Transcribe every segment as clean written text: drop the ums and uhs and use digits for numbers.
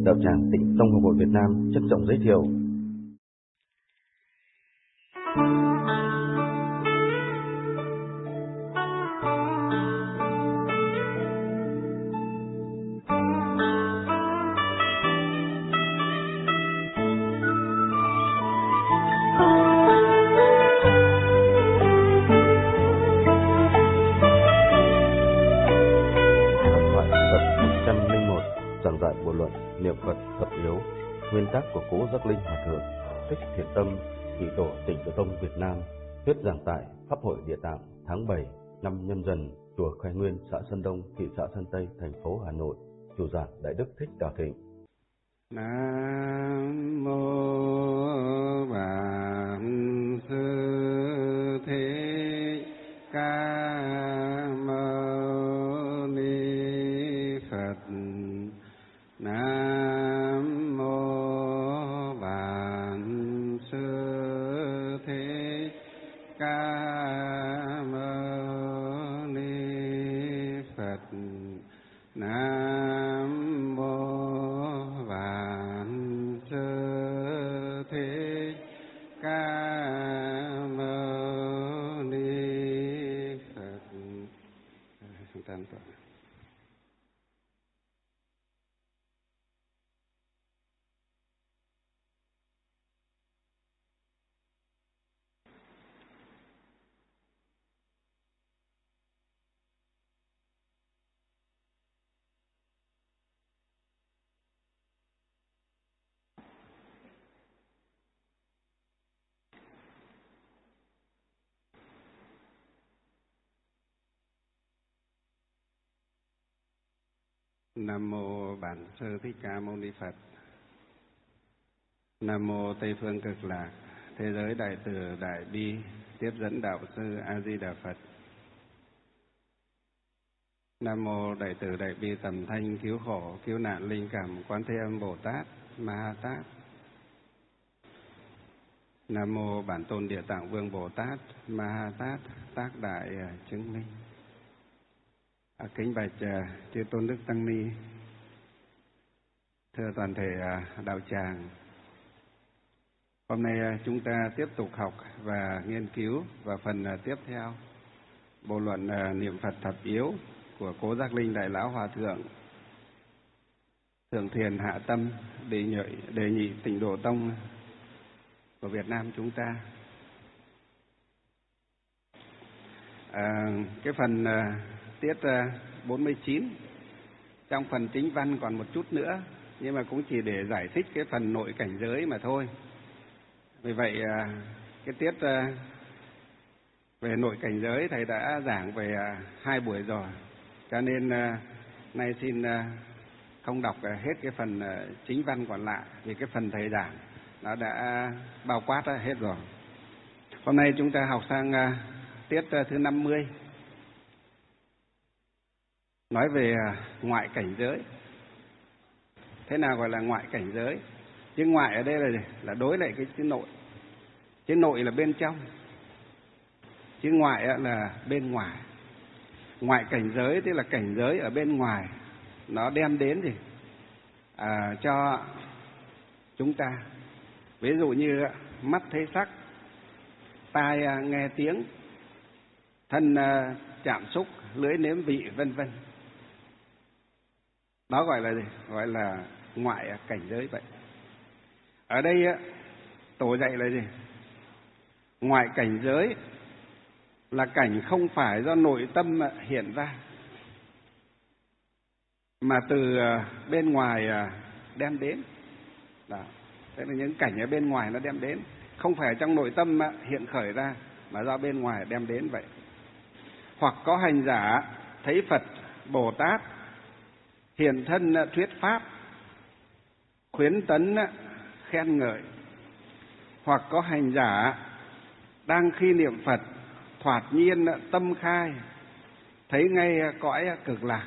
Đạo Tràng Tịnh Tông Học hội Việt Nam trân trọng giới thiệu. Giảng dạy bộ luận niệm Phật thập yếu, nguyên tắc của Cố Giác Linh Hòa Thượng Thích Thiện Tâm, Nhị Tổ Tịnh Tông Việt Nam. Thuyết giảng tại Pháp hội Địa Tạng tháng 7 năm Nhâm Dần, chùa Khai Nguyên, xã Sơn Đông, thị xã Sơn Tây, thành phố Hà Nội. Chủ giảng Đại Đức Thích Đạo Thịnh. Nam mô Bản Sư Thích Ca Mâu Ni Phật. Nam mô Bản Sư Thích Ca Mâu Ni Phật. Nam mô Bản Sư Thích Ca Mâu Ni Phật. Chúng ta Nam mô Bản Sư Thích Ca Mâu Ni Phật. Nam mô Tây Phương Cực Lạc, thế giới đại từ đại bi, tiếp dẫn đạo sư A Di Đà Phật. Nam mô Đại từ đại bi tầm thanh cứu khổ cứu nạn linh cảm Quán Thế Âm Bồ Tát Ma Ha Tát. Nam mô Bản Tôn Địa Tạng Vương Bồ Tát Ma Ha Tát, tác đại chứng minh. Kính bạch chư tôn đức tăng ni, thưa toàn thể đạo tràng. Hôm nay chúng ta tiếp tục học và nghiên cứu vào phần tiếp theo bộ luận niệm Phật thập yếu của Cố Giác Linh Đại Lão Hòa Thượng, Thượng Thiền Hạ Tâm Đệ Nhị Tịnh Độ Tông của Việt Nam chúng ta. Cái phần tiết 49, trong phần chính văn còn một chút nữa, nhưng mà cũng chỉ để giải thích cái phần nội cảnh giới mà thôi. Vì vậy cái tiết về nội cảnh giới thầy đã giảng về 2 buổi rồi, cho nên nay xin không đọc hết cái phần chính văn còn lại, vì cái phần thầy giảng nó đã bao quát hết rồi. Hôm nay chúng ta học sang tiết thứ 50, nói về ngoại cảnh giới. Thế nào gọi là ngoại cảnh giới? Chữ ngoại ở đây là đối lại cái chữ nội. Chữ nội là bên trong, chữ ngoại là bên ngoài. Ngoại cảnh giới tức là cảnh giới ở bên ngoài, nó đem đến gì cho chúng ta. Ví dụ như mắt thấy sắc, tai nghe tiếng, thân chạm xúc, lưỡi nếm vị, vân vân. Đó gọi là gì? Gọi là ngoại cảnh giới vậy. Ở đây tổ dạy là gì? Ngoại cảnh giới là cảnh không phải do nội tâm hiện ra, mà từ bên ngoài đem đến. Đó. Thế là những cảnh ở bên ngoài nó đem đến, không phải trong nội tâm hiện khởi ra, mà do bên ngoài đem đến vậy. Hoặc có hành giả thấy Phật, Bồ Tát hiện thân thuyết pháp, khuyến tấn khen ngợi. Hoặc có hành giả đang khi niệm Phật thoạt nhiên tâm khai, thấy ngay cõi cực lạc.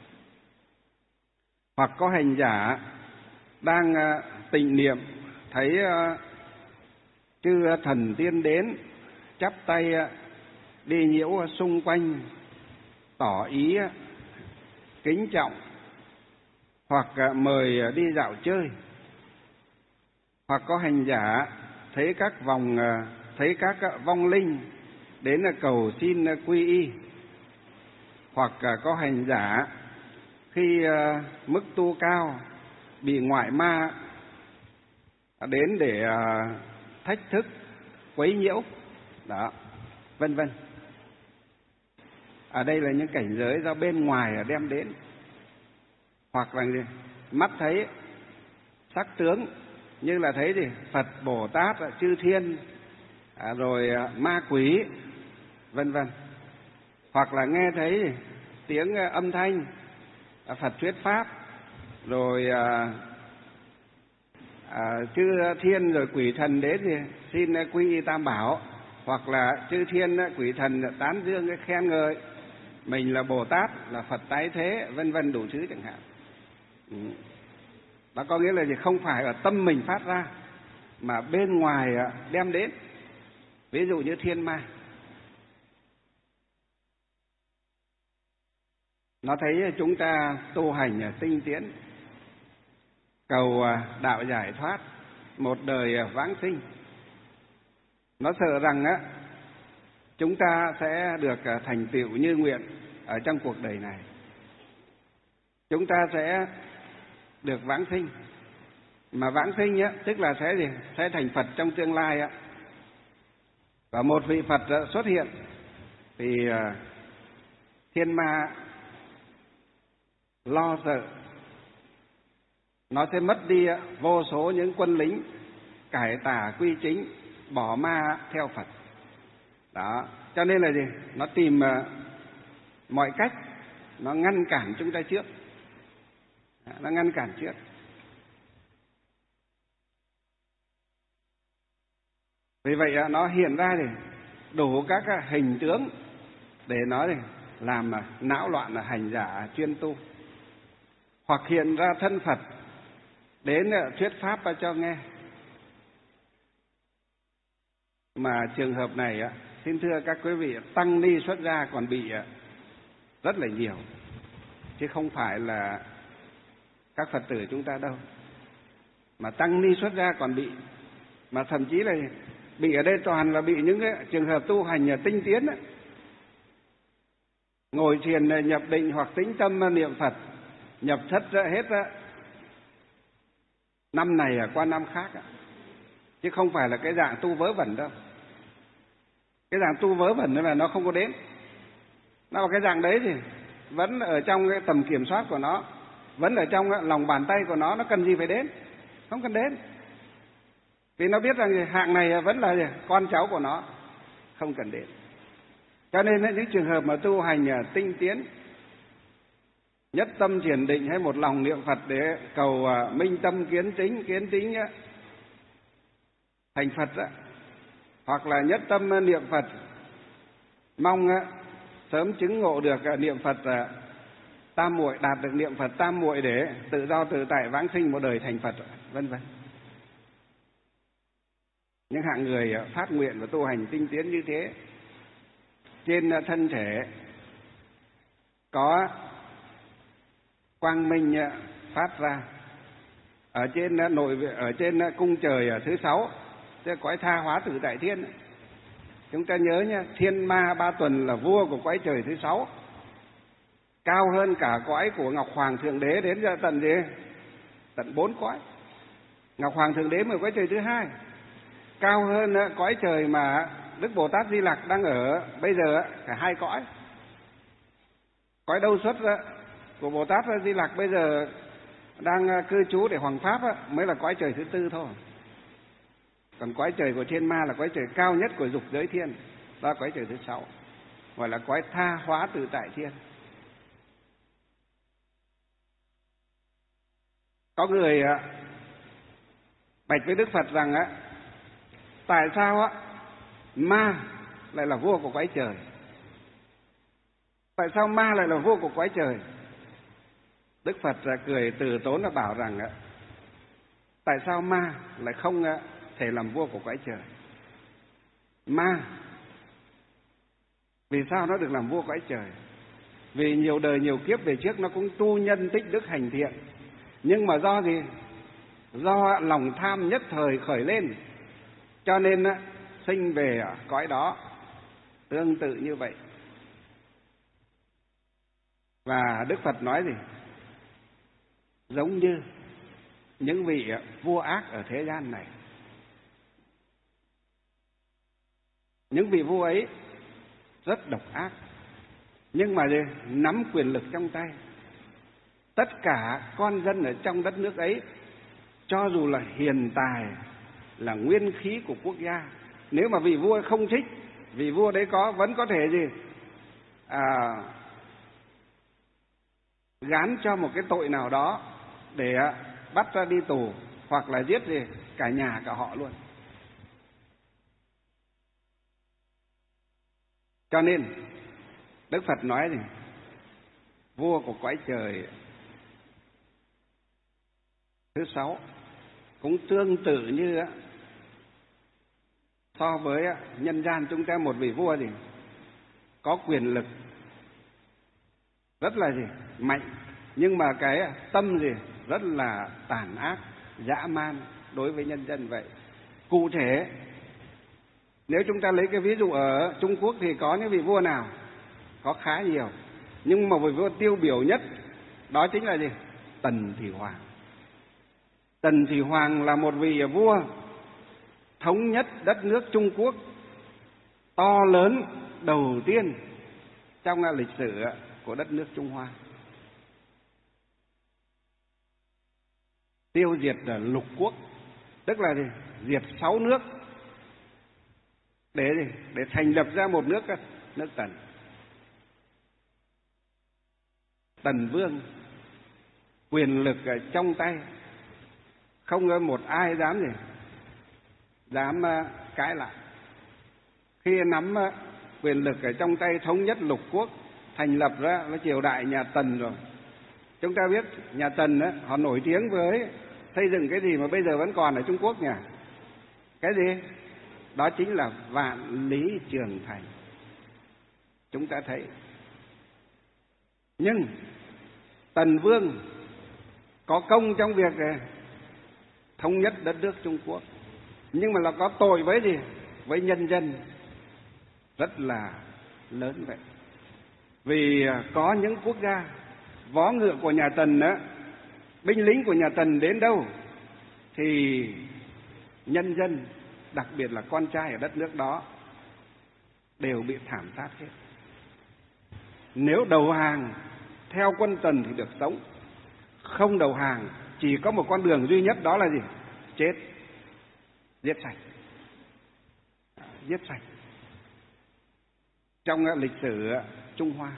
Hoặc có hành giả đang tịnh niệm thấy chư thần tiên đến, chắp tay đi nhiễu xung quanh, tỏ ý kính trọng, hoặc mời đi dạo chơi, hoặc có hành giả thấy các vong linh đến cầu xin quy y, hoặc có hành giả khi mức tu cao bị ngoại ma đến để thách thức, quấy nhiễu, đó, vân vân. Ở đây là những cảnh giới do bên ngoài đem đến, hoặc là mắt thấy sắc tướng như là thấy gì Phật, Bồ Tát, chư thiên, rồi ma quỷ, vân vân, hoặc là nghe thấy tiếng âm thanh Phật thuyết pháp, rồi chư thiên rồi quỷ thần đến thì xin quy y Tam Bảo, hoặc là chư thiên quỷ thần tán dương khen ngợi mình là Bồ Tát, là Phật tái thế, vân vân, đủ thứ chẳng hạn. Đó có nghĩa là gì? Không phải ở tâm mình phát ra, mà bên ngoài đem đến. Ví dụ như thiên ma, nó thấy chúng ta tu hành tinh tiến, cầu đạo giải thoát, một đời vãng sinh. Nó sợ rằng chúng ta sẽ được thành tựu như nguyện ở trong cuộc đời này. Chúng ta sẽ được vãng sinh. Mà vãng sinh tức là sẽ gì? Sẽ thành Phật trong tương lai. Và một vị Phật xuất hiện thì thiên ma lo sợ, nó sẽ mất đi vô số những quân lính cải tà quy chính, bỏ ma theo Phật. Đó, cho nên là gì? Nó tìm mọi cách, nó ngăn cản chúng ta trước. Nó ngăn cản trước. Vì vậy nó hiện ra thì đủ các hình tướng để nó làm não loạn là hành giả chuyên tu, hoặc hiện ra thân Phật đến thuyết pháp cho nghe. Mà trường hợp này xin thưa các quý vị, tăng ni xuất gia còn bị rất là nhiều, chứ không phải là các Phật tử chúng ta đâu. Mà tăng ni xuất gia còn bị, mà thậm chí là bị ở đây toàn là bị những cái trường hợp tu hành tinh tiến ấy. Ngồi thiền nhập định hoặc tĩnh tâm niệm Phật, nhập thất hết năm này qua năm khác, chứ không phải là cái dạng tu vớ vẩn đâu. Cái dạng tu vớ vẩn là nó không có đến. Nó cái dạng đấy thì vẫn ở trong cái tầm kiểm soát của nó, vẫn ở trong lòng bàn tay của nó cần gì phải đến? Không cần đến. Vì nó biết rằng hạng này vẫn là con cháu của nó, không cần đến. Cho nên những trường hợp mà tu hành tinh tiến, nhất tâm thiền định hay một lòng niệm Phật để cầu minh tâm kiến tính thành Phật, hoặc là nhất tâm niệm Phật mong sớm chứng ngộ được niệm Phật tam muội, đạt được niệm Phật tam muội để tự do tự tại vãng sinh một đời thành Phật, vân vân. Những hạng người phát nguyện và tu hành tinh tiến như thế, trên thân thể có quang minh phát ra, ở trên cung trời thứ 6, tức cõi tha hóa tự tại thiên. Chúng ta nhớ nha, thiên ma ba tuần là vua của cõi trời thứ 6, cao hơn cả cõi của Ngọc Hoàng Thượng Đế đến ra tận gì? Tận 4 cõi. Ngọc Hoàng Thượng Đế mới cõi trời thứ 2, cao hơn cõi trời mà Đức Bồ Tát Di Lặc đang ở bây giờ cả 2 cõi. Cõi đâu xuất của Bồ Tát Di Lặc bây giờ đang cư trú để hoằng pháp mới là cõi trời thứ 4 thôi. Còn cõi trời của thiên ma là cõi trời cao nhất của dục giới thiên, đó là cõi trời thứ 6, gọi là cõi tha hóa tự tại thiên. Có người bạch với Đức Phật rằng tại sao ma lại là vua của cõi trời? Tại sao ma lại là vua của cõi trời? Đức Phật cười từ tốn và bảo rằng tại sao ma lại không thể làm vua của cõi trời? Ma vì sao nó được làm vua cõi trời? Vì nhiều đời nhiều kiếp về trước nó cũng tu nhân tích đức hành thiện, Nhưng mà do gì? Do lòng tham nhất thời khởi lên, cho nên sinh về ở cõi đó. Tương tự như vậy. Và Đức Phật nói gì? Giống như những vị vua ác ở thế gian này. Những vị vua ấy rất độc ác, nhưng mà nắm quyền lực trong tay. Tất cả con dân ở trong đất nước ấy, cho dù là hiền tài, là nguyên khí của quốc gia, nếu mà vị vua không thích, vị vua đấy vẫn có thể gì? Gán cho một cái tội nào đó để bắt ra đi tù, hoặc là giết gì cả nhà cả họ luôn. Cho nên Đức Phật nói gì? Vua của cõi trời thứ 6 cũng tương tự như so với nhân gian chúng ta, một vị vua gì có quyền lực rất là gì mạnh, nhưng mà cái tâm gì rất là tàn ác, dã man đối với nhân dân vậy. Cụ thể, nếu chúng ta lấy cái ví dụ ở Trung Quốc thì có những vị vua nào? Có khá nhiều, nhưng mà vị vua tiêu biểu nhất đó chính là gì? Tần Thủy Hoàng. Tần Thủy Hoàng là một vị vua thống nhất đất nước Trung Quốc to lớn đầu tiên trong lịch sử của đất nước Trung Hoa. Tiêu diệt lục quốc, tức là gì? Diệt 6 nước để thành lập ra một nước Tần. Tần Vương quyền lực ở trong tay, không có một ai dám cãi lại. Khi nắm quyền lực ở trong tay, thống nhất lục quốc, thành lập ra cái triều đại nhà Tần rồi. Chúng ta biết nhà Tần họ nổi tiếng với xây dựng cái gì mà bây giờ vẫn còn ở Trung Quốc nhỉ? Cái gì? Đó chính là Vạn Lý Trường Thành. Chúng ta thấy. Nhưng Tần Vương có công trong việc thống nhất đất nước Trung Quốc, nhưng mà là có tội với gì? Với nhân dân rất là lớn vậy. Vì có những quốc gia vó ngựa của nhà Tần binh lính của nhà Tần đến đâu thì nhân dân, đặc biệt là con trai ở đất nước đó, đều bị thảm sát hết. Nếu đầu hàng theo quân Tần thì được sống, không đầu hàng chỉ có một con đường duy nhất, đó là gì? Chết, giết sạch. Giết sạch. Trong lịch sử Trung Hoa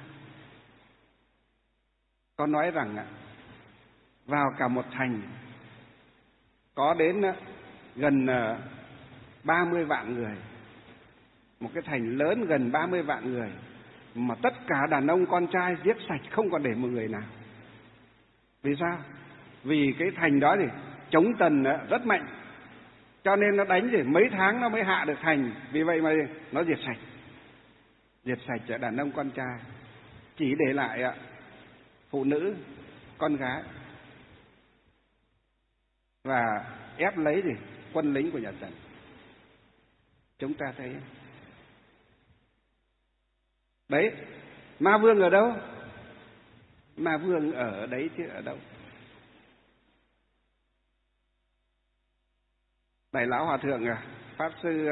có nói rằng vào cả một thành có đến gần 30 vạn người, một cái thành lớn gần 30 vạn người, mà tất cả đàn ông con trai giết sạch, không còn để một người nào. Vì sao? Vì cái thành đó thì chống Tần rất mạnh, cho nên nó đánh thì mấy tháng nó mới hạ được thành. Vì vậy mà nó diệt sạch đàn ông con trai, chỉ để lại phụ nữ, con gái, và ép lấy quân lính của nhà Tần. Chúng ta thấy đấy. Ma Vương ở đâu? Ma Vương ở đấy chứ ở đâu. Đại lão hòa thượng Pháp sư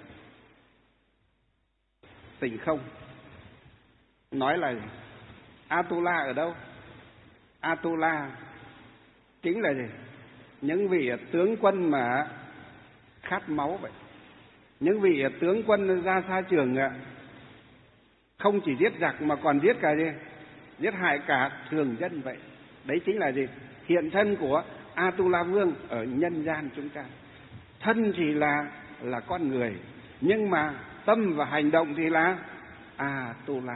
Tịnh Không nói là Atula ở đâu? Atula chính là gì? Những vị tướng quân mà khát máu vậy. Những vị tướng quân ra xa trường không chỉ giết giặc mà còn giết cả gì? Giết hại cả thường dân vậy. Đấy chính là gì? Hiện thân của Atula Vương ở nhân gian chúng ta. Thân thì là con người, nhưng mà tâm và hành động thì là Atula.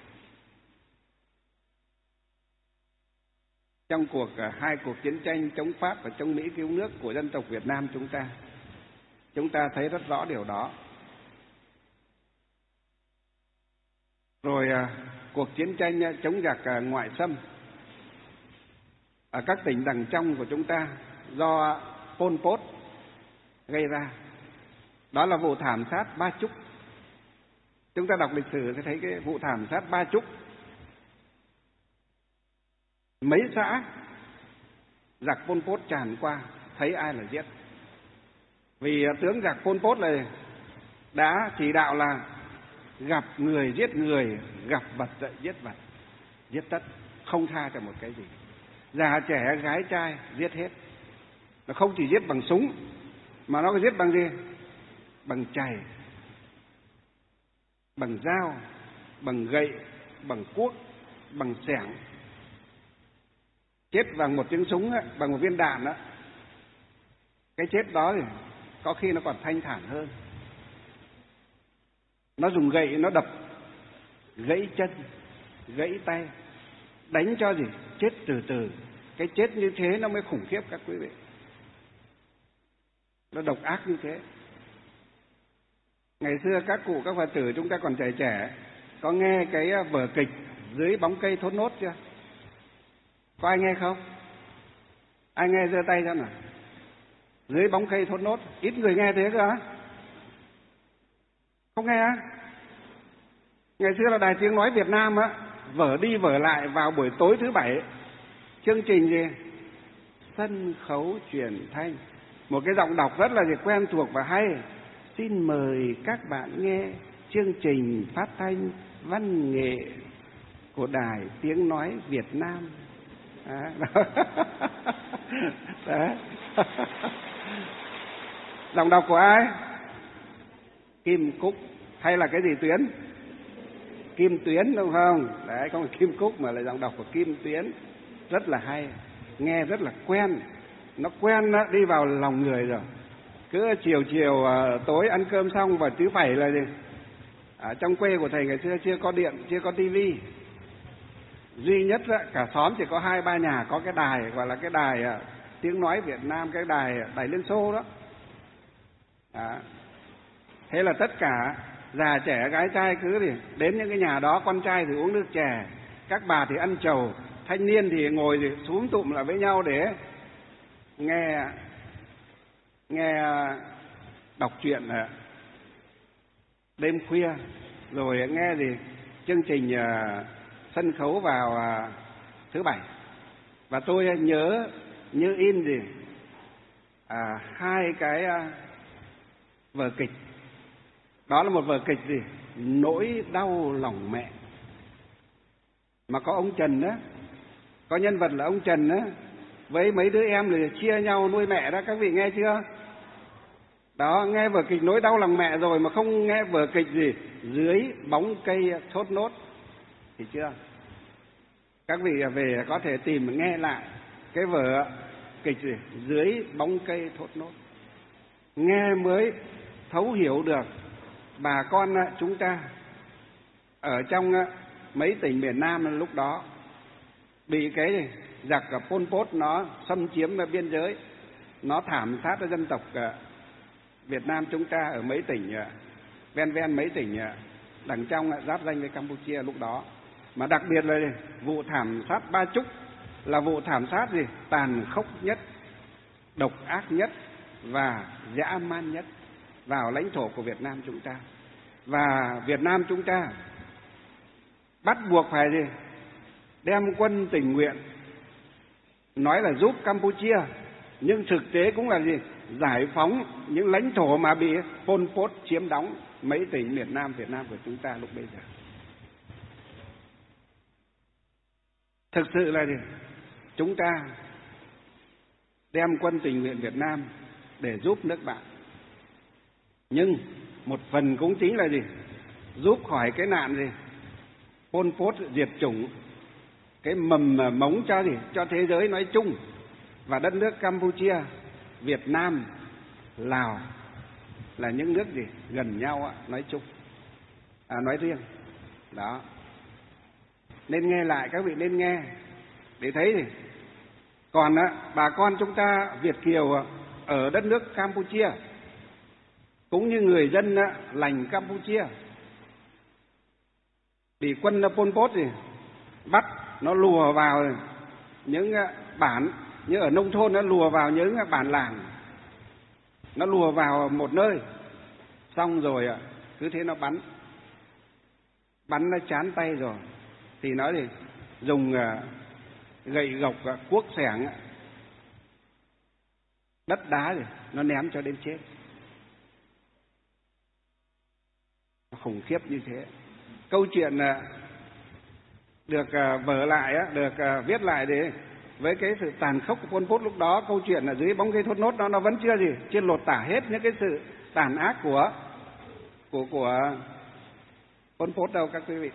Trong hai cuộc chiến tranh chống Pháp và chống Mỹ cứu nước của dân tộc Việt Nam chúng ta thấy rất rõ điều đó. Rồi cuộc chiến tranh chống giặc ngoại xâm ở các tỉnh đằng trong của chúng ta do Pol Pot gây ra. Đó là vụ thảm sát Ba Chúc. Chúng ta đọc lịch sử sẽ thấy cái vụ thảm sát Ba Chúc. Mấy xã giặc Pol Pot tràn qua, thấy ai là giết. Vì tướng giặc Pol Pot này đã chỉ đạo là gặp người giết người, gặp vật giết vật, giết tất, không tha cho một cái gì. Già trẻ gái trai giết hết. Nó không chỉ giết bằng súng mà nó giết bằng gì? Bằng chày, bằng dao, bằng gậy, bằng cuốc, bằng xẻng. Chết bằng một tiếng súng, bằng một viên đạn đó. Cái chết đó thì có khi nó còn thanh thản hơn. Nó dùng gậy nó đập gãy chân, gãy tay, đánh cho gì? Chết từ từ. Cái chết như thế nó mới khủng khiếp các quý vị. Nó độc ác như thế. Ngày xưa các cụ các Phật tử chúng ta còn trẻ trẻ có nghe cái vở kịch Dưới bóng cây thốt nốt chưa? Có ai nghe không? Ai nghe giơ tay ra nào. Dưới bóng cây thốt nốt. Ít người nghe thế cơ hả? Không nghe á? Ngày xưa là Đài Tiếng Nói Việt Nam á, vở đi vở lại vào buổi tối thứ Bảy. Chương trình gì? Sân khấu truyền thanh. Một cái giọng đọc rất là quen thuộc và hay. Xin mời các bạn nghe chương trình phát thanh văn nghệ của Đài Tiếng Nói Việt Nam. Đấy. Giọng đọc của ai? Kim Cúc. Hay là cái gì Tuyến? Kim Tuyến đúng không? Đấy, không phải Kim Cúc mà là giọng đọc của Kim Tuyến. Rất là hay, nghe rất là quen. Nó quen đó, đi vào lòng người rồi. Cứ chiều tối ăn cơm xong vào thứ Bảy là gì? Ở trong quê của thầy ngày xưa chưa có điện, chưa có tivi. Duy nhất đó, cả xóm chỉ có 2-3 nhà có cái đài gọi là cái đài Tiếng Nói Việt Nam, cái đài Liên Xô đó. Thế là tất cả già trẻ gái trai cứ thì đến những cái nhà đó, con trai thì uống nước chè, các bà thì ăn trầu, thanh niên thì ngồi thì xuống tụm lại với nhau để nghe đọc truyện đêm khuya, rồi nghe gì chương trình sân khấu vào thứ Bảy. Và tôi nhớ như in gì hai cái vở kịch. Đó là một vở kịch gì? Nỗi đau lòng mẹ. Mà có ông Trần đó, có nhân vật là ông Trần đó, với mấy đứa em thì chia nhau nuôi mẹ đó, các vị nghe chưa? Đó, nghe vở kịch Nỗi đau lòng mẹ rồi mà không nghe vở kịch gì? Dưới bóng cây thốt nốt thì chưa? Các vị về có thể tìm nghe lại cái vở kịch gì? Dưới bóng cây thốt nốt. Nghe mới thấu hiểu được bà con chúng ta ở trong mấy tỉnh miền Nam lúc đó bị cái giặc Pol Pot nó xâm chiếm biên giới, nó thảm sát dân tộc Việt Nam chúng ta ở mấy tỉnh ven mấy tỉnh đằng trong giáp ranh với Campuchia lúc đó. Mà đặc biệt là vụ thảm sát Ba Chúc là vụ thảm sát gì? Tàn khốc nhất, độc ác nhất và dã man nhất vào lãnh thổ của Việt Nam chúng ta. Và Việt Nam chúng ta bắt buộc phải gì? Đem quân tình nguyện, nói là giúp Campuchia, nhưng thực tế cũng là gì? Giải phóng những lãnh thổ mà bị Pol Pot chiếm đóng mấy tỉnh miền Nam Việt Nam của chúng ta lúc bây giờ. Thực sự là gì? Chúng ta đem quân tình nguyện Việt Nam để giúp nước bạn. Nhưng một phần cũng chính là gì? Giúp khỏi cái nạn gì? Pol Pot diệt chủng, cái mầm mống cho gì? Cho thế giới nói chung và đất nước Campuchia, Việt Nam, Lào là những nước gì? Gần nhau nói chung, nói riêng. Đó. Nên nghe lại, các vị nên nghe để thấy gì? Còn bà con chúng ta Việt kiều ở đất nước Campuchia cũng như người dân lành Campuchia bị quân Pol Pot gì bắt, nó lùa vào những bản, như ở nông thôn nó lùa vào những bản làng, nó lùa vào một nơi, xong rồi cứ thế nó bắn nó chán tay rồi thì nó thì dùng gậy gộc, cuốc xẻng, đất đá rồi nó ném cho đến chết. Nó khủng khiếp như thế. Câu chuyện được vở lại, được viết lại để với cái sự tàn khốc của Pol Pot lúc đó. Câu chuyện ở dưới bóng cây thốt nốt nó vẫn chưa lột tả hết những cái sự tàn ác của Pol Pot đâu các quý vị.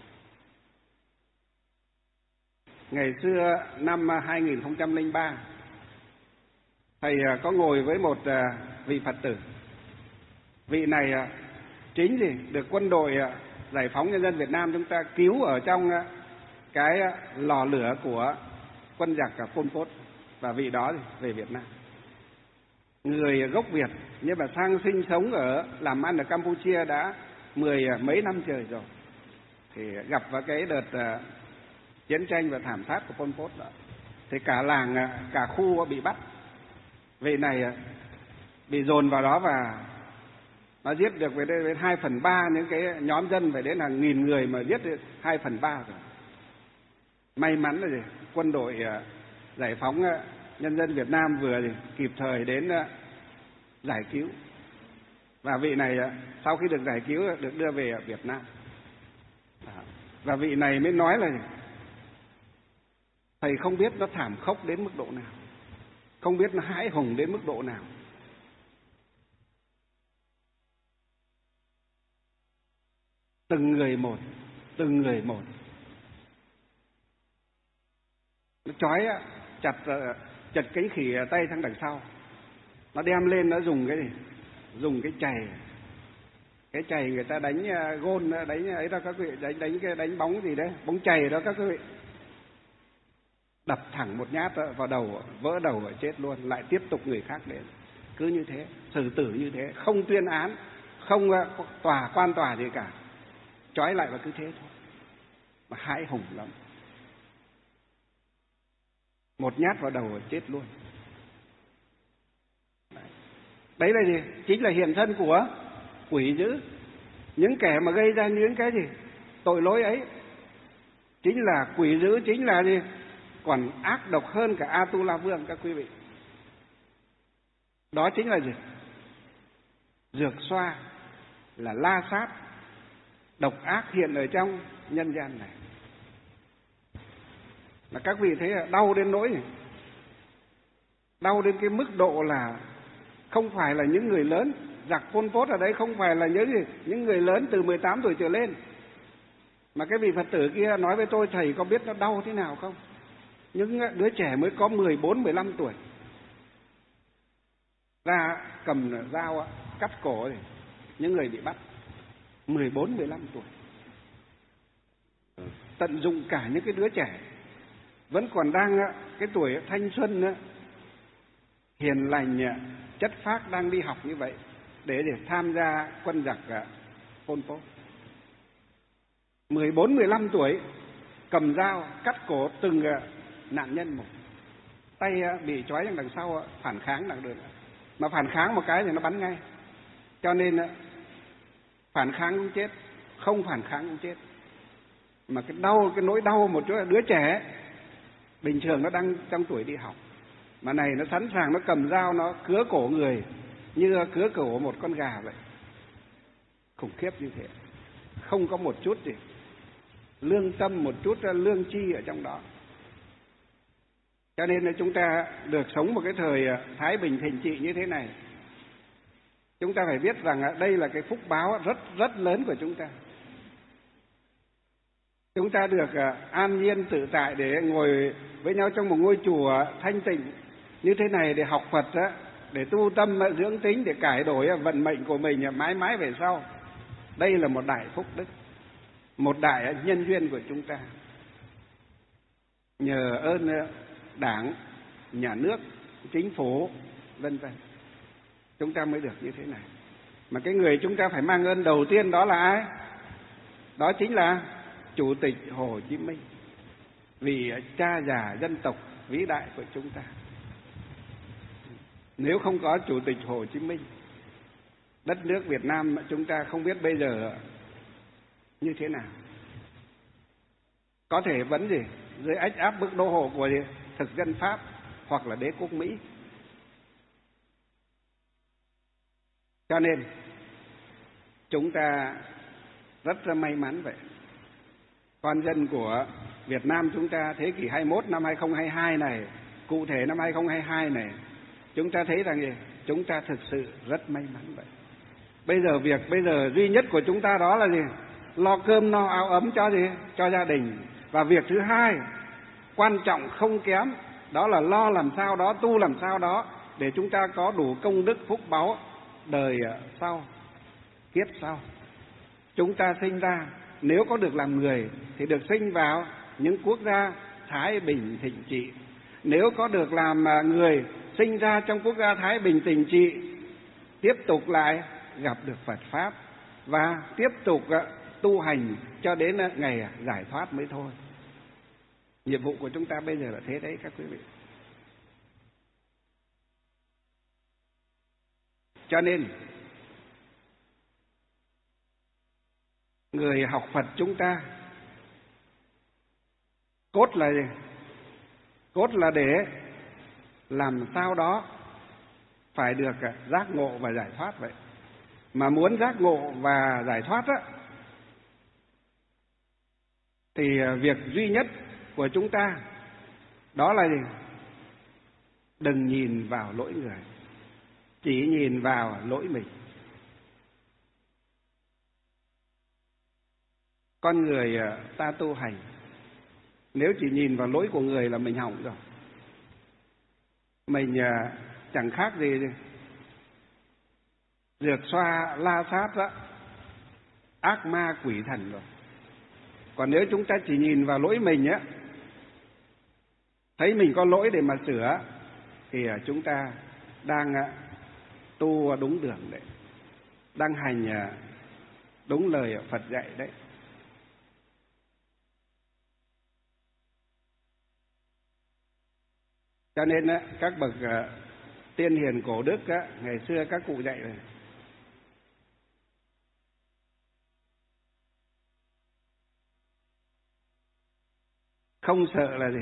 Ngày xưa năm 2003, thầy có ngồi với một vị Phật tử. Vị này chính được quân đội Giải phóng Nhân dân Việt Nam chúng ta cứu ở trong cái lò lửa của quân giặc Pol Pot, và vị đó về Việt Nam. Người gốc Việt nhưng mà sang sinh sống làm ăn ở Campuchia đã mười mấy năm trời rồi, thì gặp vào cái đợt chiến tranh và thảm sát của Pol Pot đó, thì cả làng, cả khu bị bắt. Vị này bị dồn vào đó và nó giết được về 2/3 những cái nhóm dân, phải đến hàng nghìn người mà giết được 2/3 rồi. May mắn là quân đội Giải phóng Nhân dân Việt Nam vừa kịp thời đến giải cứu, và vị này sau khi được giải cứu được đưa về Việt Nam. Và vị này mới nói là thầy không biết nó thảm khốc đến mức độ nào, không biết nó hãi hùng đến mức độ nào. Từng người một nó trói chặt cánh khỉ tay sang đằng sau, nó đem lên, nó dùng cái chày người ta đánh gôn, đánh ấy đó các vị, đánh bóng gì đấy, bóng chày đó các vị, đập thẳng một nhát vào đầu, vỡ đầu và chết luôn. Lại tiếp tục người khác đến, cứ như thế, xử tử như thế, không tuyên án, không quan tòa gì cả, trói lại và cứ thế thôi, mà hãi hùng lắm. Một nhát vào đầu và chết luôn. Đấy là gì? Chính là hiện thân của quỷ dữ. Những kẻ mà gây ra những cái tội lỗi ấy chính là quỷ dữ, chính là gì? Còn ác độc hơn cả Atula Vương các quý vị. Đó chính là gì? Dược xoa, là la sát, độc ác hiện ở trong nhân gian này. Mà các vị thấy là đau đến nỗi này, đau đến cái mức độ là không phải là những người lớn, giặc Pol Pot ở đấy không phải là những người lớn từ 18 tuổi trở lên. Mà cái vị Phật tử kia nói với tôi, thầy có biết nó đau thế nào không? Những đứa trẻ mới có 14, 15 tuổi ra cầm dao cắt cổ này, những người bị bắt 14, 15 tuổi. Tận dụng cả những cái đứa trẻ vẫn còn đang cái tuổi thanh xuân, hiền lành, chất phác, đang đi học như vậy để tham gia quân giặc Pol Pot. 14, 15 tuổi cầm dao cắt cổ từng nạn nhân một, tay bị trói đằng sau, phản kháng đằng đường, mà phản kháng một cái thì nó bắn ngay. Cho nên phản kháng cũng chết, không phản kháng cũng chết. Mà cái nỗi đau một chỗ là đứa trẻ bình thường nó đang trong tuổi đi học, mà này nó sẵn sàng, nó cầm dao nó cứa cổ người như cứa cổ một con gà vậy. Khủng khiếp như thế, không có một chút gì lương tâm, một chút lương tri ở trong đó. Cho nên là chúng ta được sống một cái thời thái bình thịnh trị như thế này, chúng ta phải biết rằng đây là cái phúc báo rất rất lớn của chúng ta. Chúng ta được an nhiên tự tại để ngồi với nhau trong một ngôi chùa thanh tịnh như thế này để học Phật, để tu tâm dưỡng tính, để cải đổi vận mệnh của mình mãi mãi về sau. Đây là một đại phúc đức, một đại nhân duyên của chúng ta. Nhờ ơn Đảng, Nhà nước, Chính phủ, vân vân, chúng ta mới được như thế này. Mà cái người chúng ta phải mang ơn đầu tiên đó là ai? Đó chính là Chủ tịch Hồ Chí Minh. vị cha già dân tộc vĩ đại của chúng ta. Nếu không có Chủ tịch Hồ Chí Minh, đất nước Việt Nam chúng ta không biết bây giờ như thế nào. Có thể vẫn dưới ách áp bức đô hộ của thực dân Pháp hoặc là đế quốc Mỹ. Cho nên chúng ta rất là may mắn vậy. Con dân của Việt Nam chúng ta thế kỷ 21 năm 2022 này, cụ thể năm 2022 này, chúng ta thấy rằng chúng ta thực sự rất may mắn vậy. Bây giờ duy nhất của chúng ta đó là lo cơm no áo ấm cho gia đình. Và việc thứ hai quan trọng không kém, đó là lo làm sao đó, tu làm sao đó để chúng ta có đủ công đức phúc báu đời sau, kiếp sau. Chúng ta sinh ra, nếu có được làm người thì được sinh vào những quốc gia thái bình thịnh trị. Nếu có được làm người, sinh ra trong quốc gia thái bình thịnh trị, tiếp tục lại gặp được Phật Pháp và tiếp tục tu hành cho đến ngày giải thoát mới thôi. Nhiệm vụ của chúng ta bây giờ là thế đấy các quý vị. Cho nên người học Phật chúng ta cốt là gì? Cốt là để làm sao đó phải được giác ngộ và giải thoát vậy. Mà muốn giác ngộ và giải thoát á, thì việc duy nhất của chúng ta đó là gì? Đừng nhìn vào lỗi người, chỉ nhìn vào lỗi mình. Con người ta tu hành, nếu chỉ nhìn vào lỗi của người là mình hỏng rồi. Mình chẳng khác gì rượt xoa la sát đó, ác ma quỷ thần rồi. Còn nếu chúng ta chỉ nhìn vào lỗi mình á, thấy mình có lỗi để mà sửa, thì chúng ta đang tu đúng đường đấy, đang hành đúng lời Phật dạy đấy. Cho nên các bậc tiên hiền cổ đức ngày xưa các cụ dạy này, không sợ là gì?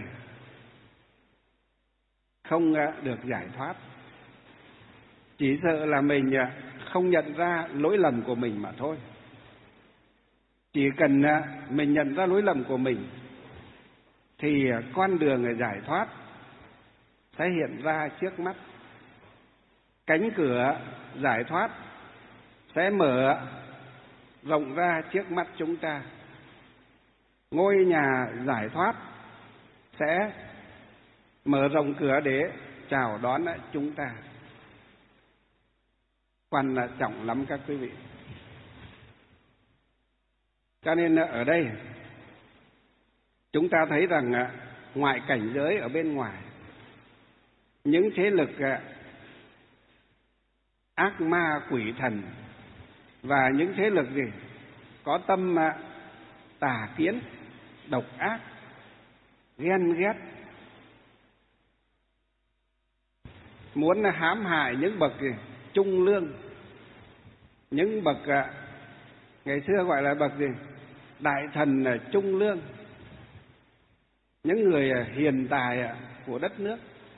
Không được giải thoát. Chỉ sợ là mình không nhận ra lỗi lầm của mình mà thôi. Chỉ cần mình nhận ra lỗi lầm của mình thì con đường giải thoát sẽ hiện ra trước mắt. Cánh cửa giải thoát sẽ mở rộng ra trước mắt chúng ta. Ngôi nhà giải thoát sẽ mở rộng cửa để chào đón chúng ta. Quan trọng lắm các quý vị. Cho nên ở đây chúng ta thấy rằng ngoại cảnh giới ở bên ngoài, những thế lực ác ma quỷ thần và những thế lực có tâm tà kiến, độc ác, ghen ghét, muốn hãm hại những bậc trung lương, những bậc ngày xưa gọi là bậc đại thần trung lương, những người hiền tài của đất nước,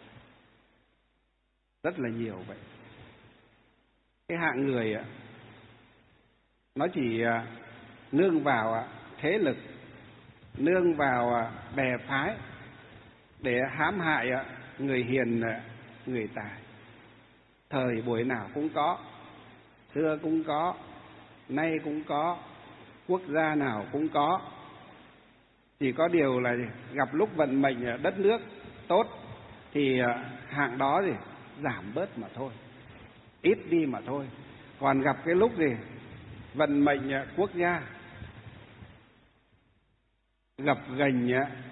rất là nhiều vậy. Cái hạng người nó chỉ nương vào thế lực, nương vào bè phái để hãm hại người hiền, người tài. Thời buổi nào cũng có, xưa cũng có, nay cũng có, quốc gia nào cũng có. Chỉ có điều là gặp lúc vận mệnh đất nước tốt thì hạng đó giảm bớt mà thôi, ít đi mà thôi. Còn gặp cái lúc vận mệnh quốc gia gập ghềnh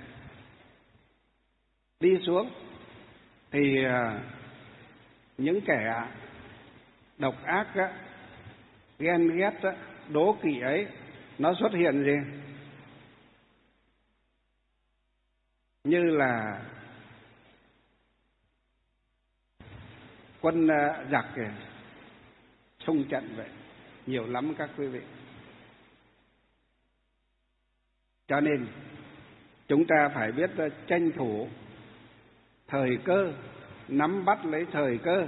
đi xuống thì những kẻ độc ác ghen ghét đố kỵ ấy nó xuất hiện như là quân giặc xung trận vậy, nhiều lắm các quý vị. Cho nên chúng ta phải biết tranh thủ thời cơ, nắm bắt lấy thời cơ.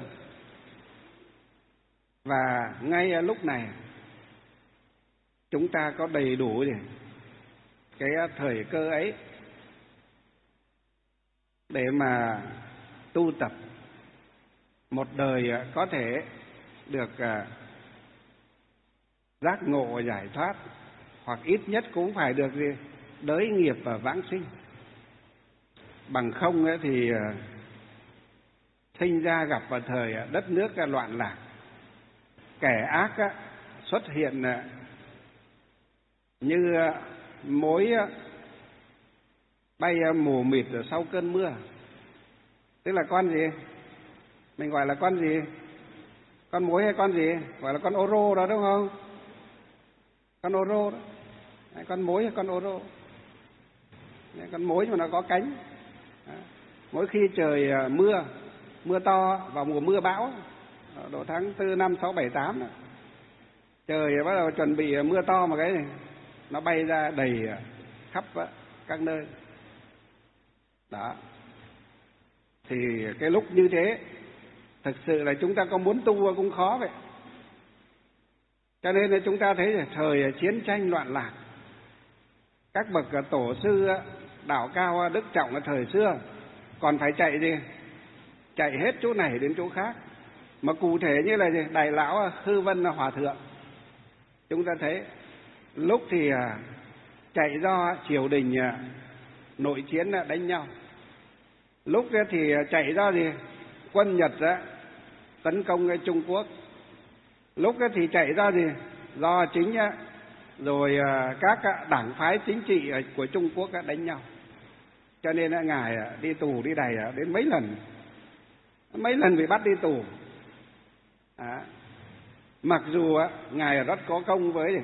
Và ngay lúc này chúng ta có đầy đủ cái thời cơ ấy để mà tu tập một đời có thể được giác ngộ giải thoát, hoặc ít nhất cũng phải được đới nghiệp và vãng sinh. Bằng không thì sinh ra gặp vào thời đất nước loạn lạc, kẻ ác xuất hiện như mối bay mù mịt ở sau cơn mưa. Tức là con gì? Mình gọi là con gì? Con mối hay con gì? Gọi là con ô rô đó đúng không? Con ô rô đó. Con mối hay con ô rô? Con mối mà nó có cánh. Mỗi khi trời mưa to vào mùa mưa bão, độ tháng 4 năm 6 7 8 đó, trời bắt đầu chuẩn bị mưa to mà cái này nó bay ra đầy khắp các nơi. Đó. Thì cái lúc như thế thực sự là chúng ta có muốn tu cũng khó vậy. Cho nên là chúng ta thấy là thời chiến tranh loạn lạc, các bậc tổ sư đạo cao đức trọng ở thời xưa còn phải chạy gì? Chạy hết chỗ này đến chỗ khác. Mà cụ thể như là gì? Đại lão Hư Vân Hòa Thượng, chúng ta thấy lúc thì chạy do triều đình nội chiến đánh nhau, lúc thì chạy do gì? Quân Nhật tấn công Trung Quốc, lúc thì chạy do gì? Do chính rồi các đảng phái chính trị của Trung Quốc đánh nhau. Cho nên ngài đi tù đi đày đến mấy lần bị bắt đi tù. Mặc dù ngài rất có công với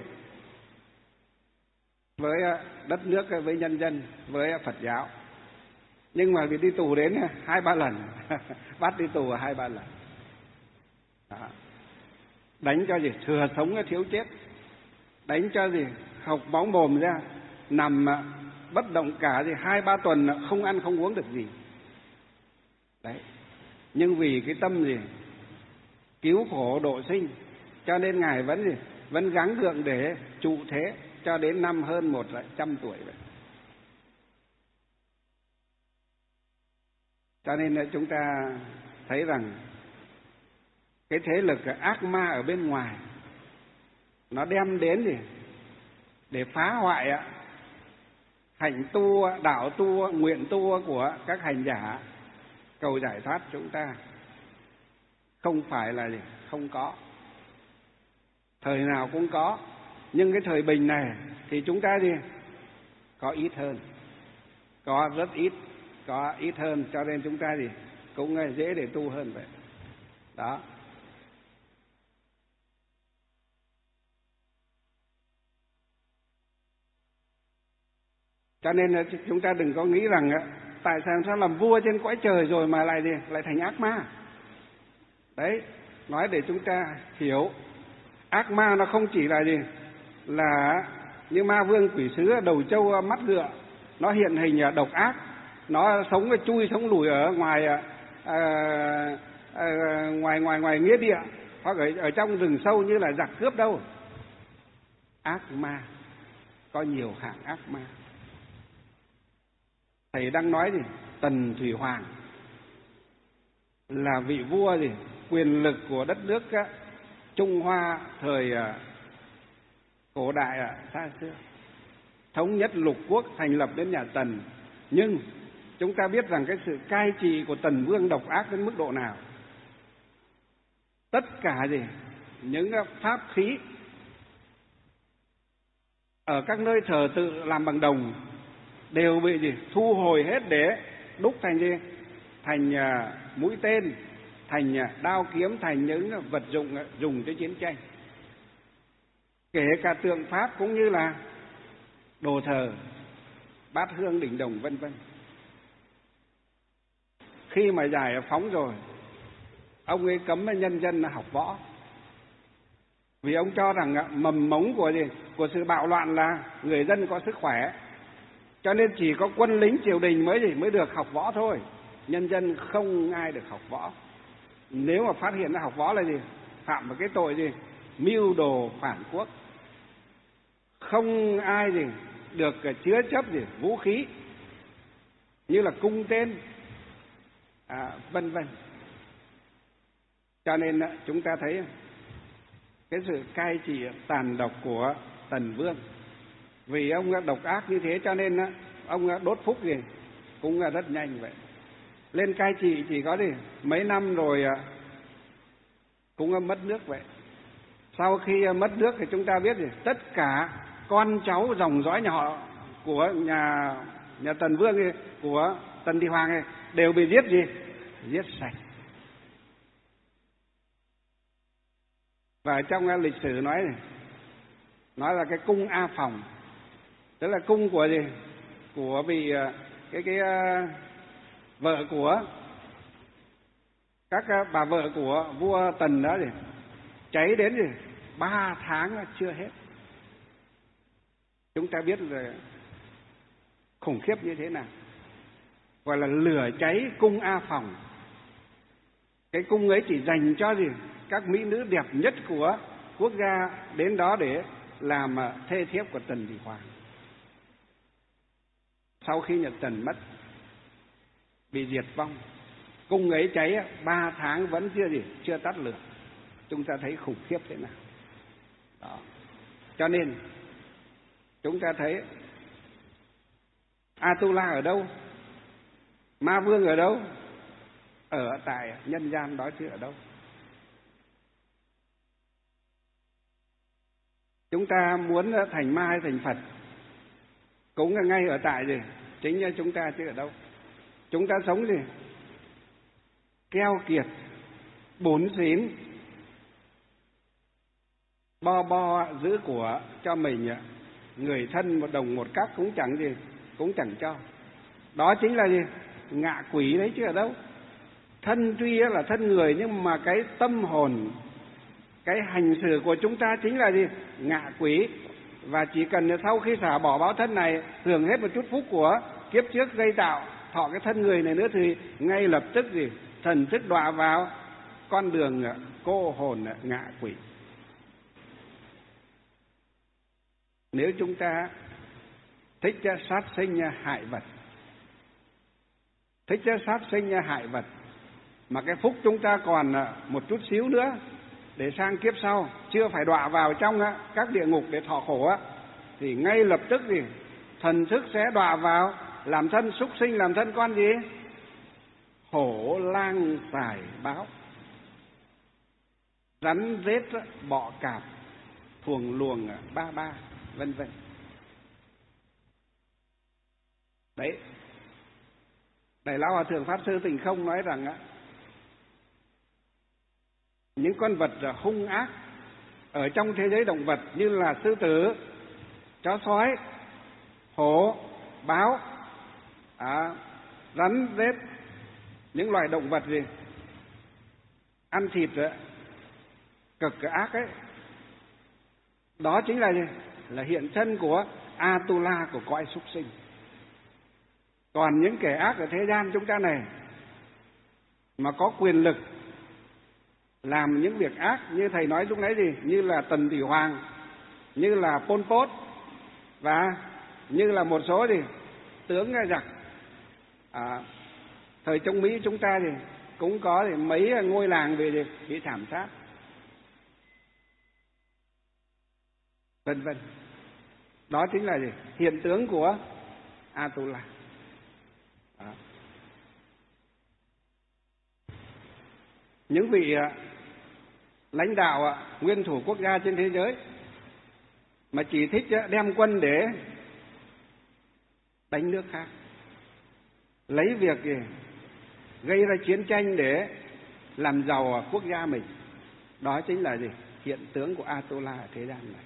đất nước, với nhân dân, với Phật giáo, nhưng mà bị đi tù đến 2-3 lần bắt đi tù 2-3 lần. Đó. Đánh cho gì? Thừa sống thiếu chết. Đánh cho gì? Hộc máu mồm ra, nằm bất động cả 2-3 tuần không ăn không uống được gì. Đấy. Nhưng vì cái tâm gì? Cứu khổ độ sinh, cho nên ngài vẫn gắng gượng để trụ thế cho đến năm hơn 100 tuổi vậy. Cho nên chúng ta thấy rằng cái thế lực ác ma ở bên ngoài nó đem đến để phá hoại hạnh tu, đạo tu, nguyện tu của các hành giả cầu giải thoát chúng ta. Không phải là không có, thời nào cũng có, nhưng cái thời bình này thì chúng ta có ít hơn, có rất ít, có ít hơn, cho nên chúng ta cũng dễ để tu hơn vậy. Đó. Cho nên chúng ta đừng có nghĩ rằng tại sao làm vua trên cõi trời rồi mà lại thành ác ma. Đấy, nói để chúng ta hiểu, ác ma nó không chỉ là như ma vương quỷ sứ đầu trâu mắt ngựa, nó hiện hình độc ác, nó sống chui sống lùi ở ngoài nghĩa địa hoặc ở trong rừng sâu như là giặc cướp đâu. Ác ma có nhiều hạng ác ma. Thầy đang nói Tần Thủy Hoàng là vị vua quyền lực của đất nước Trung Hoa thời cổ đại xa xưa, thống nhất lục quốc, thành lập đến nhà Tần. Nhưng chúng ta biết rằng cái sự cai trị của Tần Vương độc ác đến mức độ nào. Tất cả những pháp khí ở các nơi thờ tự làm bằng đồng đều bị thu hồi hết để đúc thành thành mũi tên, thành đao kiếm, thành những vật dụng dùng cho chiến tranh. Kể cả tượng pháp cũng như là đồ thờ, bát hương đỉnh đồng vân vân. khi mà giải phóng rồi, ông ấy cấm nhân dân học võ. Vì ông cho rằng mầm mống của sự bạo loạn là người dân có sức khỏe, cho nên chỉ có quân lính triều đình mới được học võ thôi, nhân dân không ai được học võ. Nếu mà phát hiện ra học võ là phạm vào cái tội mưu đồ phản quốc. Không ai được chứa chấp vũ khí như là cung tên, vân vân. Cho nên chúng ta thấy cái sự cai trị tàn độc của Tần Vương, vì ông độc ác như thế cho nên ông đốt phúc cũng rất nhanh vậy. Lên cai trị chỉ có mấy năm rồi cũng mất nước vậy. Sau khi mất nước thì chúng ta biết tất cả con cháu dòng dõi nhà họ của nhà Tần Vương của Tần Thị Hoàng đều bị giết sạch. Và trong lịch sử nói là cái cung A Phòng, tức là cung của vị cái vợ của các bà vợ của vua Tần đó cháy đến 3 tháng chưa hết. Chúng ta biết là khủng khiếp như thế nào, gọi là lửa cháy cung A Phòng. Cái cung ấy chỉ dành cho các mỹ nữ đẹp nhất của quốc gia đến đó để làm thê thiếp của Tần Thị Hoàng. Sau khi nhà Tần mất, bị diệt vong, cung ấy cháy 3 tháng vẫn chưa tắt lửa. Chúng ta thấy khủng khiếp thế nào đó. Cho nên chúng ta thấy Atula ở đâu, Ma Vương ở đâu? Ở tại nhân gian đó chứ ở đâu. Chúng ta muốn thành ma hay thành Phật cũng là ngay ở tại chính chúng ta chứ ở đâu. Chúng ta sống keo kiệt, bủn xỉn, bo giữ của cho mình, người thân một đồng một cắc cũng chẳng cho. Đó chính là ngạ quỷ đấy chứ ở đâu. Thân tuy là thân người nhưng mà cái tâm hồn, cái hành xử của chúng ta chính là ngạ quỷ. Và chỉ cần sau khi xả bỏ báo thân này, hưởng hết một chút phúc của kiếp trước gây tạo, thọ cái thân người này nữa thì ngay lập tức thần thức đọa vào con đường cô hồn ngạ quỷ. Nếu chúng ta thích sát sinh hại vật, thích sát sinh hại vật, mà cái phúc chúng ta còn một chút xíu nữa để sang kiếp sau chưa phải đọa vào trong các địa ngục để thọ khổ thì ngay lập tức thần thức sẽ đọa vào làm thân súc sinh, làm thân con hổ lang sải báo, rắn rết bọ cạp, thuồng luồng ba vân vân. Đấy, Đại Lão Hòa Thượng Pháp Sư Tịnh Không nói rằng những con vật hung ác ở trong thế giới động vật như là sư tử, chó sói, hổ, báo, rắn rết, những loài động vật ăn thịt cực ác ấy, đó chính là hiện thân của Atula, của cõi súc sinh. Còn những kẻ ác ở thế gian chúng ta này mà có quyền lực làm những việc ác như thầy nói lúc nãy như là Tần Thị Hoàng, như là Pol Pot và như là một số tướng giặc thời trong Mỹ chúng ta cũng có mấy ngôi làng bị thảm sát, vân vân. Đó chính là hiện tướng của Atula. Những vị lãnh đạo nguyên thủ quốc gia trên thế giới mà chỉ thích đem quân để đánh nước khác, lấy việc gây ra chiến tranh để làm giàu quốc gia mình, đó chính là hiện tướng của Atula ở thế gian này.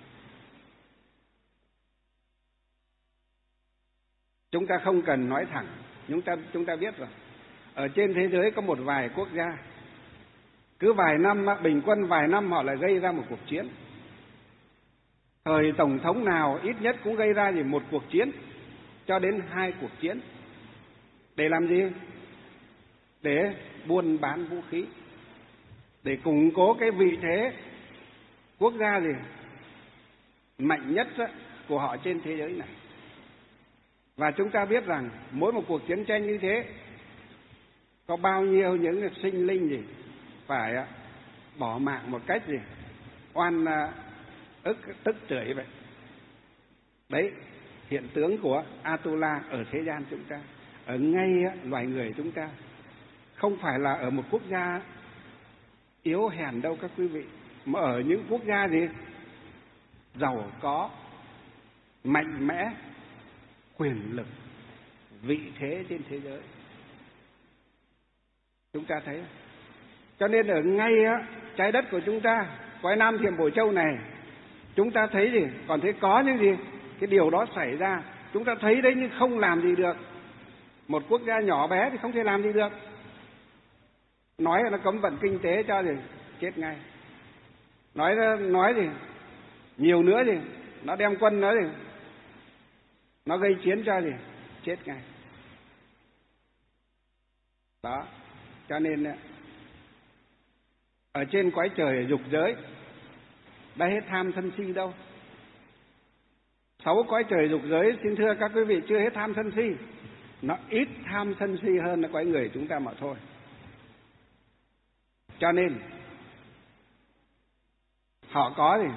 Chúng ta không cần nói thẳng, chúng ta biết rồi. ở trên thế giới có một vài quốc gia, cứ vài năm, bình quân vài năm họ lại gây ra một cuộc chiến. Thời tổng thống nào ít nhất cũng gây ra một cuộc chiến cho đến 2 cuộc chiến. Để làm gì? Để buôn bán vũ khí, để củng cố cái vị thế quốc gia mạnh nhất của họ trên thế giới này. Và chúng ta biết rằng mỗi một cuộc chiến tranh như thế có bao nhiêu những sinh linh phải bỏ mạng một cách oan ức tức tưởi vậy. Đấy, hiện tướng của Atula ở thế gian chúng ta, ở ngay loài người chúng ta, không phải là ở một quốc gia yếu hèn đâu các quý vị, mà ở những quốc gia giàu có, mạnh mẽ, quyền lực, vị thế trên thế giới. Chúng ta thấy, cho nên ở ngay trái đất của chúng ta, quái Nam Thiểm Bổ Châu này, chúng ta thấy còn thấy có những cái điều đó xảy ra. Chúng ta thấy đấy nhưng không làm gì được. Một quốc gia nhỏ bé thì không thể làm gì được. Nói là nó cấm vận kinh tế cho chết ngay. Nói nhiều nữa nó đem quân nó gây chiến cho chết ngay. Đó, cho nên ở trên cõi trời dục giới đã hết tham sân si đâu. 6 cõi trời dục giới, xin thưa các quý vị, chưa hết tham sân si. Nó ít tham sân si hơn là cõi người chúng ta mà thôi. Cho nên họ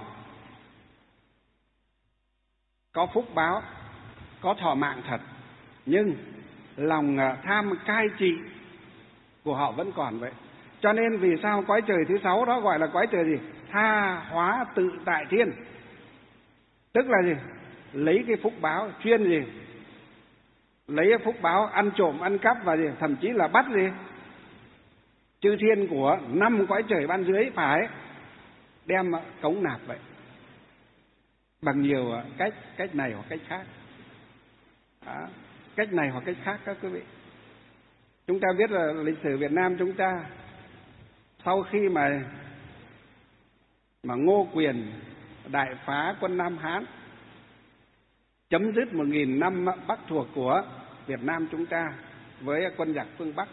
có phúc báo, có thọ mạng thật, nhưng lòng tham cai trị của họ vẫn còn vậy. Cho nên vì sao cõi trời thứ 6 đó gọi là cõi trời tha hóa tự tại thiên, tức là lấy cái phúc báo chuyên lấy cái phúc báo ăn trộm ăn cắp và thậm chí là bắt chư thiên của 5 cõi trời ban dưới phải đem cống nạp vậy, bằng nhiều cách này hoặc cách khác. Đó, cách này hoặc cách khác các quý vị. Chúng ta biết là lịch sử Việt Nam chúng ta sau khi mà Ngô Quyền đại phá quân Nam Hán, chấm dứt 1000 năm Bắc thuộc của Việt Nam chúng ta với quân giặc phương Bắc.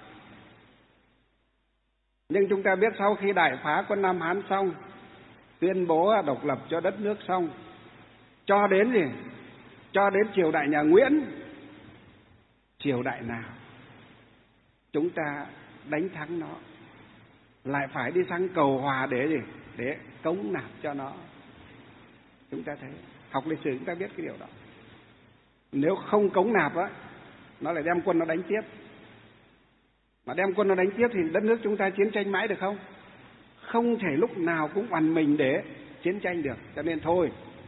Nhưng chúng ta biết sau khi đại phá quân Nam Hán xong, tuyên bố độc lập cho đất nước xong, cho đến triều đại nhà Nguyễn, triều đại nào chúng ta đánh thắng nó lại phải đi sang cầu hòa để cống nạp cho nó. Chúng ta thấy, học lịch sử chúng ta biết cái điều đó. Nếu không cống nạp nó lại đem quân nó đánh tiếp. Mà đem quân nó đánh tiếp thì đất nước chúng ta chiến tranh mãi được không? Không thể lúc nào cũng oằn mình để chiến tranh được. Cho nên thôi,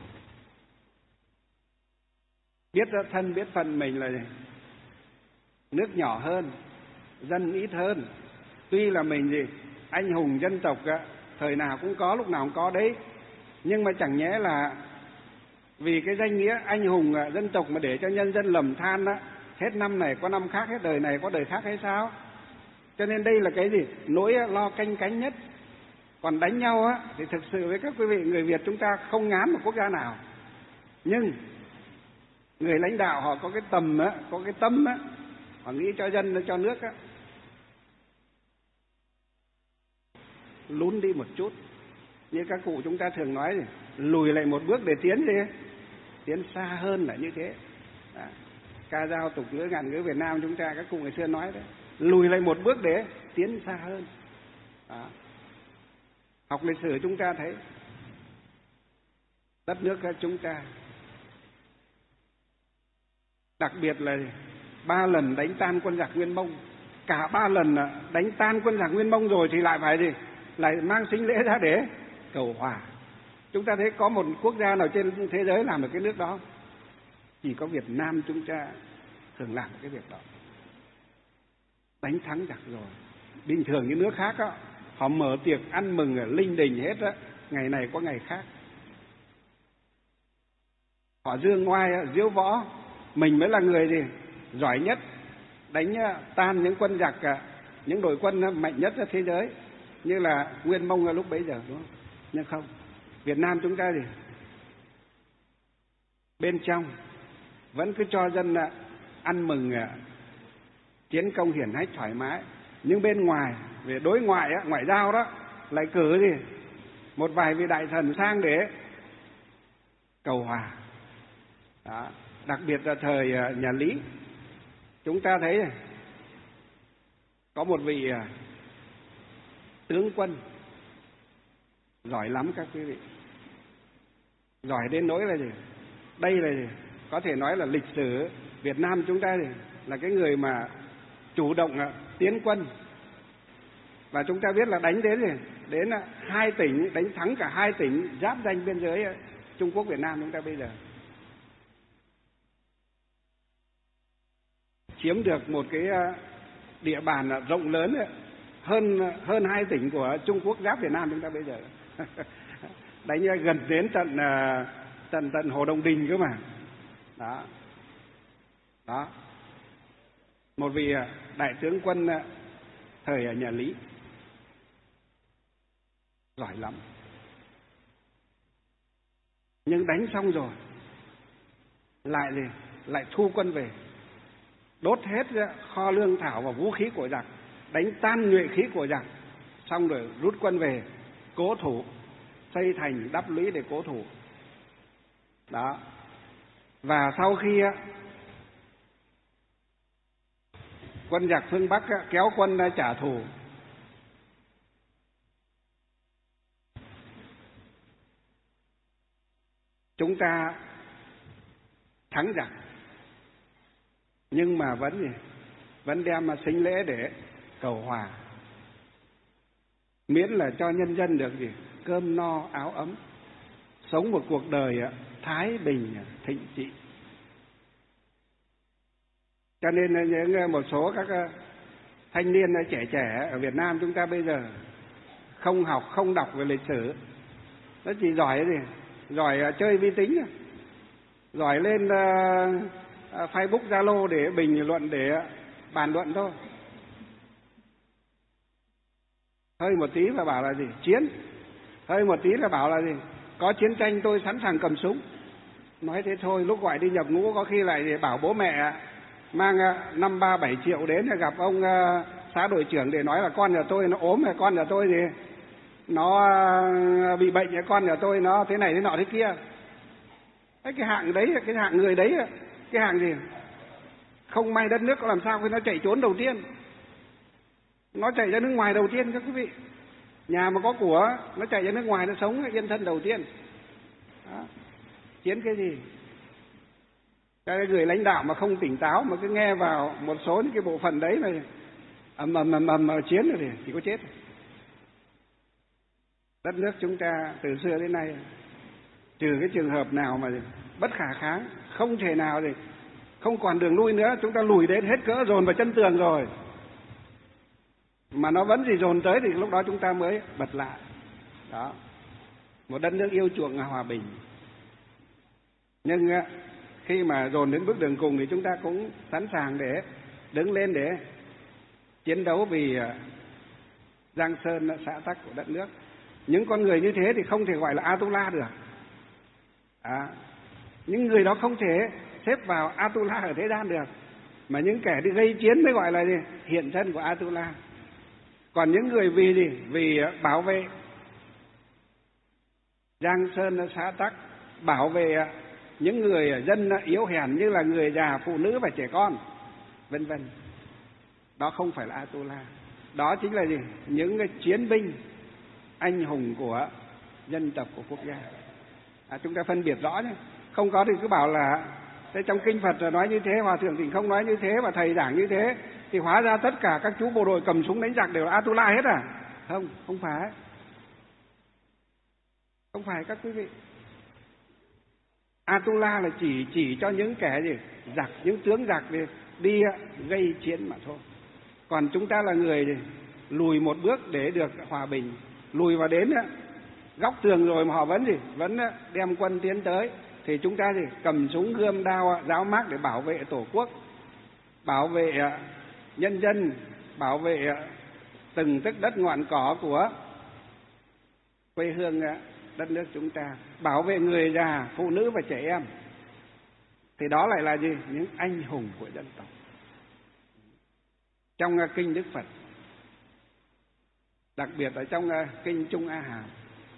biết thân biết phận mình là nước nhỏ hơn, dân ít hơn. Tuy là mình anh hùng dân tộc thời nào cũng có, lúc nào cũng có đấy, nhưng mà chẳng nhẽ là vì cái danh nghĩa anh hùng dân tộc mà để cho nhân dân lầm than hết năm này có năm khác, hết đời này có đời khác hay sao? Cho nên đây là cái nỗi lo canh cánh nhất. Còn đánh nhau thì thực sự với các quý vị, người Việt chúng ta không ngán một quốc gia nào, nhưng người lãnh đạo họ có cái tầm có cái tâm họ nghĩ cho dân cho nước lún đi một chút. Như các cụ chúng ta thường nói lùi lại một bước để tiến xa hơn là như thế. Ca dao tục ngữ ngạn ngữ Việt Nam chúng ta, các cụ ngày xưa nói đấy, lùi lại một bước để tiến xa hơn. Đó. Học lịch sử chúng ta thấy đất nước chúng ta đặc biệt là 3 lần đánh tan quân giặc Nguyên Mông, cả 3 lần đánh tan quân giặc Nguyên Mông rồi thì lại phải lại mang sính lễ ra để cầu hòa. Chúng ta thấy có một quốc gia nào trên thế giới làm được cái nước đó? Chỉ có Việt Nam chúng ta thường làm cái việc đó. Đánh thắng giặc rồi, bình thường những nước khác họ mở tiệc ăn mừng ở linh đình hết ngày này có ngày khác. Họ dương ngoai diễu võ, mình mới là người giỏi nhất, đánh tan những quân giặc, những đội quân mạnh nhất trên thế giới như là Nguyên Mông lúc bấy giờ, đúng không? Nhưng không, Việt Nam chúng ta thì bên trong vẫn cứ cho dân ăn mừng chiến công hiển hách thoải mái, nhưng bên ngoài về đối ngoại ngoại giao đó lại cử gì một vài vị đại thần sang để cầu hòa. Đó. Đặc biệt là thời nhà Lý, chúng ta thấy có một vị tướng quân giỏi lắm các quý vị, giỏi đến nỗi là gì? Đây là gì? Có thể nói là lịch sử Việt Nam chúng ta thì là cái người mà chủ động tiến quân, và chúng ta biết là đánh đến gì? Đến 2 tỉnh, đánh thắng cả 2 tỉnh giáp ranh biên giới Trung Quốc Việt Nam chúng ta bây giờ, chiếm được một cái địa bàn rộng lớn hơn 2 tỉnh của Trung Quốc giáp Việt Nam chúng ta bây giờ. Đánh gần đến tận Hồ Đồng Đình cơ mà. Đó. Một vị đại tướng quân thời nhà Lý giỏi lắm. Nhưng đánh xong rồi lại thu quân về, đốt hết kho lương thảo và vũ khí của giặc, đánh tan nhuệ khí của giặc, xong rồi rút quân về cố thủ, xây thành đắp lũy để cố thủ. Đó. Và sau khi quân giặc phương Bắc kéo quân trả thù, chúng ta thắng giặc, nhưng mà vẫn đem sính lễ để cầu hòa, miễn là cho nhân dân được cơm no áo ấm, sống một cuộc đời thái bình thịnh trị. Cho nên một số các thanh niên trẻ ở Việt Nam chúng ta bây giờ không học không đọc về lịch sử, nó chỉ giỏi giỏi chơi vi tính, giỏi lên Facebook, Zalo để bình luận, để bàn luận thôi. Hơi một tí là bảo là chiến, hơi một tí là bảo là có chiến tranh tôi sẵn sàng cầm súng. Nói thế thôi, lúc gọi đi nhập ngũ có khi lại bảo bố mẹ mang 5-3-7 triệu đến gặp ông xã đội trưởng để nói là con nhà tôi nó ốm, con nhà tôi nó bị bệnh, con nhà tôi nó thế này thế nọ thế kia. Cái hạng đấy, cái hạng người đấy, cái hạng gì không may đất nước có làm sao khi nó chạy trốn đầu tiên, nó chạy ra nước ngoài đầu tiên các quý vị. Nhà mà có của nó chạy ra nước ngoài, nó sống yên thân đầu tiên. Đó. Chiến cái gì? Cái người lãnh đạo mà không tỉnh táo mà cứ nghe vào một số những cái bộ phận đấy là ầm chiến rồi thì chỉ có chết. Đất nước chúng ta từ xưa đến nay, trừ cái trường hợp nào mà bất khả kháng, không thể nào thì không còn đường lui nữa, chúng ta lùi đến hết cỡ, dồn vào chân tường rồi mà nó vẫn dồn tới, thì lúc đó chúng ta mới bật lại. Đó, một đất nước yêu chuộng hòa bình. Nhưng khi mà dồn đến bước đường cùng thì chúng ta cũng sẵn sàng để đứng lên để chiến đấu vì giang sơn xã tắc của đất nước. Những con người như thế thì không thể gọi là Atullah được. Những người đó không thể xếp vào Atullah ở thế gian được, mà những kẻ đi gây chiến mới gọi là hiện thân của Atullah. Còn những người vì bảo vệ giang sơn xã tắc, bảo vệ những người dân yếu hèn như là người già, phụ nữ và trẻ con, vân vân, đó không phải là Atullah. Đó chính là những chiến binh anh hùng của dân tộc, của quốc gia. Chúng ta phân biệt rõ nhé. Không có thì cứ bảo là thế trong kinh Phật là nói như thế, Hòa Thượng Tịnh Không nói như thế, và thầy giảng như thế, thì hóa ra tất cả các chú bộ đội cầm súng đánh giặc đều là Atullah hết à? Không phải. Không phải các quý vị. Atullah là chỉ cho những kẻ giặc, những tướng giặc đi gây chiến mà thôi. Còn chúng ta là người lùi một bước để được hòa bình, lùi vào đến góc tường rồi mà họ vẫn đem quân tiến tới, thì chúng ta cầm súng gươm đao giáo mác để bảo vệ tổ quốc, bảo vệ nhân dân, bảo vệ từng tấc đất ngọn cỏ của quê hương đất nước chúng ta, bảo vệ người già, phụ nữ và trẻ em. Thì đó lại là gì? Những anh hùng của dân tộc. Trong kinh Đức Phật, đặc biệt ở trong kinh Trung A Hàm,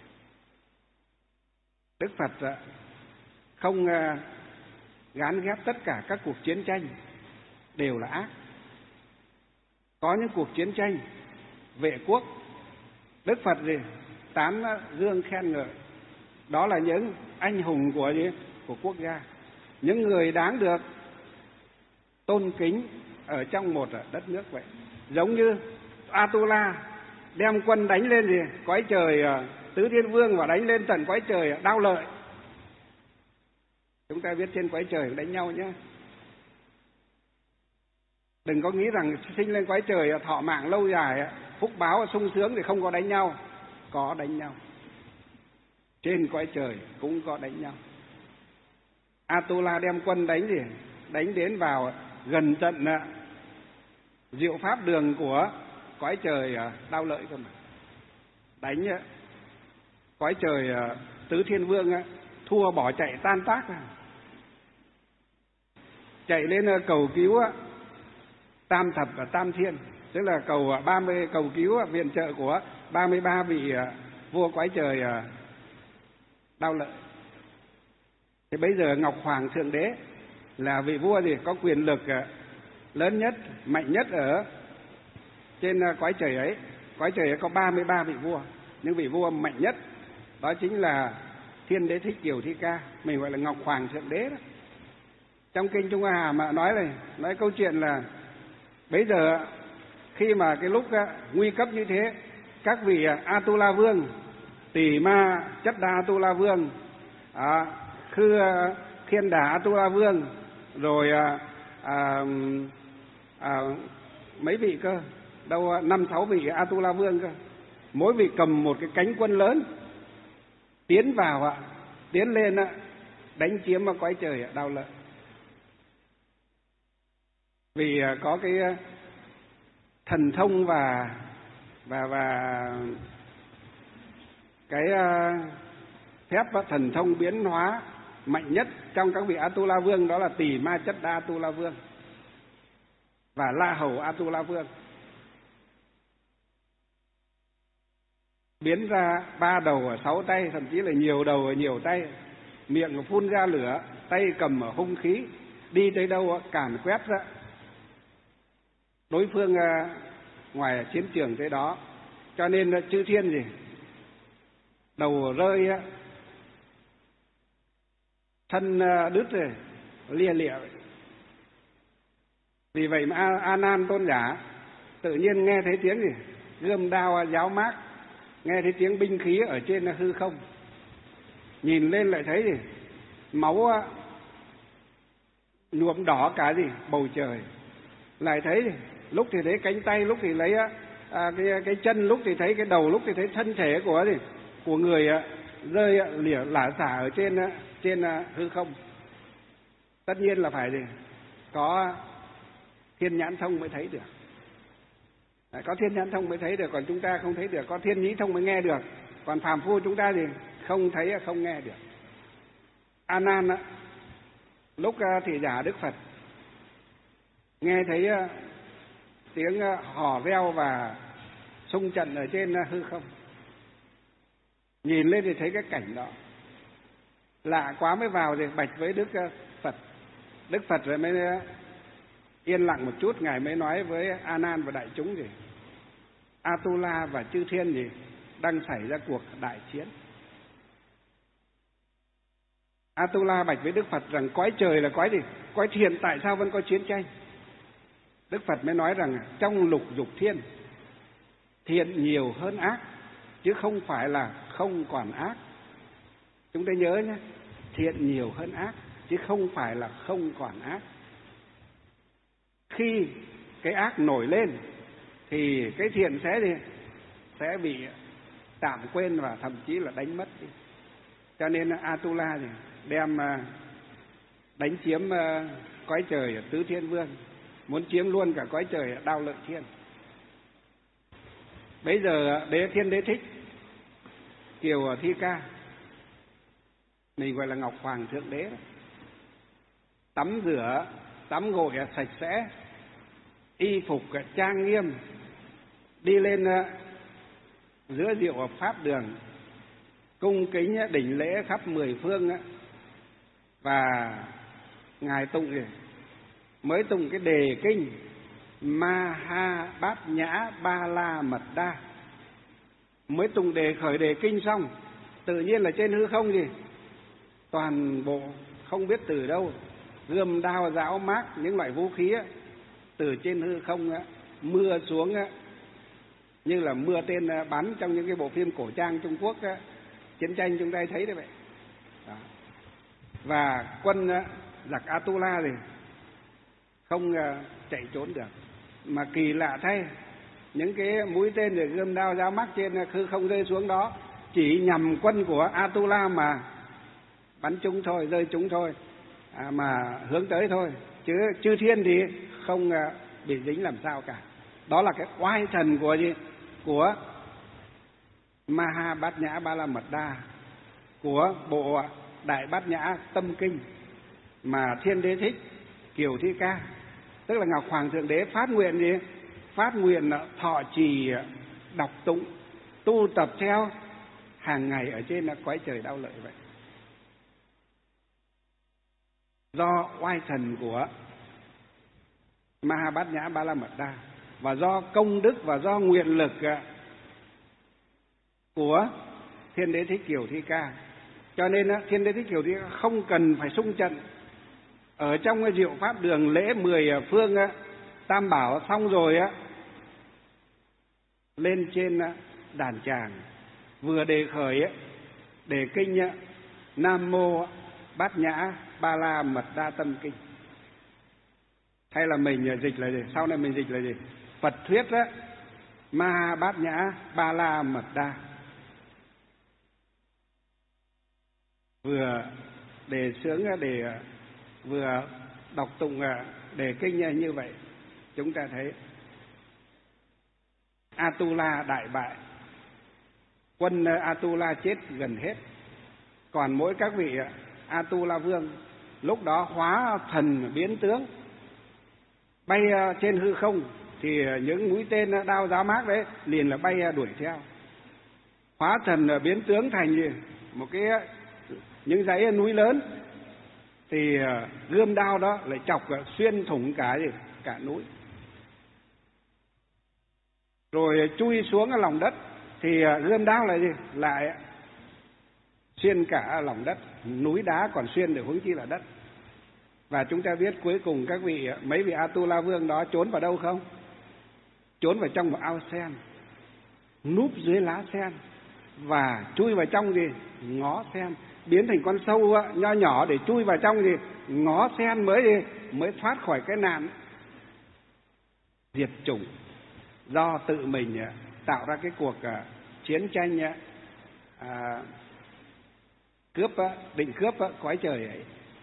Đức Phật không gán ghép tất cả các cuộc chiến tranh đều là ác. Có những cuộc chiến tranh vệ quốc, Đức Phật gì tán dương khen ngợi, đó là những anh hùng của quốc gia, những người đáng được tôn kính ở trong một đất nước vậy. Giống như Atula đem quân đánh lên gì cõi trời Tứ Thiên Vương và đánh lên tận cõi trời Đao Lợi. Chúng ta biết trên cõi trời đánh nhau nhé. Đừng có nghĩ rằng sinh lên cõi trời thọ mạng lâu dài, phúc báo sung sướng thì không có đánh nhau. Có đánh nhau. Trên cõi trời cũng có đánh nhau. Atula đem quân đánh gì? Đánh đến vào gần tận diệu pháp đường của cõi trời Đao Lợi cơ mà. Đánh cõi trời Tứ Thiên Vương thua bỏ chạy tan tác. Chạy lên cầu cứu Tam Thập và Tam Thiên, tức là cầu cứu viện trợ của 33 vị vua cõi trời Đao Lợi. Thì bây giờ Ngọc Hoàng Thượng Đế là vị vua gì có quyền lực lớn nhất, mạnh nhất ở trên cõi trời ấy. Cõi trời ấy có 33 vị vua, nhưng vị vua mạnh nhất đó chính là Thiên Đế Thích Kiều Thi Ca, mình gọi là Ngọc Hoàng Thượng Đế đó. Trong kinh Trung A Hàm mà nói câu chuyện là bây giờ khi mà cái lúc nguy cấp như thế, các vị Atula Vương, Tỳ Ma Chất Đa Atula Vương, Khư Thiên Đà Atula Vương, rồi mấy vị cơ, đâu 5-6 vị Atula Vương cơ, mỗi vị cầm một cái cánh quân lớn tiến lên đánh chiếm cõi trời Đao Lợi. Vì có cái thần thông và cái phép thần thông biến hóa mạnh nhất trong các vị Atula Vương, đó là Tỳ Ma Chất Đa Atula Vương và La Hầu Atula Vương. Biến ra 3 đầu ở 6 tay, thậm chí là nhiều đầu ở nhiều tay, miệng phun ra lửa, tay cầm ở hung khí, đi tới đâu càn quét ra đối phương ngoài chiến trường tới đó. Cho nên chư thiên gì đầu rơi, thân đứt rồi, lia lịa. Vì vậy mà A Nan Tôn giả tự nhiên nghe thấy tiếng gì gươm đao giáo mác, nghe thấy tiếng binh khí ở trên hư không, nhìn lên lại thấy gì máu nhuộm đỏ cả gì bầu trời. Lại thấy gì lúc thì thấy cánh tay, lúc thì lấy cái chân, lúc thì thấy cái đầu, lúc thì thấy thân thể của người rơi lìa lả xả ở trên hư không. Tất nhiên là phải gì có thiên nhãn thông mới thấy được. Có thiên nhãn thông mới thấy được, còn chúng ta không thấy được. Có thiên nhĩ thông mới nghe được, còn phàm phu chúng ta thì không thấy, không nghe được. A Nan lúc thị giả Đức Phật nghe thấy tiếng hò reo và xung trận ở trên hư không, nhìn lên thì thấy cái cảnh đó lạ quá, mới vào thì bạch với Đức Phật. Đức Phật rồi mới yên lặng một chút, ngài mới nói với A Nan và đại chúng gì Atula và chư thiên gì đang xảy ra cuộc đại chiến. Atula bạch với Đức Phật rằng cõi trời là cõi gì? Cõi thiện, tại sao vẫn có chiến tranh? Đức Phật mới nói rằng trong lục dục thiên, thiện nhiều hơn ác, chứ không phải là không còn ác. Chúng ta nhớ nhé, thiện nhiều hơn ác, chứ không phải là không còn ác. Khi cái ác nổi lên thì cái thiện sẽ bị tạm quên và thậm chí là đánh mất đi. Cho nên Atula thì đem đánh chiếm cõi trời Tứ Thiên Vương, muốn chiếm luôn cả cõi trời Đao Lợi Thiên. Bây giờ Đế Thiên Đế Thích Kiều Thi Ca, mình gọi là Ngọc Hoàng Thượng Đế đó, tắm rửa, tắm gội sạch sẽ, y phục trang nghiêm, đi lên giữa diệu pháp đường, cung kính đỉnh lễ khắp mười phương. Và ngài tụng gì? Mới tụng cái đề kinh Ma Ha Bát Nhã Ba La Mật Đa, mới tụng khởi đề kinh xong, tự nhiên là trên hư không gì toàn bộ không biết từ đâu, gươm đao giáo mác những loại vũ khí từ trên hư không mưa xuống như là mưa tên bắn trong những cái bộ phim cổ trang Trung Quốc chiến tranh chúng ta thấy đấy vậy. Đó. Và quân giặc Atula thì không chạy trốn được, mà kỳ lạ thay, những cái mũi tên rồi gươm đao giáo mác trên hư không rơi xuống đó chỉ nhằm quân của Atula mà bắn chúng thôi, rơi chúng thôi, mà hướng tới thôi, chứ chư thiên thì không bị dính làm sao cả. Đó là cái oai thần của gì? Của Maha Bát Nhã Ba La Mật Đa, của bộ Đại Bát Nhã Tâm Kinh mà Thiên Đế Thích Kiều Thi Ca, tức là Ngọc Hoàng Thượng Đế phát nguyện gì? Phát nguyện thọ trì, đọc tụng, tu tập theo hàng ngày ở trên cõi trời Đao Lợi vậy. Do oai thần của Maha Bát Nhã Ba La Mật Đa, và do công đức và do nguyện lực của Thiên Đế Thích Kiều Thi Ca, cho nên Thiên Đế Thích Kiều Thi Ca không cần phải xung trận. Ở trong cái diệu pháp đường lễ 10 phương Tam Bảo xong rồi lên trên đàn tràng vừa đề khởi đề kinh Nam Mô Bát Nhã Ba La Mật Đa Tâm Kinh, hay là mình dịch là gì? Sau này mình dịch là gì? Phật thuyết Ma Bát Nhã Ba La Mật Đa. Vừa đề xướng để vừa đọc tụng đề kinh như vậy, chúng ta thấy Atula đại bại, quân Atula chết gần hết, còn mỗi các vị Atula vương lúc đó hóa thần biến tướng, bay trên hư không, thì những mũi tên đao giáo mác đấy liền là bay đuổi theo. Hóa thần biến tướng thành gì? Một cái những dãy núi lớn, thì gươm đao đó lại chọc xuyên thủng cả núi, rồi chui xuống ở lòng đất, thì gươm đao là gì? Lại xuyên cả lòng đất, núi đá còn xuyên được, huống chi là đất. Và chúng ta biết cuối cùng mấy vị Atula vương đó trốn vào đâu không? Trốn vào trong một ao sen, núp dưới lá sen và chui vào trong gì? Ngó sen, biến thành con sâu nho nhỏ để chui vào trong gì? Ngó sen mới thoát khỏi cái nạn diệt chủng do tự mình tạo ra cái cuộc chiến tranh định cướp cõi trời ấy.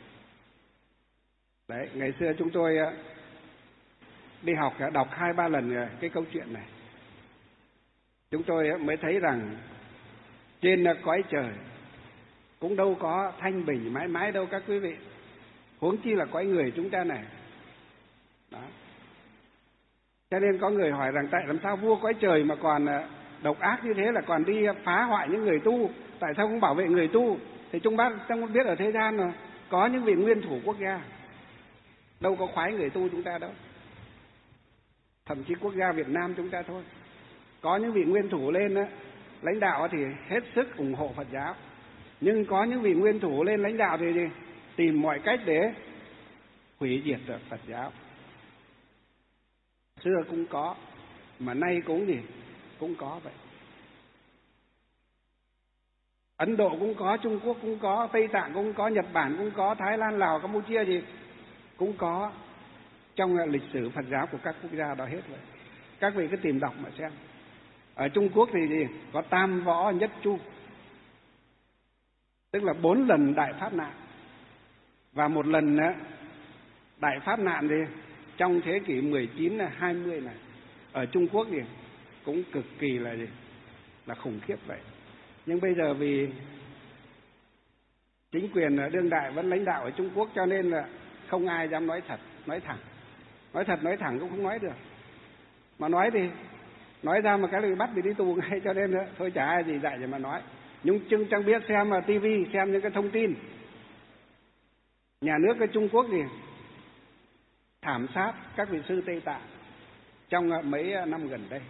Đấy, ngày xưa chúng tôi đi học đọc 2-3 lần cái câu chuyện này, chúng tôi mới thấy rằng trên cõi trời cũng đâu có thanh bình mãi mãi đâu các quý vị, huống chi là cõi người chúng ta này. Đó. Cho nên có người hỏi rằng tại làm sao vua cõi trời mà còn độc ác như thế, là còn đi phá hoại những người tu, tại sao không bảo vệ người tu? Thì chúng bác biết ở thế gian mà có những vị nguyên thủ quốc gia đâu có khoái người tu chúng ta đâu, thậm chí quốc gia Việt Nam chúng ta thôi, có những vị nguyên thủ lên lãnh đạo thì hết sức ủng hộ Phật giáo, nhưng có những vị nguyên thủ lên lãnh đạo thì gì? Tìm mọi cách để hủy diệt Phật giáo. Xưa cũng có, mà nay cũng có vậy. Ấn Độ cũng có, Trung Quốc cũng có, Tây Tạng cũng có, Nhật Bản cũng có, Thái Lan, Lào, Campuchia gì cũng có trong lịch sử Phật giáo của các quốc gia đó hết vậy. Các vị cứ tìm đọc mà xem. Ở Trung Quốc thì gì? Có Tam Võ Nhất Chu, tức là 4 lần đại pháp nạn, và một lần đại pháp nạn thì trong thế kỷ 19 là 20 này ở Trung Quốc thì cũng cực kỳ là khủng khiếp vậy. Nhưng bây giờ vì chính quyền đương đại vẫn lãnh đạo ở Trung Quốc cho nên là không ai dám nói thật, nói thẳng. Nói thật nói thẳng cũng không nói được. Mà nói thì nói ra mà cái là bị bắt, bị đi tù ngay, cho nên thôi chả ai gì dạy để mà nói. Nhưng chẳng biết xem mà tivi, xem những cái thông tin nhà nước ở Trung Quốc thì thảm sát các vị sư Tây Tạng trong mấy năm gần đây.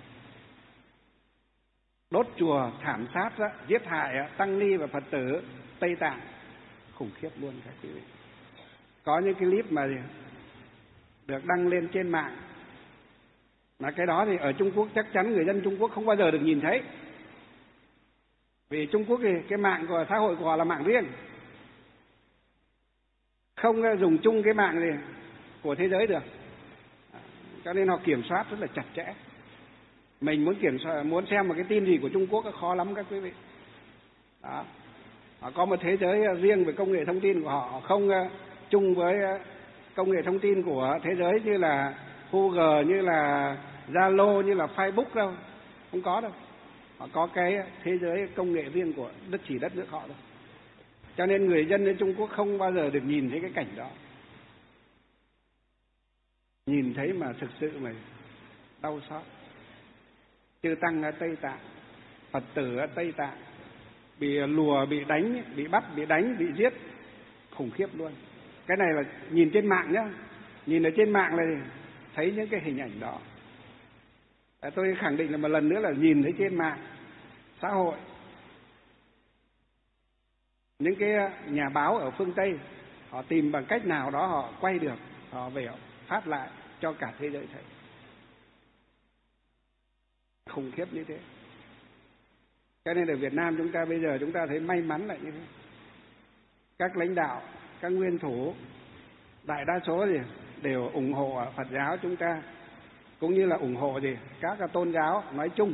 Đốt chùa, thảm sát, giết hại tăng ni và Phật tử Tây Tạng, khủng khiếp luôn các quý vị. Có những cái clip mà được đăng lên trên mạng, mà cái đó thì ở Trung Quốc chắc chắn người dân Trung Quốc không bao giờ được nhìn thấy. Vì Trung Quốc thì cái mạng của xã hội của họ là mạng riêng, không dùng chung cái mạng gì của thế giới được, cho nên họ kiểm soát rất là chặt chẽ. Mình muốn xem một cái tin gì của Trung Quốc khó lắm các quý vị. Đó. Họ có một thế giới riêng về công nghệ thông tin của họ, không chung với công nghệ thông tin của thế giới như là Google, như là Zalo, như là Facebook đâu, không có đâu. Họ có cái thế giới công nghệ riêng của đất nước họ thôi. Cho nên người dân ở Trung Quốc không bao giờ được nhìn thấy cái cảnh đó. Nhìn thấy mà thực sự mà đau xót. Chư tăng ở Tây Tạng, Phật tử ở Tây Tạng bị lùa, bị đánh, bị bắt, bị đánh, bị giết, khủng khiếp luôn. Cái này là nhìn trên mạng nhá, nhìn ở trên mạng là thấy những cái hình ảnh đó. Tôi khẳng định là một lần nữa là nhìn thấy trên mạng xã hội, những cái nhà báo ở phương Tây họ tìm bằng cách nào đó họ quay được, họ về họ phát lại cho cả thế giới thấy. Khủng khiếp như thế. Cho nên ở Việt Nam chúng ta bây giờ chúng ta thấy may mắn là như thế. Các lãnh đạo, các nguyên thủ đại đa số thì đều ủng hộ Phật giáo chúng ta, cũng như là ủng hộ các tôn giáo nói chung.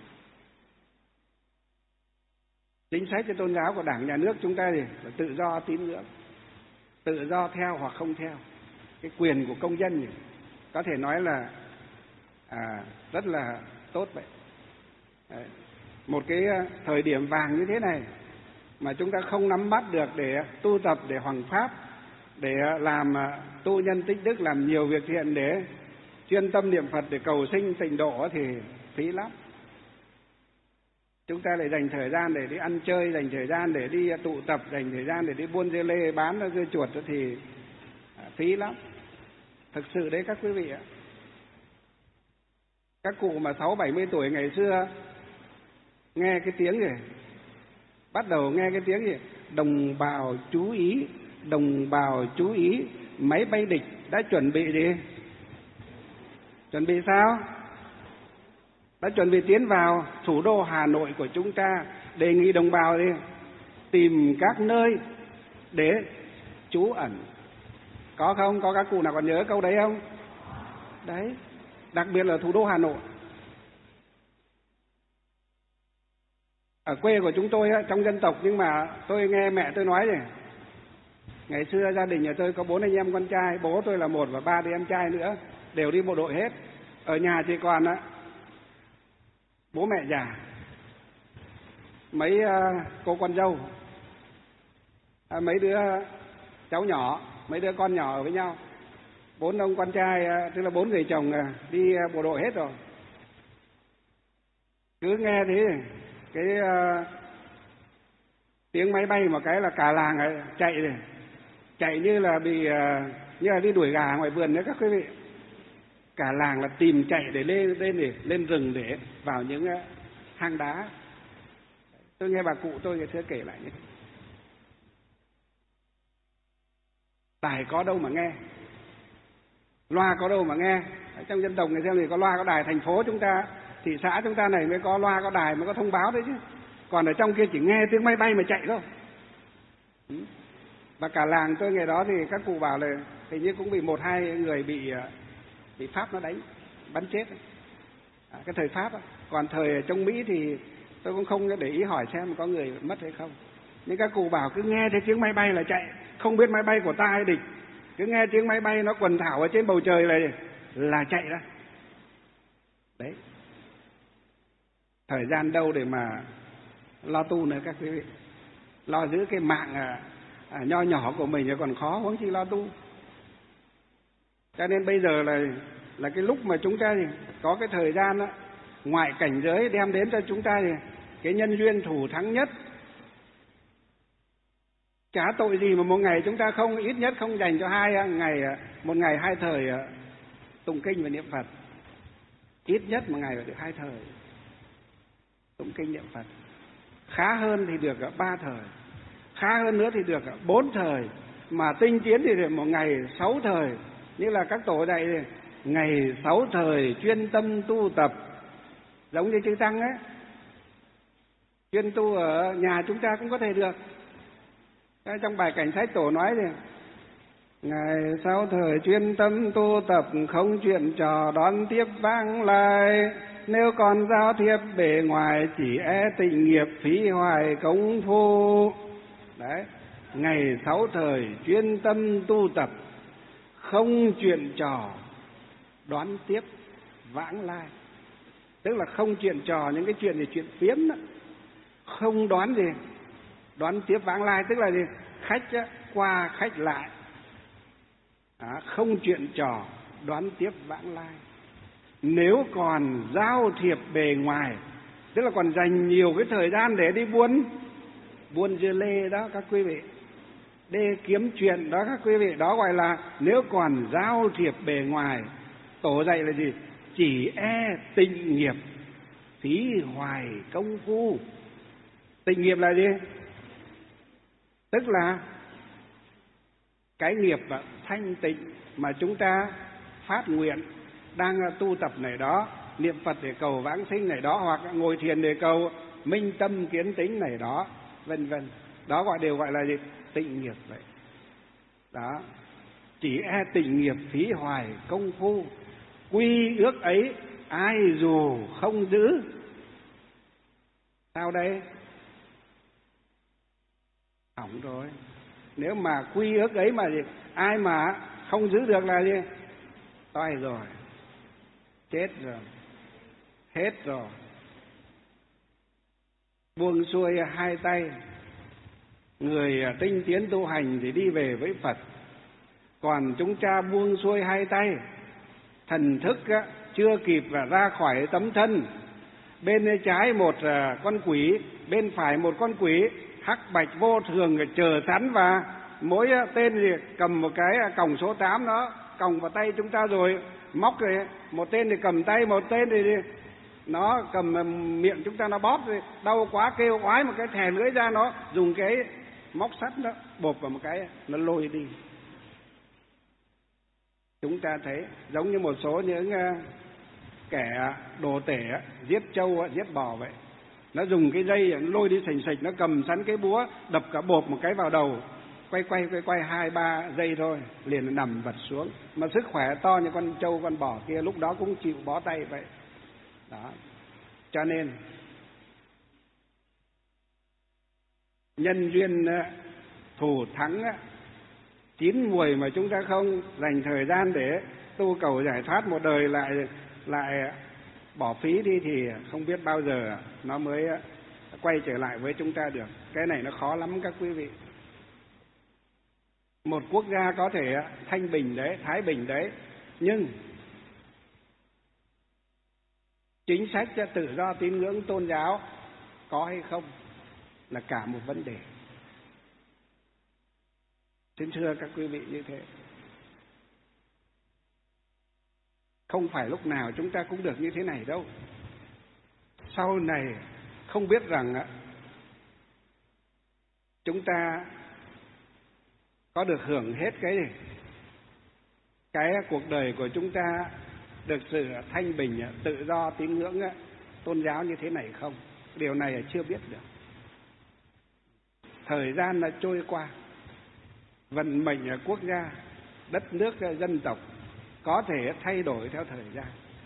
Chính sách cái tôn giáo của Đảng Nhà nước chúng ta thì là tự do tín ngưỡng, tự do theo hoặc không theo. Cái quyền của công dân thì có thể nói là rất là tốt vậy. Đấy. Một cái thời điểm vàng như thế này mà chúng ta không nắm bắt được để tu tập, để hoằng pháp, để làm tu nhân tích đức, làm nhiều việc thiện, để chuyên tâm niệm Phật, để cầu sinh tịnh độ thì phí lắm. Chúng ta lại dành thời gian để đi ăn chơi, dành thời gian để đi tụ tập, dành thời gian để đi buôn dưa lê, bán dưa chuột thì phí lắm. Thực sự đấy các quý vị ạ. Các cụ mà 60-70 tuổi ngày xưa nghe cái tiếng gì, bắt đầu nghe cái tiếng gì, đồng bào chú ý, đồng bào chú ý, máy bay địch đã chuẩn bị gì? Chuẩn bị sao? Đã chuẩn bị tiến vào thủ đô Hà Nội của chúng ta. Đề nghị đồng bào đi tìm các nơi để trú ẩn. Có không? Có các cụ nào còn nhớ câu đấy không? Đấy, đặc biệt là thủ đô Hà Nội. Ở quê của chúng tôi trong dân tộc, nhưng mà tôi nghe mẹ tôi nói này, ngày xưa gia đình nhà tôi có 4 anh em con trai, bố tôi là 1 và 3 đứa em trai nữa, đều đi bộ đội hết. Ở nhà chỉ còn bố mẹ già, mấy cô con dâu, mấy đứa cháu nhỏ, mấy đứa con nhỏ ở với nhau. 4 ông con trai, tức là 4 người chồng đi bộ đội hết rồi. Cứ nghe thế cái tiếng máy bay một cái là cả làng chạy rồi, chạy như là như là đi đuổi gà ngoài vườn nữa các quý vị. Cả làng là tìm chạy để lên rừng để vào những hang đá. Tôi nghe bà cụ tôi ngày xưa kể lại như thế. Đài có đâu mà nghe, loa có đâu mà nghe. Ở trong dân tộc người xem thì có loa có đài, thành phố chúng ta, thị xã chúng ta này mới có loa có đài, mới có thông báo đấy chứ. Còn ở trong kia chỉ nghe tiếng máy bay mà chạy thôi. Và cả làng tôi ngày đó thì các cụ bảo là hình như cũng bị 1-2 người bị Pháp nó đánh, bắn chết. Cái thời Pháp. Còn thời trong Mỹ thì tôi cũng không để ý hỏi xem có người mất hay không. Nhưng các cụ bảo cứ nghe thấy tiếng máy bay là chạy, không biết máy bay của ta hay địch cứ nghe tiếng máy bay nó quần thảo ở trên bầu trời là chạy ra. Đấy, thời gian đâu để mà lo tu nữa các quý vị. Lo giữ cái mạng nho nhỏ của mình còn khó, huống chi lo tu. Cho nên bây giờ là cái lúc mà chúng ta có cái thời gian đó, ngoại cảnh giới đem đến cho chúng ta cái nhân duyên thủ thắng nhất. Chả tội gì mà một ngày chúng ta không, ít nhất không dành cho một ngày 2 thời tụng kinh và niệm Phật. Ít nhất một ngày phải được 2 thời tụng kinh niệm Phật. Khá hơn thì được 3 thời, khá hơn nữa thì được 4 thời, mà tinh tiến thì được một ngày 6 thời. Như là các tổ dạy ngày 6 thời chuyên tâm tu tập, giống như chư tăng ấy. Chuyên tu ở nhà chúng ta cũng có thể được. Trong bài cảnh sách tổ nói thì ngày 6 thời chuyên tâm tu tập, không chuyện trò đón tiếp vãng lai. Nếu còn giao thiệp bề ngoài, chỉ e tịnh nghiệp phí hoài công phu. Đấy, ngày 6 thời chuyên tâm tu tập, không chuyện trò đoán tiếp vãng lai. Tức là không chuyện trò, những cái chuyện gì chuyện phiếm đó. Không đoán gì, đoán tiếp vãng lai tức là gì? Khách qua khách lại. Không chuyện trò đoán tiếp vãng lai. Nếu còn giao thiệp bề ngoài, tức là còn dành nhiều cái thời gian để đi buôn dưa lê đó các quý vị, để kiếm chuyện đó các quý vị. Đó gọi là nếu còn giao thiệp bề ngoài. Tổ dạy là gì? Chỉ e tịnh nghiệp phí hoài công phu. Tịnh nghiệp là gì? Tức là cái nghiệp thanh tịnh mà chúng ta phát nguyện đang tu tập này đó, niệm Phật để cầu vãng sinh này đó, hoặc ngồi thiền để cầu minh tâm kiến tính này đó, vân vân. Đó đều gọi là gì? Tịnh nghiệp vậy. Đó, chỉ e tịnh nghiệp phí hoài công phu, quy ước ấy ai dù không giữ. Sao đây? Hỏng rồi. Nếu mà quy ước ấy mà gì? Ai mà không giữ được là gì? Toi rồi, chết rồi, hết rồi. Buông xuôi hai tay, người tinh tiến tu hành thì đi về với Phật. Còn chúng ta buông xuôi hai tay, thần thức chưa kịp ra khỏi tấm thân. Bên trái một con quỷ, bên phải một con quỷ hắc bạch vô thường chờ sẵn, và mỗi tên thì cầm một cái còng số 8 đó còng vào tay chúng ta rồi móc rồi. Một tên thì cầm tay, một tên thì nó cầm miệng chúng ta, nó bóp rồi đau quá kêu oái một cái thè lưỡi ra, nó dùng cái móc sắt đó bột vào một cái, nó lôi đi. Chúng ta thấy giống như một số những kẻ đồ tể giết trâu giết bò vậy. Nó dùng cái dây nó lôi đi sành sạch, nó cầm sẵn cái búa đập cả bột một cái vào đầu, quay 2-3 giây thôi liền nằm vật xuống. Mà sức khỏe to như con trâu con bò kia lúc đó cũng chịu bó tay vậy đó. Cho nên nhân duyên thù thắng 9 mùi mà chúng ta không dành thời gian để tu cầu giải thoát, một đời lại bỏ phí đi thì không biết bao giờ nó mới quay trở lại với chúng ta được. Cái này nó khó lắm các quý vị. Một quốc gia có thể thanh bình đấy, thái bình đấy, nhưng chính sách tự do tín ngưỡng tôn giáo có hay không là cả một vấn đề. Xin thưa các quý vị như thế. Không phải lúc nào chúng ta cũng được như thế này đâu. Sau này không biết rằng chúng ta có được hưởng hết cái cuộc đời của chúng ta được sự thanh bình, tự do tín ngưỡng tôn giáo như thế này không? Điều này chưa biết được. Thời gian đã trôi qua, vận mệnh quốc gia, đất nước, dân tộc có thể thay đổi theo thời gian.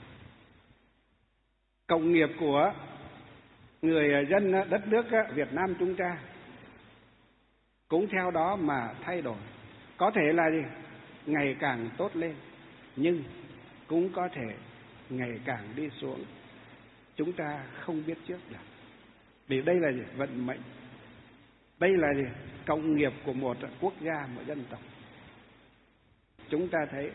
Cộng nghiệp của người dân đất nước Việt Nam chúng ta cũng theo đó mà thay đổi. Có thể là gì? ngày càng tốt lên, nhưng cũng có thể ngày càng đi xuống. Chúng ta không biết trước được. Vì đây là vận mệnh. Đây là cộng nghiệp của một quốc gia, một dân tộc. Chúng ta thấy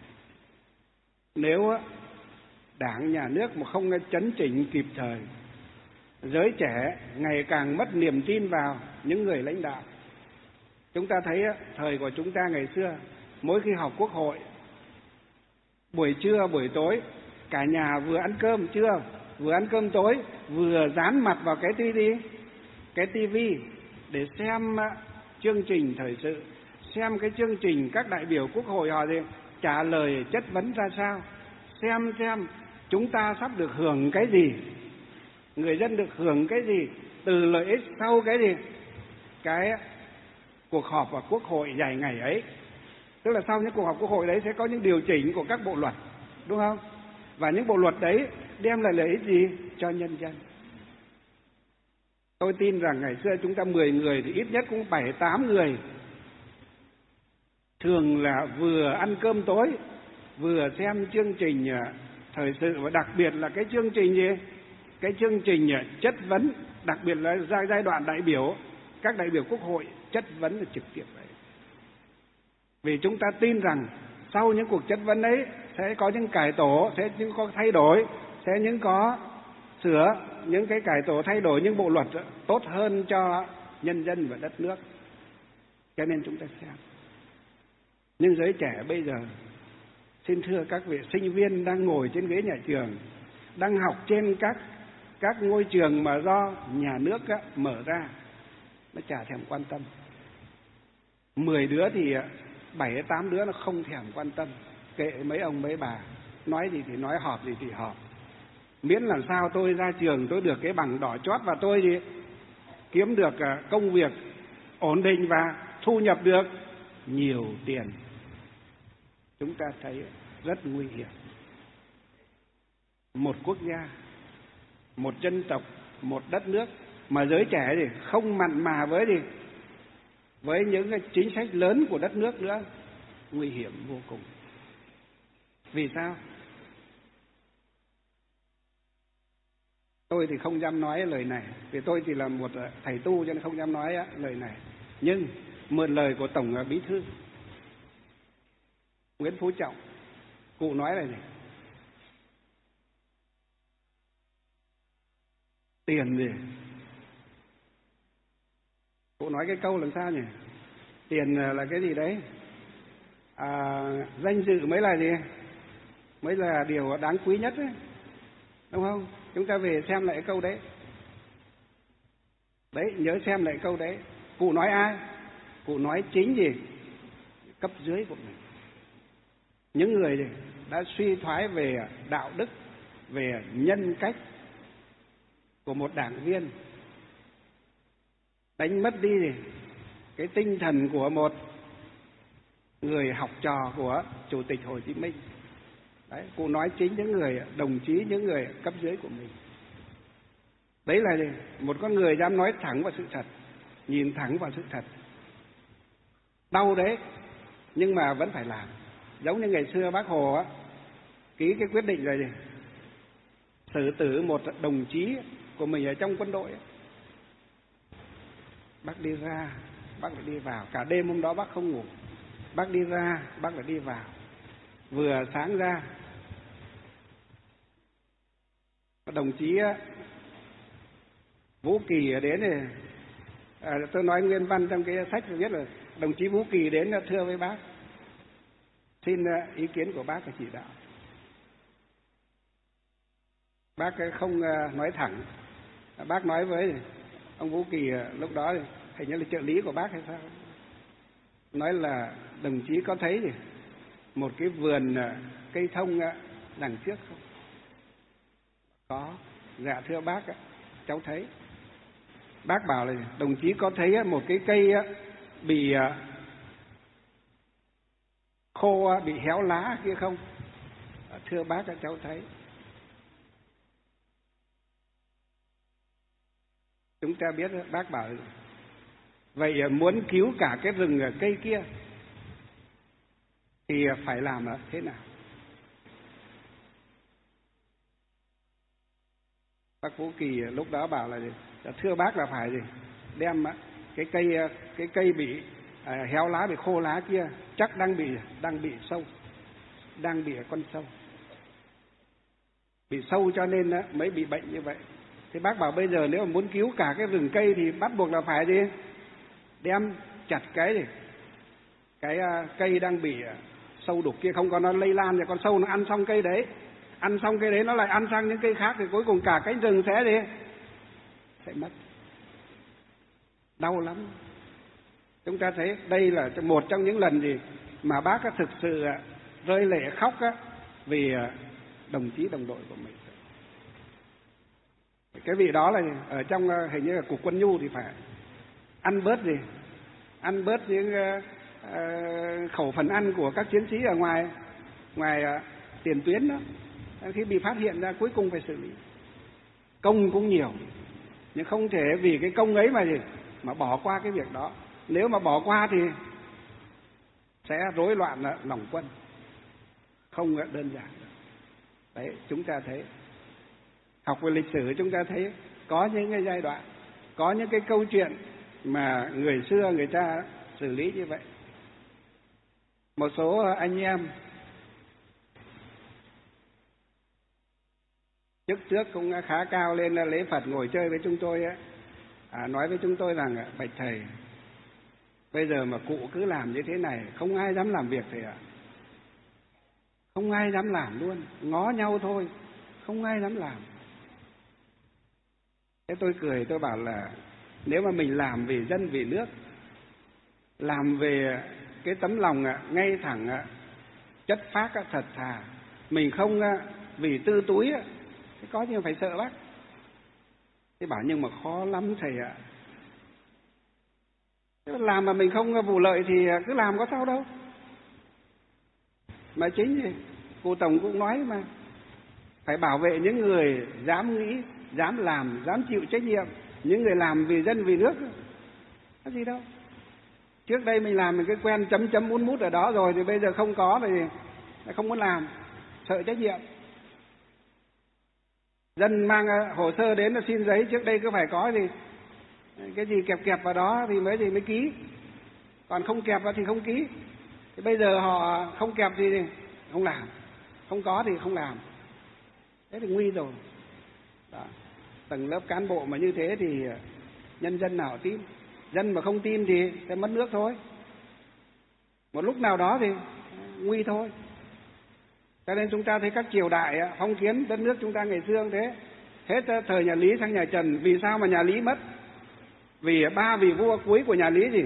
nếu Đảng, nhà nước mà không chấn chỉnh kịp thời, giới trẻ ngày càng mất niềm tin vào những người lãnh đạo. Chúng ta thấy thời của chúng ta ngày xưa, mỗi khi họp Quốc hội, buổi trưa, buổi tối, cả nhà vừa ăn cơm trưa, vừa ăn cơm tối, vừa dán mặt vào cái tivi để xem chương trình thời sự, xem cái chương trình các đại biểu Quốc hội họ trả lời chất vấn ra sao, xem chúng ta sắp được hưởng cái gì, người dân được hưởng cái gì từ lợi ích sau cái cuộc họp ở Quốc hội dài ngày ấy. Tức là sau những cuộc họp Quốc hội đấy sẽ có những điều chỉnh của các bộ luật, đúng không? Và những bộ luật đấy đem lại lợi ích gì cho nhân dân. Tôi tin rằng ngày xưa chúng ta 10 người thì ít nhất cũng 7-8 người thường là vừa ăn cơm tối, vừa xem chương trình thời sự, và đặc biệt là cái chương trình cái chương trình chất vấn, đặc biệt là giai đoạn các đại biểu Quốc hội chất vấn là trực tiếp đấy. Vì chúng ta tin rằng sau những cuộc chất vấn ấy sẽ có những cải tổ, sẽ những có thay đổi, sẽ những có sửa những cái cải tổ, thay đổi những bộ luật tốt hơn cho nhân dân và đất nước. Cho nên chúng ta xem. Nhưng giới trẻ bây giờ, xin thưa các vị sinh viên đang ngồi trên ghế nhà trường, đang học trên các ngôi trường mà do nhà nước mở ra, nó chả thèm quan tâm. 10 đứa thì 7-8 đứa nó không thèm quan tâm, kệ mấy ông mấy bà, nói gì thì nói, họp gì thì họp. Miễn làm sao tôi ra trường tôi được cái bằng đỏ chót và tôi kiếm được công việc ổn định và thu nhập được nhiều tiền. Chúng ta thấy rất nguy hiểm. Một quốc gia, một dân tộc, một đất nước mà giới trẻ thì không mặn mà với những cái chính sách lớn của đất nước nữa, nguy hiểm vô cùng. Vì sao? Tôi thì không dám nói lời này, vì tôi chỉ là một thầy tu cho nên không dám nói lời này. Nhưng mượn lời của Tổng Bí thư Nguyễn Phú Trọng, cụ nói là gì? Tiền gì? Cụ nói cái câu làm sao nhỉ? Tiền là cái gì đấy? Danh dự mới là gì? Mới là điều đáng quý nhất ấy. Đúng không? Chúng ta về xem lại câu đấy. Đấy, nhớ xem lại câu đấy. Cụ nói ai? Cụ nói chính gì? Cấp dưới của mình. Những người đã suy thoái về đạo đức, về nhân cách của một đảng viên, đánh mất đi cái tinh thần của một người học trò của Chủ tịch Hồ Chí Minh. Đấy, cụ nói chính những người đồng chí, những người cấp dưới của mình. Đấy là gì? Một con người dám nói thẳng vào sự thật, nhìn thẳng vào sự thật. Đau đấy, nhưng mà vẫn phải làm. Giống như ngày xưa Bác Hồ ký cái quyết định rồi xử tử một đồng chí của mình ở trong quân đội. Bác đi ra, bác lại đi vào. Cả đêm hôm đó bác không ngủ. Bác đi ra, bác lại đi vào. Vừa sáng ra, đồng chí Vũ Kỳ đến này, tôi nói nguyên văn trong cái sách tôi viết là đồng chí Vũ Kỳ đến thưa với bác, xin ý kiến của bác và chỉ đạo. Bác không nói thẳng, bác nói với ông Vũ Kỳ lúc đó hình như là trợ lý của bác hay sao, nói là đồng chí có thấy một cái vườn cây thông đằng trước không? Có. Dạ thưa bác, cháu thấy. Bác bảo là đồng chí có thấy một cái cây bị khô, bị héo lá kia không? Thưa bác, cháu thấy. Chúng ta biết bác bảo vậy muốn cứu cả cái rừng cây kia thì phải làm là thế nào? Bác Vũ Kỳ lúc đó bảo là gì? Thưa bác là phải gì? Đem cái cây bị héo lá, bị khô lá kia chắc đang bị sâu, đang bị con sâu, bị sâu cho nên mới bị bệnh như vậy. Thì bác bảo bây giờ nếu mà muốn cứu cả cái rừng cây thì bắt buộc là phải gì? Đem chặt cái cây đang bị sâu đục kia, không có nó lây lan thì con sâu nó ăn xong cây đấy, nó lại ăn sang những cây khác thì cuối cùng cả cánh rừng sẽ mất. Đau lắm. Chúng ta thấy đây là một trong những lần gì mà bác thực sự rơi lệ khóc vì đồng chí đồng đội của mình. Cái vị đó là ở trong hình như là cục quân nhu thì phải ăn bớt những khẩu phần ăn của các chiến sĩ ở ngoài tiền tuyến đó. Khi bị phát hiện ra cuối cùng phải xử lý. Công cũng nhiều, nhưng không thể vì cái công ấy mà bỏ qua cái việc đó. Nếu mà bỏ qua thì sẽ rối loạn lòng quân, không đơn giản. Đấy, chúng ta thấy học về lịch sử chúng ta thấy có những cái giai đoạn, có những cái câu chuyện mà người xưa người ta xử lý như vậy. Một số anh em trước cũng khá cao lên lễ Phật ngồi chơi với chúng tôi nói với chúng tôi rằng bạch thầy, bây giờ mà cụ cứ làm như thế này không ai dám làm việc thầy ạ. Không ai dám làm luôn, ngó nhau thôi, không ai dám làm. Thế tôi cười, tôi bảo là nếu mà mình làm vì dân vì nước, làm về cái tấm lòng ngay thẳng, chất phác, thật thà, mình không vì tư túi, thế có gì phải sợ bác. Thế bảo nhưng mà khó lắm thầy ạ. Làm mà mình không vụ lợi thì cứ làm có sao đâu. Mà chính thì cụ Tổng cũng nói mà, phải bảo vệ những người dám nghĩ, dám làm, dám chịu trách nhiệm, những người làm vì dân vì nước. Có gì đâu. Trước đây mình làm mình cứ quen chấm chấm mút mút ở đó rồi, thì bây giờ không có thì không muốn làm, sợ trách nhiệm. Dân mang hồ sơ đến là xin giấy, trước đây cứ phải có gì cái gì kẹp vào đó thì mới ký, còn không kẹp thì không ký. Thì bây giờ họ không kẹp thì không làm, không có thì không làm. Thế thì nguy rồi. Đó. Tầng lớp cán bộ mà như thế thì nhân dân nào tin? Dân mà không tin thì sẽ mất nước thôi. Một lúc nào đó thì nguy thôi. Cho nên chúng ta thấy các triều đại phong kiến đất nước chúng ta ngày xưa thế. Hết thời nhà Lý sang nhà Trần. Vì sao mà nhà Lý mất? Vì ba vị vua cuối của nhà Lý gì?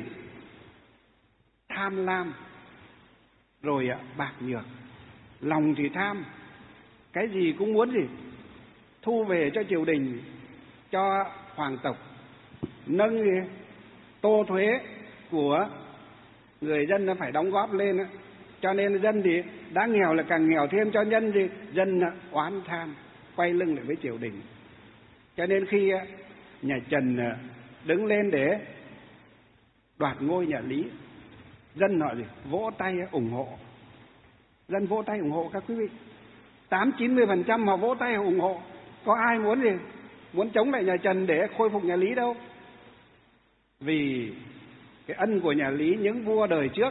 Tham lam, rồi bạc nhược. Lòng thì tham, cái gì cũng muốn gì? Thu về cho triều đình, cho hoàng tộc, nâng tô thuế của người dân nó phải đóng góp lên. Cho nên dân thì đã nghèo là càng nghèo thêm, cho nhân gì? Dân oán tham, quay lưng lại với triều đình. Cho nên khi nhà Trần đứng lên để đoạt ngôi nhà Lý, dân họ gì? Vỗ tay ủng hộ. Dân vỗ tay ủng hộ các quý vị. 80-90% họ vỗ tay ủng hộ. Có ai muốn gì? Muốn chống lại nhà Trần để khôi phục nhà Lý đâu. Vì cái ân của nhà Lý, những vua đời trước,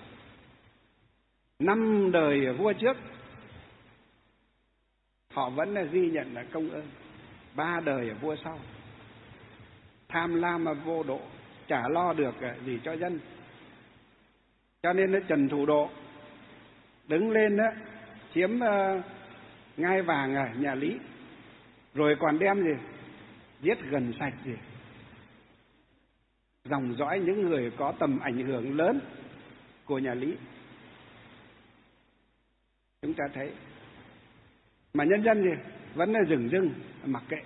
5 đời vua trước, họ vẫn là ghi nhận là công ơn. 3 đời vua sau tham lam mà vô độ, chả lo được gì cho dân. Cho nên Trần Thủ Độ đứng lên chiếm ngai vàng nhà Lý, rồi còn đem gì? Giết gần sạch gì? Dòng dõi những người có tầm ảnh hưởng lớn của nhà Lý. Chúng ta thấy mà nhân dân gì? Vẫn là dửng dưng mặc kệ.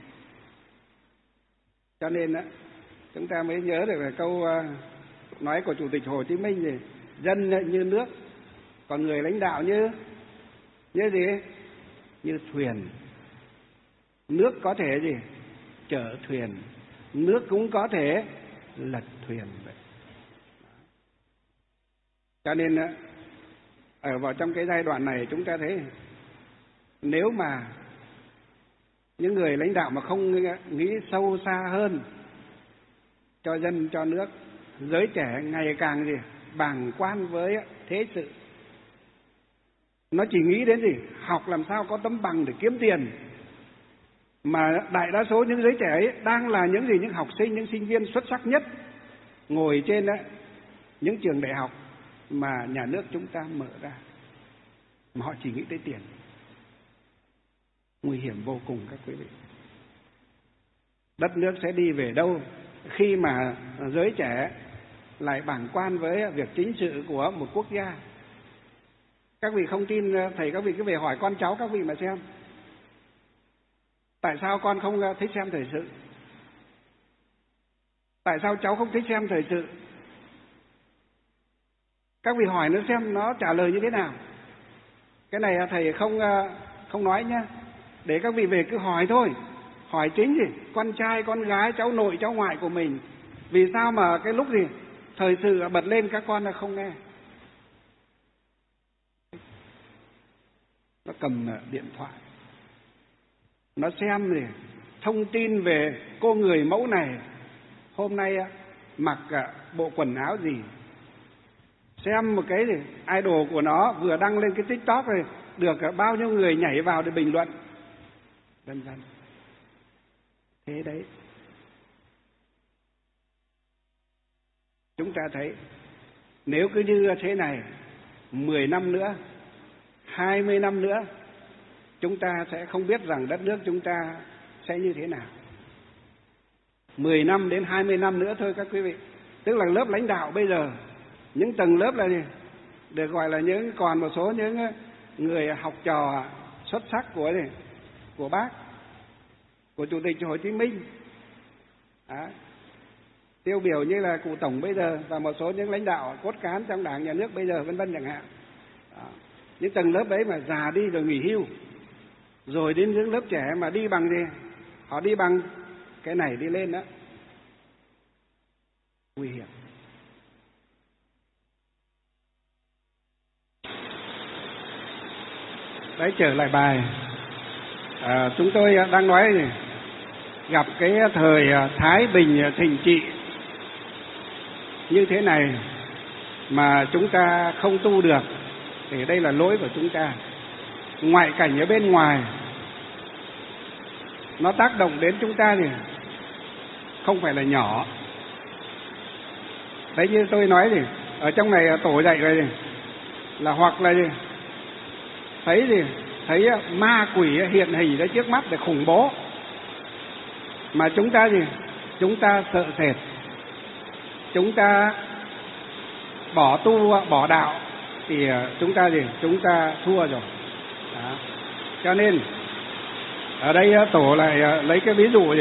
Cho nên chúng ta mới nhớ được câu nói của Chủ tịch Hồ Chí Minh gì? Dân như nước, còn người lãnh đạo như gì? Như thuyền. Nước có thể gì? Chở thuyền, nước cũng có thể lật thuyền vậy. Cho nên ở vào trong cái giai đoạn này chúng ta thấy nếu mà những người lãnh đạo mà không nghĩ sâu xa hơn cho dân cho nước, giới trẻ ngày càng bàng quan với thế sự, nó chỉ nghĩ đến học làm sao có tấm bằng để kiếm tiền, mà đại đa số những giới trẻ ấy đang là những học sinh, những sinh viên xuất sắc nhất, ngồi trên những trường đại học mà nhà nước chúng ta mở ra, mà họ chỉ nghĩ tới tiền. Nguy hiểm vô cùng các quý vị. Đất nước sẽ đi về đâu khi mà giới trẻ lại bàng quan với việc chính sự của một quốc gia? Các vị không tin thầy, các vị cứ về hỏi con cháu các vị mà xem. Tại sao con không thích xem thời sự? Tại sao cháu không thích xem thời sự? Các vị hỏi nó xem nó trả lời như thế nào. Cái này thầy không nói nhá, để các vị về cứ hỏi thôi. Hỏi chính con trai, con gái, cháu nội, cháu ngoại của mình, vì sao mà cái lúc thời sự bật lên các con không nghe? Nó cầm điện thoại, nó xem thông tin về cô người mẫu này hôm nay mặc bộ quần áo gì, xem một cái idol của nó vừa đăng lên cái TikTok rồi được bao nhiêu người nhảy vào để bình luận, vân vân. Thế đấy, chúng ta thấy nếu cứ như thế này 10 năm nữa, 20 năm nữa, chúng ta sẽ không biết rằng đất nước chúng ta sẽ như thế nào. 10 năm đến 20 năm nữa thôi các quý vị. Tức là lớp lãnh đạo bây giờ, những tầng lớp là được gọi là còn một số những người học trò xuất sắc của Bác, của Chủ tịch Hồ Chí Minh, tiêu biểu như là cụ Tổng bây giờ và một số những lãnh đạo cốt cán trong Đảng, Nhà nước bây giờ, vân vân chẳng hạn. Những tầng lớp đấy mà già đi rồi nghỉ hưu, rồi đến những lớp trẻ mà đi bằng họ đi bằng cái này đi lên đó, nguy hiểm. Đấy, trở lại bài, chúng tôi đang nói gặp cái thời thái bình thịnh trị như thế này mà chúng ta không tu được, thì đây là lỗi của chúng ta. Ngoại cảnh ở bên ngoài nó tác động đến chúng ta thì không phải là nhỏ. Đấy, như tôi nói ở trong này tổ dạy rồi là hoặc là thấy ma quỷ hiện hình ra trước mắt để khủng bố, mà chúng ta sợ sệt, chúng ta bỏ tu bỏ đạo thì chúng ta thua rồi. Đó. Cho nên ở đây tổ lại lấy cái ví dụ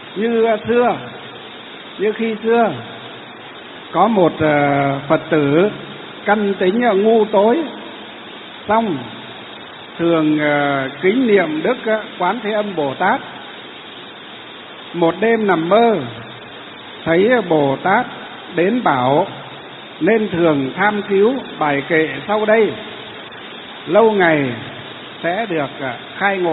như khi xưa có một Phật tử căn tính ngu tối, xong thường kính niệm Đức Quán Thế Âm Bồ Tát. Một đêm nằm mơ thấy Bồ Tát đến bảo nên thường tham cứu bài kệ sau đây, lâu ngày sẽ được khai ngộ.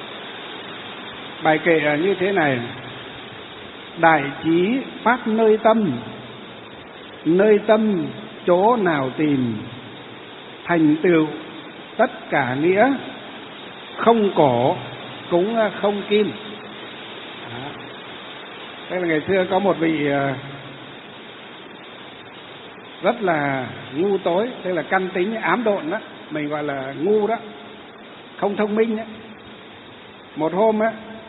Bài kệ như thế này: đại trí phát nơi tâm chỗ nào tìm, thành tựu tất cả nghĩa, không cổ cũng không kim. Đây là ngày xưa có một vị rất là ngu tối, tức là căn tính ám độn đó, mình gọi là ngu đó, không thông minh đó. Một hôm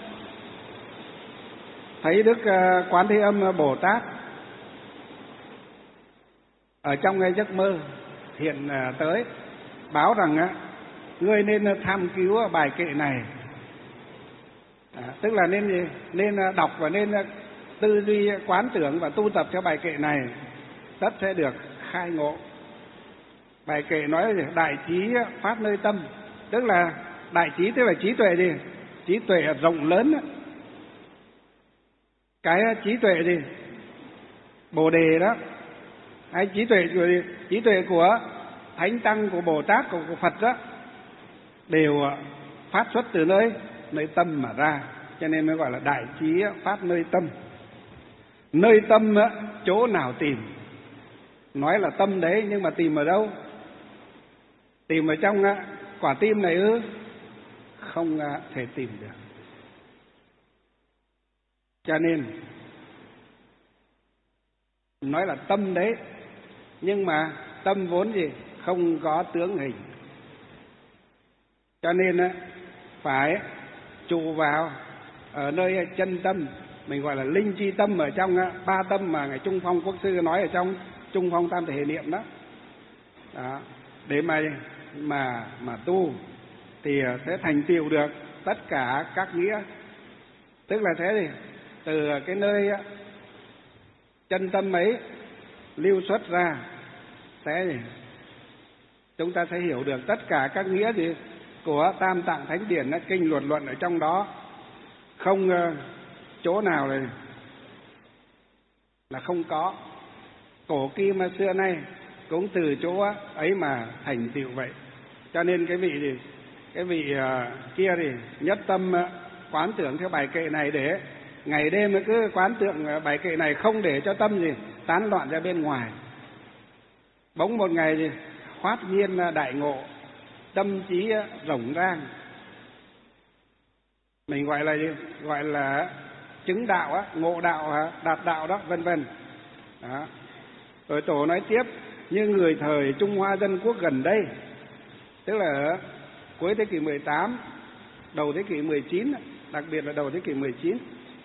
thấy Đức Quán Thế Âm Bồ Tát ở trong cái giấc mơ hiện tới, báo rằng ngươi nên tham cứu bài kệ này, tức là nên đọc và nên tư duy quán tưởng và tu tập cho bài kệ này, tất sẽ được khai ngộ. Bài kệ nói đại trí phát nơi tâm, tức là đại trí tức là trí tuệ trí tuệ rộng lớn. Cái trí tuệ Bồ đề đó, hay trí tuệ của thánh tăng, của Bồ Tát, của Phật đó đều phát xuất từ nơi tâm mà ra, cho nên mới gọi là đại trí phát nơi tâm. Nơi tâm chỗ nào tìm? Nói là tâm đấy, nhưng mà tìm ở đâu? Tìm ở trong quả tim này ư? Không thể tìm được. Cho nên nói là tâm đấy, nhưng mà tâm vốn gì? Không có tướng hình. Cho nên phải trụ vào ở nơi chân tâm, mình gọi là linh chi tâm, ở trong ba tâm mà ngài Trung Phong Quốc sư nói ở trong Trung Phong Tam Thể Niệm đó. Đó, để mà tu thì sẽ thành tựu được tất cả các nghĩa. Tức là thế thì từ cái nơi chân tâm ấy lưu xuất ra, chúng ta sẽ hiểu được tất cả các nghĩa gì của Tam Tạng Thánh Điển, kinh luật luận ở trong đó, không chỗ nào là không có. Cổ kim xưa nay cũng từ chỗ ấy mà thành tựu vậy. Cho nên cái vị kia thì nhất tâm quán tưởng theo bài kệ này, để ngày đêm cứ quán tưởng bài kệ này, không để cho tâm gì tán loạn ra bên ngoài. Bỗng một ngày thì phát nhiên đại ngộ, tâm trí rộng rang, mình gọi là gì? Gọi là chứng đạo, ngộ đạo, đạt đạo đó, vân vân. Đó. Rồi Tổ nói tiếp, như người thời Trung Hoa Dân Quốc gần đây, tức là ở cuối thế kỷ 18, đầu thế kỷ 19, đặc biệt là đầu thế kỷ 19,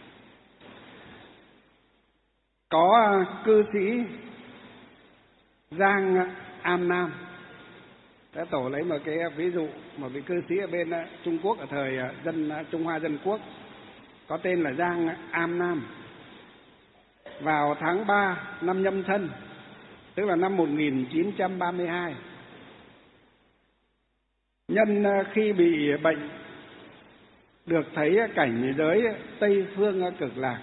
có cư sĩ Giang Am Nam. Thế Tổ lấy một cái ví dụ, một vị cư sĩ ở bên Trung Quốc, ở thời Trung Hoa Dân Quốc, có tên là Giang Am Nam. Vào tháng 3 năm Nhâm Thân, tức là năm 1932, nhân khi bị bệnh được thấy cảnh giới Tây Phương Cực Lạc,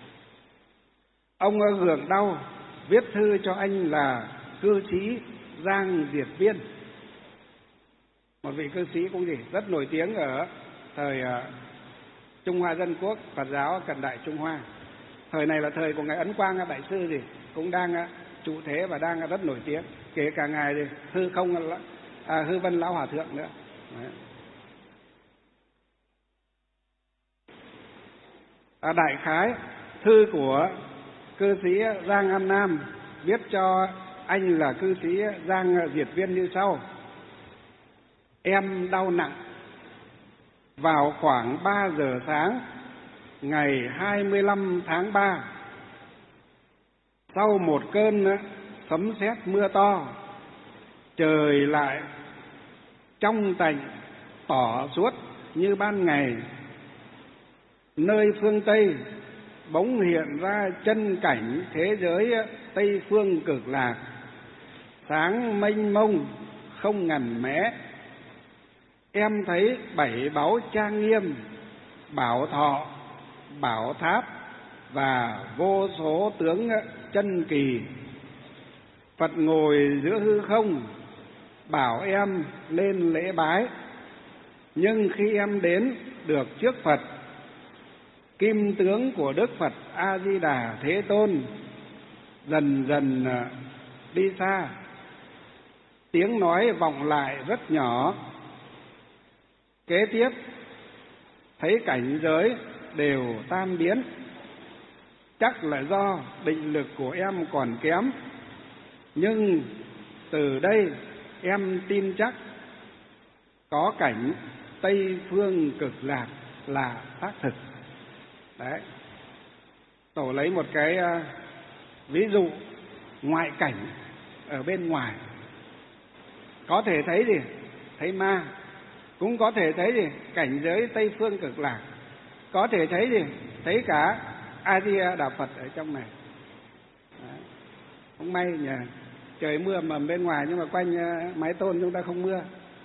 ông gượng đau viết thư cho anh là cư sĩ Giang Diệt Viên, một vị cư sĩ cũng rất nổi tiếng ở thời Trung Hoa Dân Quốc, Phật giáo cận đại Trung Hoa. Thời này là thời của ngài Ấn Quang Đại sư cũng đang trụ thế và đang rất nổi tiếng, kể cả ngài Hư Vân Lão Hòa Thượng nữa. Đấy. Đại khái thư của cư sĩ Giang Am Nam viết cho anh là cư sĩ Giang Diệt Viên như sau: em đau nặng. Vào khoảng 3 giờ sáng ngày 25 tháng 3, sau một cơn sấm sét mưa to, trời lại trong tạnh tỏ suốt như ban ngày. Nơi phương Tây bỗng hiện ra chân cảnh thế giới Tây Phương Cực Lạc, sáng mênh mông không ngần mé. Em thấy 7 báu trang nghiêm, bảo thọ, bảo tháp và vô số tướng chân kỳ. Phật ngồi giữa hư không, bảo em lên lễ bái. Nhưng khi em đến được trước Phật, kim tướng của Đức Phật A Di Đà Thế Tôn dần dần đi xa. Tiếng nói vọng lại rất nhỏ. Kế tiếp thấy cảnh giới đều tan biến. Chắc là do định lực của em còn kém, nhưng từ đây em tin chắc có cảnh Tây Phương Cực Lạc là xác thực. Đấy. Tổ lấy một cái ví dụ ngoại cảnh ở bên ngoài. Có thể thấy gì? Thấy ma. Cũng có thể thấy gì? Cảnh giới Tây Phương Cực Lạc. Có thể thấy gì? Thấy cả A Di Đà Phật ở trong này. Đấy. Không may nhỉ, trời mưa mầm bên ngoài nhưng mà quanh mái tôn chúng ta không mưa.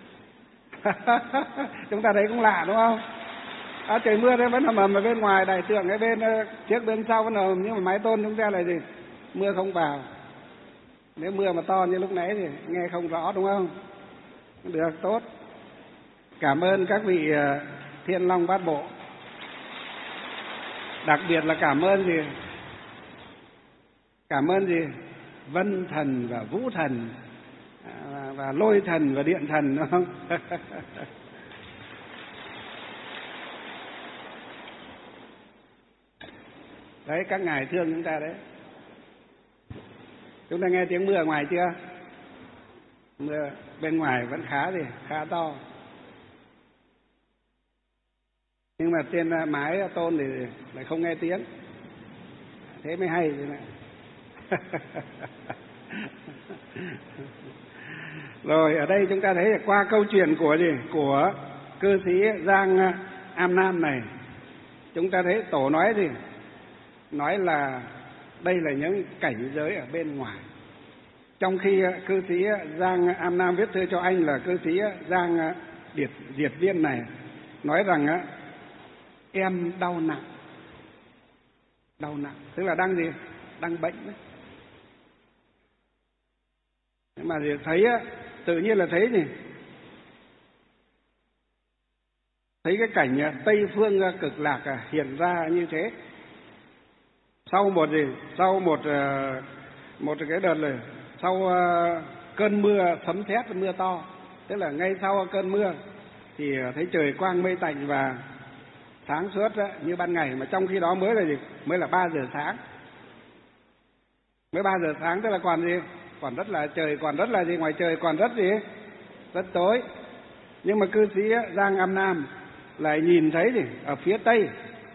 Chúng ta thấy cũng lạ đúng không? Trời mưa đấy vẫn mầm ở bên ngoài, đại tượng ở bên trước bên sau vẫn mầm, nhưng mà mái tôn chúng ta là gì? Mưa không vào. Nếu mưa mà to như lúc nãy thì nghe không rõ đúng không? Được, tốt. Cảm ơn các vị Thiên Long Bát Bộ. Đặc biệt là cảm ơn gì? Cảm ơn gì? Vân Thần và Vũ Thần và Lôi Thần và Điện Thần, đúng không? Đấy, các ngài thương chúng ta đấy. Chúng ta nghe tiếng mưa ở ngoài chưa? Mưa bên ngoài vẫn khá to. Nhưng mà trên mái tôn thì lại không nghe tiếng. Thế mới hay thế này. Rồi ở đây chúng ta thấy qua câu chuyện của gì? Của cư sĩ Giang Am Nam này, chúng ta thấy tổ nói gì? Nói là đây là những cảnh giới ở bên ngoài. Trong khi cư sĩ Giang Am Nam viết thư cho anh là cư sĩ Giang Diệt Viên này nói rằng em đau nặng, tức là đang gì? Đang bệnh đấy. Nhưng mà thấy tự nhiên là thấy gì? Thấy cái cảnh Tây Phương Cực Lạc hiện ra như thế. Sau một cái đợt này, sau cơn mưa sấm sét mưa to, tức là ngay sau cơn mưa thì thấy trời quang mây tạnh và sáng suốt như ban ngày, mà trong khi đó mới là gì? Mới là 3 giờ sáng. Mới 3 giờ sáng tức là còn gì? Còn rất là trời, còn rất là gì? Ngoài trời còn rất gì? Rất tối. Nhưng mà cư sĩ Giang Am Nam lại nhìn thấy gì? Ở phía tây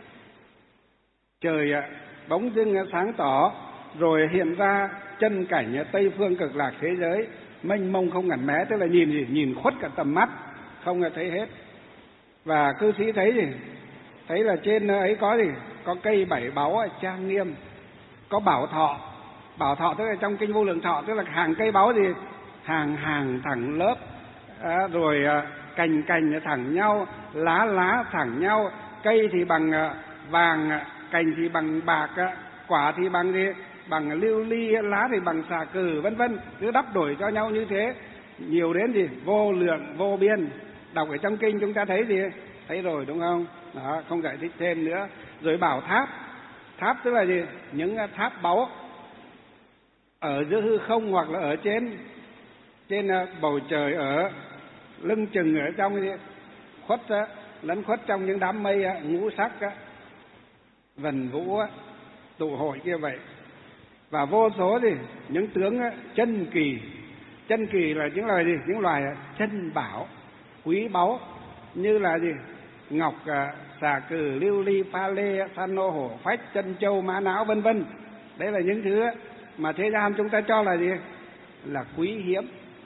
trời bỗng dưng sáng tỏ, rồi hiện ra chân cảnh Tây Phương Cực Lạc thế giới mênh mông không ngần mé, tức là nhìn gì? Nhìn khuất cả tầm mắt, không thấy hết. Và cư sĩ thấy gì? Thấy là trên ấy có gì? Có cây 7 báu trang nghiêm, có bảo thọ tức là trong kinh Vô Lượng Thọ, tức là hàng cây báu gì? Hàng thẳng lớp, rồi cành thẳng nhau, lá thẳng nhau, cây thì bằng vàng, cành thì bằng bạc, quả thì bằng gì? Bằng lưu ly, lá thì bằng xà cừ, vân vân, cứ đắp đổi cho nhau như thế, nhiều đến gì? Vô lượng vô biên. Đọc ở trong kinh chúng ta thấy gì? Thấy rồi đúng không? Đó, không giải thích thêm nữa. Rồi bảo tháp tức là gì? Những tháp báu ở giữa hư không hoặc là ở trên bầu trời, ở lưng chừng ở trong gì? Lẫn khuất trong những đám mây ngũ sắc vần vũ tụ hội kia vậy. Và vô số gì? Những tướng chân kỳ là những loài gì? Những loài chân bảo quý báu, như là gì? Ngọc, xà cừ, lưu ly, pha lê, san nô, hổ phách, chân châu, mã não, vân vân. Đấy là những thứ mà thế gian chúng ta cho là gì? Là quý hiếm,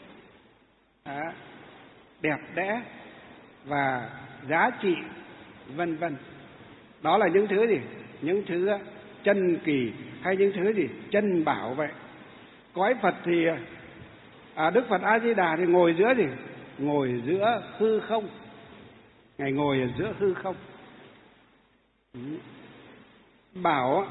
đẹp đẽ và giá trị, vân vân. Đó là những thứ gì? Những thứ chân kỳ hay những thứ gì? Chân bảo vậy. Cõi Phật thì Đức Phật A Di Đà thì ngồi giữa gì? Ngồi giữa hư không. Ngài ngồi ở giữa hư không. Bảo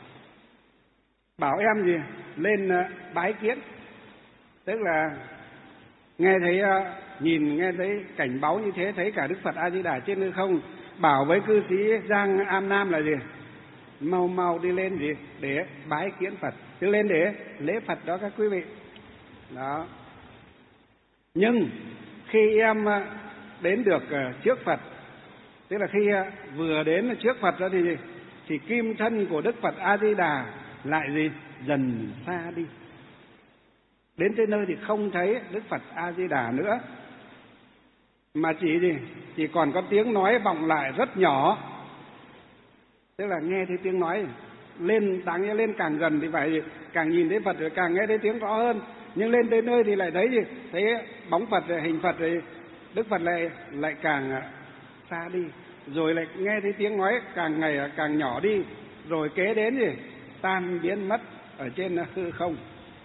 em gì? Lên bái kiến. Tức là nghe thấy cảnh báu như thế, thấy cả Đức Phật A Di Đà trên hư không, bảo với cư sĩ Giang Am Nam là gì? Mau đi lên gì? Để bái kiến Phật, đi lên để lễ Phật đó các quý vị. Đó. Nhưng khi em đến được trước Phật, tức là khi vừa đến trước Phật đó thì kim thân của Đức Phật A Di Đà lại gì? Dần xa đi. Đến tới nơi thì không thấy Đức Phật A Di Đà nữa, mà chỉ còn có tiếng nói vọng lại rất nhỏ. Tức là nghe thấy tiếng nói lên càng gần thì phải càng nhìn thấy Phật, rồi càng nghe thấy tiếng rõ hơn. Nhưng lên tới nơi thì lại thấy thấy bóng Phật, hình Phật, rồi Đức Phật lại càng xa đi, rồi lại nghe thấy tiếng nói càng ngày càng nhỏ đi, rồi kế đến tan biến mất ở trên hư không.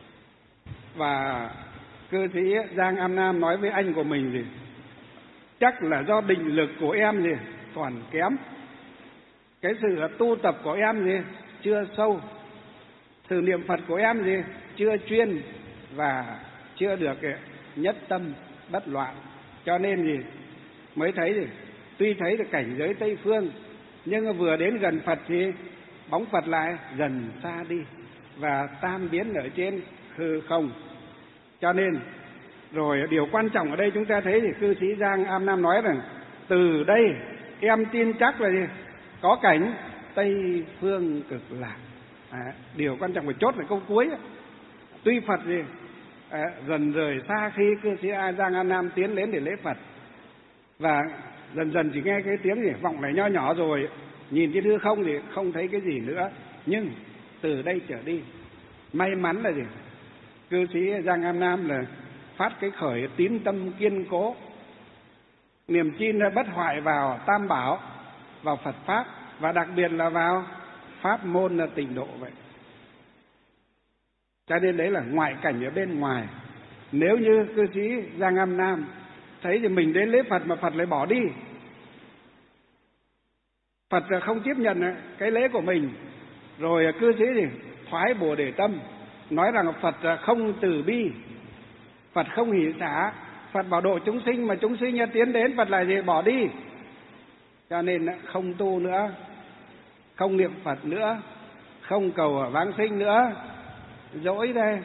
Và cư sĩ Giang Am Nam nói với anh của mình chắc là do định lực của em còn kém, cái sự tu tập của em chưa sâu, sự niệm Phật của em chưa chuyên, và chưa được nhất tâm bất loạn. Cho nên gì mới thấy gì, tuy thấy được cảnh giới Tây phương, nhưng vừa đến gần Phật thì bóng Phật lại dần xa đi và tam biến ở trên hư không. Cho nên rồi điều quan trọng ở đây chúng ta thấy thì cư sĩ Giang Am Nam nói rằng từ đây em tin chắc là gì? Có cảnh Tây phương cực lạc. Điều quan trọng phải chốt là câu cuối. Tuy Phật gì dần rời xa khi cư sĩ Giang Am Nam tiến đến để lễ Phật, và dần dần chỉ nghe cái tiếng gì vọng lại nho nhỏ rồi, nhìn trên hư không thì không thấy cái gì nữa. Nhưng từ đây trở đi, may mắn là gì? Cư sĩ Giang Am Nam là phát cái khởi tín tâm kiên cố, niềm tin bất hoại vào Tam Bảo, vào Phật Pháp, và đặc biệt là vào pháp môn là Tịnh Độ vậy. Cho nên đấy là ngoại cảnh ở bên ngoài. Nếu như cư sĩ Giang Am Nam thấy thì mình đến lễ Phật mà Phật lại bỏ đi, Phật không tiếp nhận cái lễ của mình, rồi cư sĩ gì thoái Bồ Đề tâm, nói rằng Phật không từ bi, Phật không hỷ xả, Phật bảo độ chúng sinh mà chúng sinh tiến đến Phật lại gì bỏ đi, cho nên không tu nữa, không niệm Phật nữa, không cầu vãng sinh nữa, dỗi đây,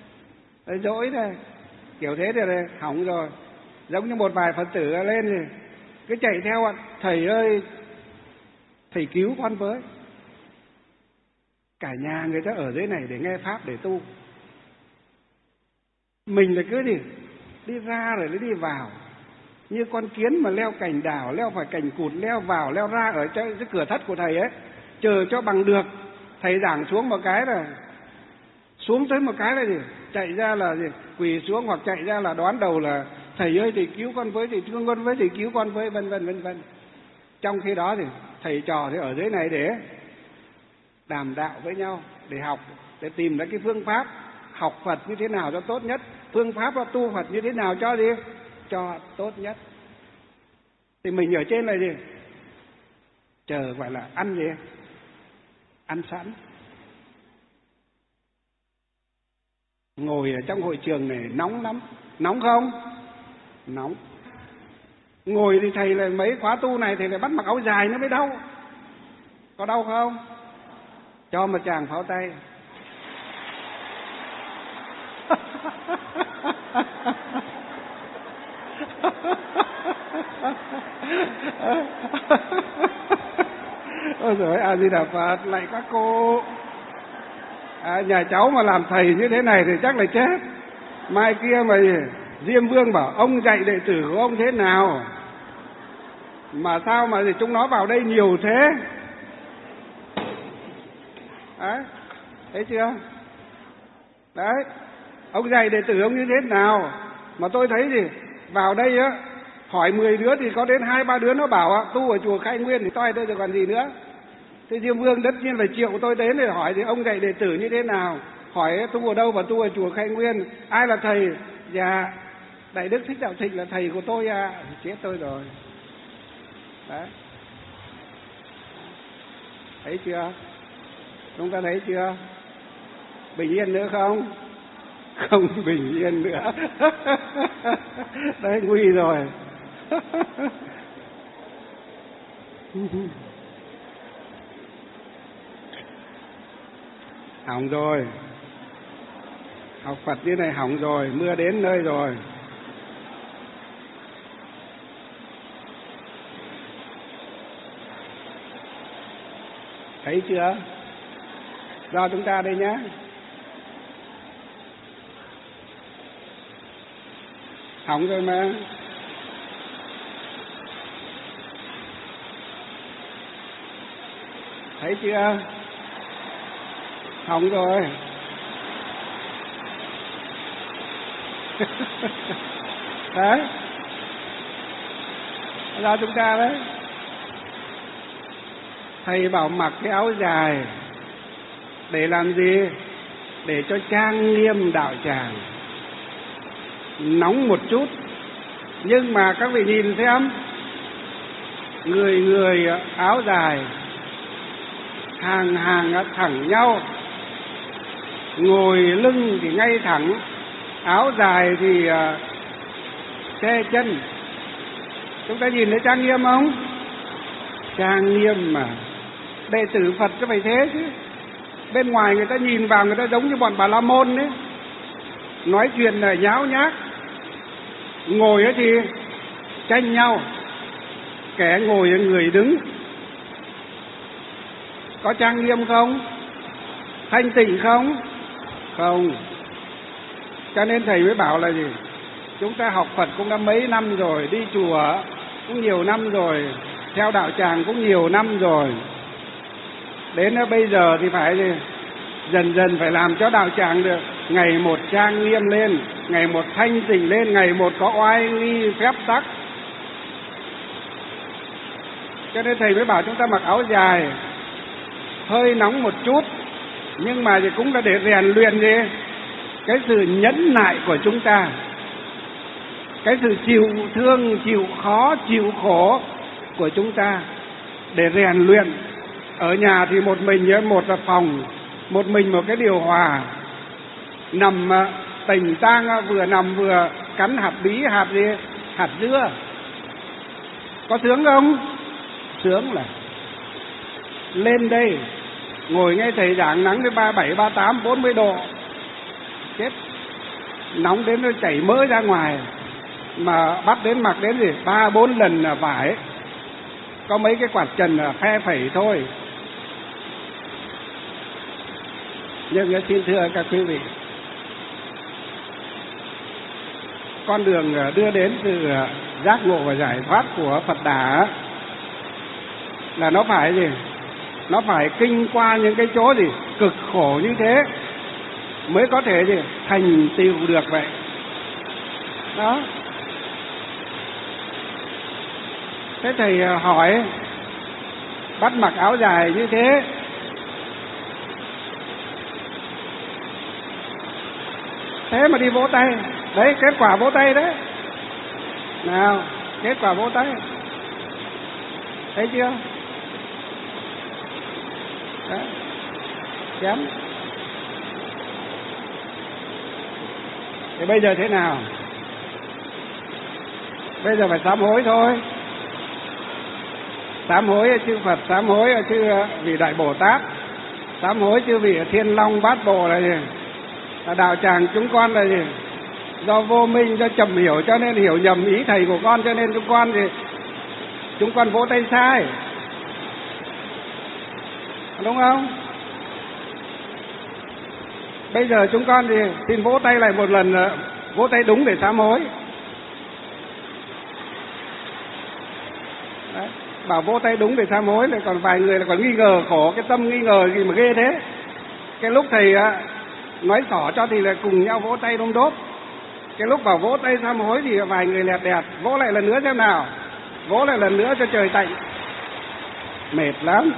kiểu thế thì hỏng rồi. Giống như một vài Phật tử lên thì cứ chạy theo thầy ơi, thầy cứu con với. Cả nhà người ta ở dưới này để nghe pháp để tu, mình là cứ đi ra rồi đi vào, như con kiến mà leo cành đào, leo phải cành cụt, leo vào leo ra ở cái cửa thất của thầy ấy, chờ cho bằng được thầy giảng xuống một cái là xuống tới một cái là gì, chạy ra là gì, quỳ xuống, hoặc chạy ra là đoán đầu là thầy ơi thầy cứu con với, thầy thương con với, thầy cứu con với, vân vân. Trong khi đó thì thầy trò thì ở dưới này để đàm đạo với nhau, để học, để tìm ra cái phương pháp học Phật như thế nào cho tốt nhất, phương pháp tu Phật như thế nào cho gì, cho tốt nhất. Thì mình ở trên này gì, chờ gọi là ăn gì, ăn sẵn. Ngồi ở trong hội trường này nóng lắm, nóng không? Nóng. Ngồi thì thầy là mấy khóa tu này thầy lại bắt mặc áo dài nó mới đau. Có đau không? Cho một tràng pháo tay. Ôi giời, A Di Đà Phật, lạy các cô. Nhà cháu mà làm thầy như thế này thì chắc là chết. Mai kia mà Diêm Vương bảo ông dạy đệ tử của ông thế nào mà sao mà chúng nó vào đây nhiều thế? Đấy, thấy chưa? Đấy, ông dạy đệ tử ông như thế nào mà tôi thấy gì vào đây á, hỏi 10 đứa thì có đến 2-3 đứa nó bảo tu ở chùa Khai Nguyên thì toi tôi rồi còn gì nữa. Thế Diêm Vương tất nhiên phải triệu tôi đến để hỏi thì ông dạy đệ tử như thế nào, hỏi tu ở đâu và tu ở chùa Khai Nguyên, ai là thầy? Dạ Đại Đức Thích Đạo Thịnh là thầy của tôi à. Chết tôi rồi. Đấy, thấy chưa? Chúng ta thấy chưa? Bình yên nữa không? Không bình yên nữa. Đấy, nguy rồi. Hỏng rồi. Học Phật như này hỏng rồi, mưa đến nơi rồi. Thấy chưa? Do chúng ta đây nhé. Hỏng rồi mà. Thấy chưa? Hỏng rồi. Đấy, do chúng ta đấy. Thầy bảo mặc cái áo dài để làm gì? Để cho trang nghiêm đạo tràng, nóng một chút. Nhưng mà các vị nhìn xem, người người áo dài, hàng hàng thẳng nhau, ngồi lưng thì ngay thẳng, áo dài thì che chân. Chúng ta nhìn thấy trang nghiêm không? Trang nghiêm mà. Đệ tử Phật có phải thế chứ. Bên ngoài người ta nhìn vào người ta giống như bọn Bà La Môn đấy. Nói chuyện là nháo nhác. Ngồi ấy thì tranh nhau. Kẻ ngồi người đứng. Có trang nghiêm không? Thanh tịnh không? Không. Cho nên thầy mới bảo là gì? Chúng ta học Phật cũng đã mấy năm rồi, đi chùa cũng nhiều năm rồi, theo đạo tràng cũng nhiều năm rồi. Đến bây giờ thì phải gì? Dần dần phải làm cho đạo tràng được ngày một trang nghiêm lên, ngày một thanh tịnh lên, ngày một có oai nghi phép tắc. Cho nên thầy mới bảo chúng ta mặc áo dài, hơi nóng một chút, nhưng mà thì cũng là để rèn luyện gì? Cái sự nhẫn nại của chúng ta, cái sự chịu thương, chịu khó, chịu khổ của chúng ta, để rèn luyện. Ở nhà thì một mình, một là phòng, một mình một cái điều hòa, nằm tình tang, vừa nằm vừa cắn hạt bí, hạt gì? Hạt dưa. Có sướng không? Sướng là lên đây ngồi nghe thầy giảng nắng đến 37, 38, 40 độ, chết, nóng đến nó chảy mỡ ra ngoài, mà bắt đến mặc đến gì 3-4 lần là vải, có mấy cái quạt trần là phe phẩy thôi. Nhưng xin thưa các quý vị, con đường đưa đến sự giác ngộ và giải thoát của Phật Đà là nó phải gì? Nó phải kinh qua những cái chỗ gì cực khổ như thế mới có thể gì thành tựu được vậy. Đó. Thế thầy hỏi, bắt mặc áo dài như thế, thế mà đi vỗ tay, đấy kết quả vỗ tay đấy. Nào, kết quả vỗ tay, thấy chưa? Đó. Chém. Thì bây giờ thế nào? Bây giờ phải sám hối thôi. Sám hối chư Phật, sám hối chư vị Đại Bồ Tát, sám hối chư vị Thiên Long Bát Bộ là gì? Là đạo tràng chúng con là gì? Do vô minh, do chậm hiểu cho nên hiểu nhầm ý thầy của con, cho nên chúng con vỗ tay sai, đúng không? Bây giờ chúng con thì xin vỗ tay lại một lần, vỗ tay đúng để sám hối. Đấy, bảo vỗ tay đúng để sám hối, lại còn vài người là còn nghi ngờ, khổ cái tâm nghi ngờ gì mà ghê thế. Cái lúc thầy nói xỏ cho thì là cùng nhau vỗ tay đôm đốp. Cái lúc bảo vỗ tay sám hối thì vài người lẹt đẹt, vỗ lại lần nữa xem nào, vỗ lại lần nữa cho trời tạnh. Mệt lắm.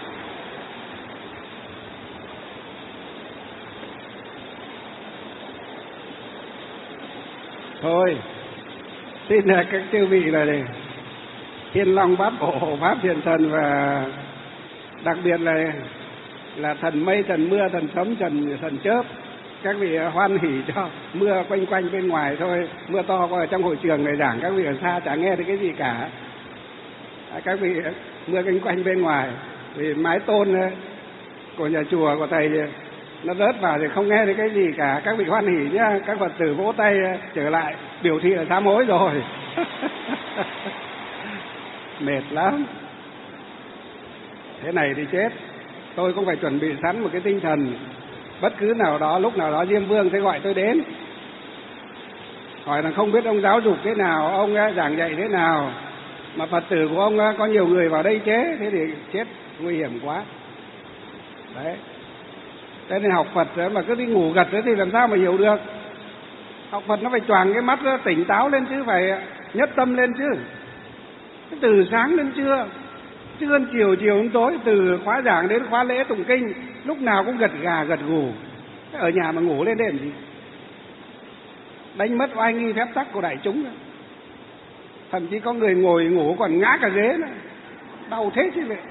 Thôi, xin các chư vị là này, Thiên Long Bát Bộ, Hộ Pháp Thiền Thần, và đặc biệt là thần mây, thần mưa, thần sấm, thần chớp, các vị hoan hỉ cho mưa quanh quanh bên ngoài thôi, mưa to qua ở trong hội trường này giảng, các vị ở xa chả nghe thấy cái gì cả. Các vị mưa quanh quanh bên ngoài, vì mái tôn của nhà chùa của thầy nó rớt vào thì không nghe thấy cái gì cả. Các vị hoan hỉ nhá, các Phật tử vỗ tay trở lại biểu thị là sám hối rồi. Mệt lắm. Thế này thì chết. Tôi cũng phải chuẩn bị sẵn một cái tinh thần, bất cứ nào đó, lúc nào đó Diêm Vương sẽ gọi tôi đến, hỏi là không biết ông giáo dục thế nào, ông giảng dạy thế nào, mà Phật tử của ông có nhiều người vào đây chế, thế thì chết, nguy hiểm quá. Đấy. Thế nên học Phật mà cứ đi ngủ gật thì làm sao mà hiểu được. Học Phật nó phải choàng cái mắt nó tỉnh táo lên chứ, phải nhất tâm lên chứ. Từ sáng đến trưa, trưa đến chiều, chiều đến tối, từ khóa giảng đến khóa lễ tụng kinh, lúc nào cũng gật gà gật gù. Ở nhà mà ngủ lên để làm gì? Đánh mất oai nghi phép tắc của đại chúng. Thậm chí có người ngồi ngủ còn ngã cả ghế nữa. Đau thế chứ vậy.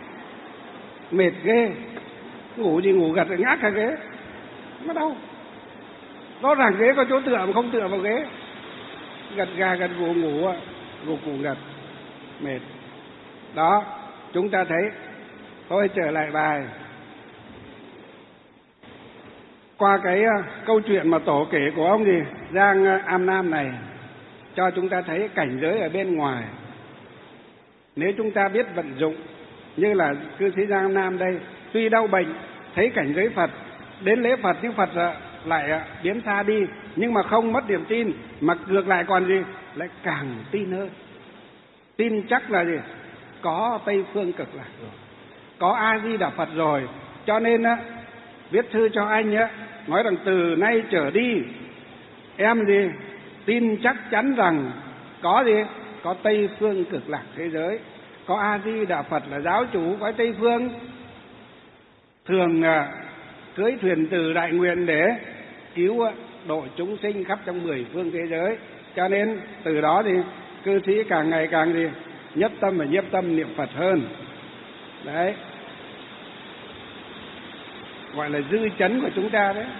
Mệt ghê. Ngủ gì ngủ gật ngã cả ghế. Nó đau. Rõ ràng ghế có chỗ tựa mà không tựa vào ghế, gật gà gật gù ngủ, gục ngủ gật, mệt. Đó, chúng ta thấy. Thôi trở lại bài. Qua cái câu chuyện mà tổ kể của ông gì Giang Am Nam này cho chúng ta thấy cảnh giới ở bên ngoài. Nếu chúng ta biết vận dụng, như là cư sĩ Giang Am Nam đây, tuy đau bệnh thấy cảnh giới Phật, đến lễ Phật nhưng Phật lại biến xa đi, nhưng mà không mất niềm tin, mà ngược lại còn gì, lại càng tin hơn. Tin chắc là gì, có Tây Phương Cực Lạc rồi, có A Di Đà Phật rồi, cho nên viết thư cho anh nói rằng từ nay trở đi em gì tin chắc chắn rằng có gì, có Tây Phương Cực Lạc thế giới, có A Di Đà Phật là giáo chủ cõi Tây Phương, thường cưỡi thuyền từ đại nguyện để cứu độ chúng sinh khắp trong 10 phương thế giới. Cho nên từ đó thì cư sĩ càng ngày càng gì nhất tâm và nhiếp tâm niệm Phật hơn. Đấy, gọi là dư chấn của chúng ta đấy.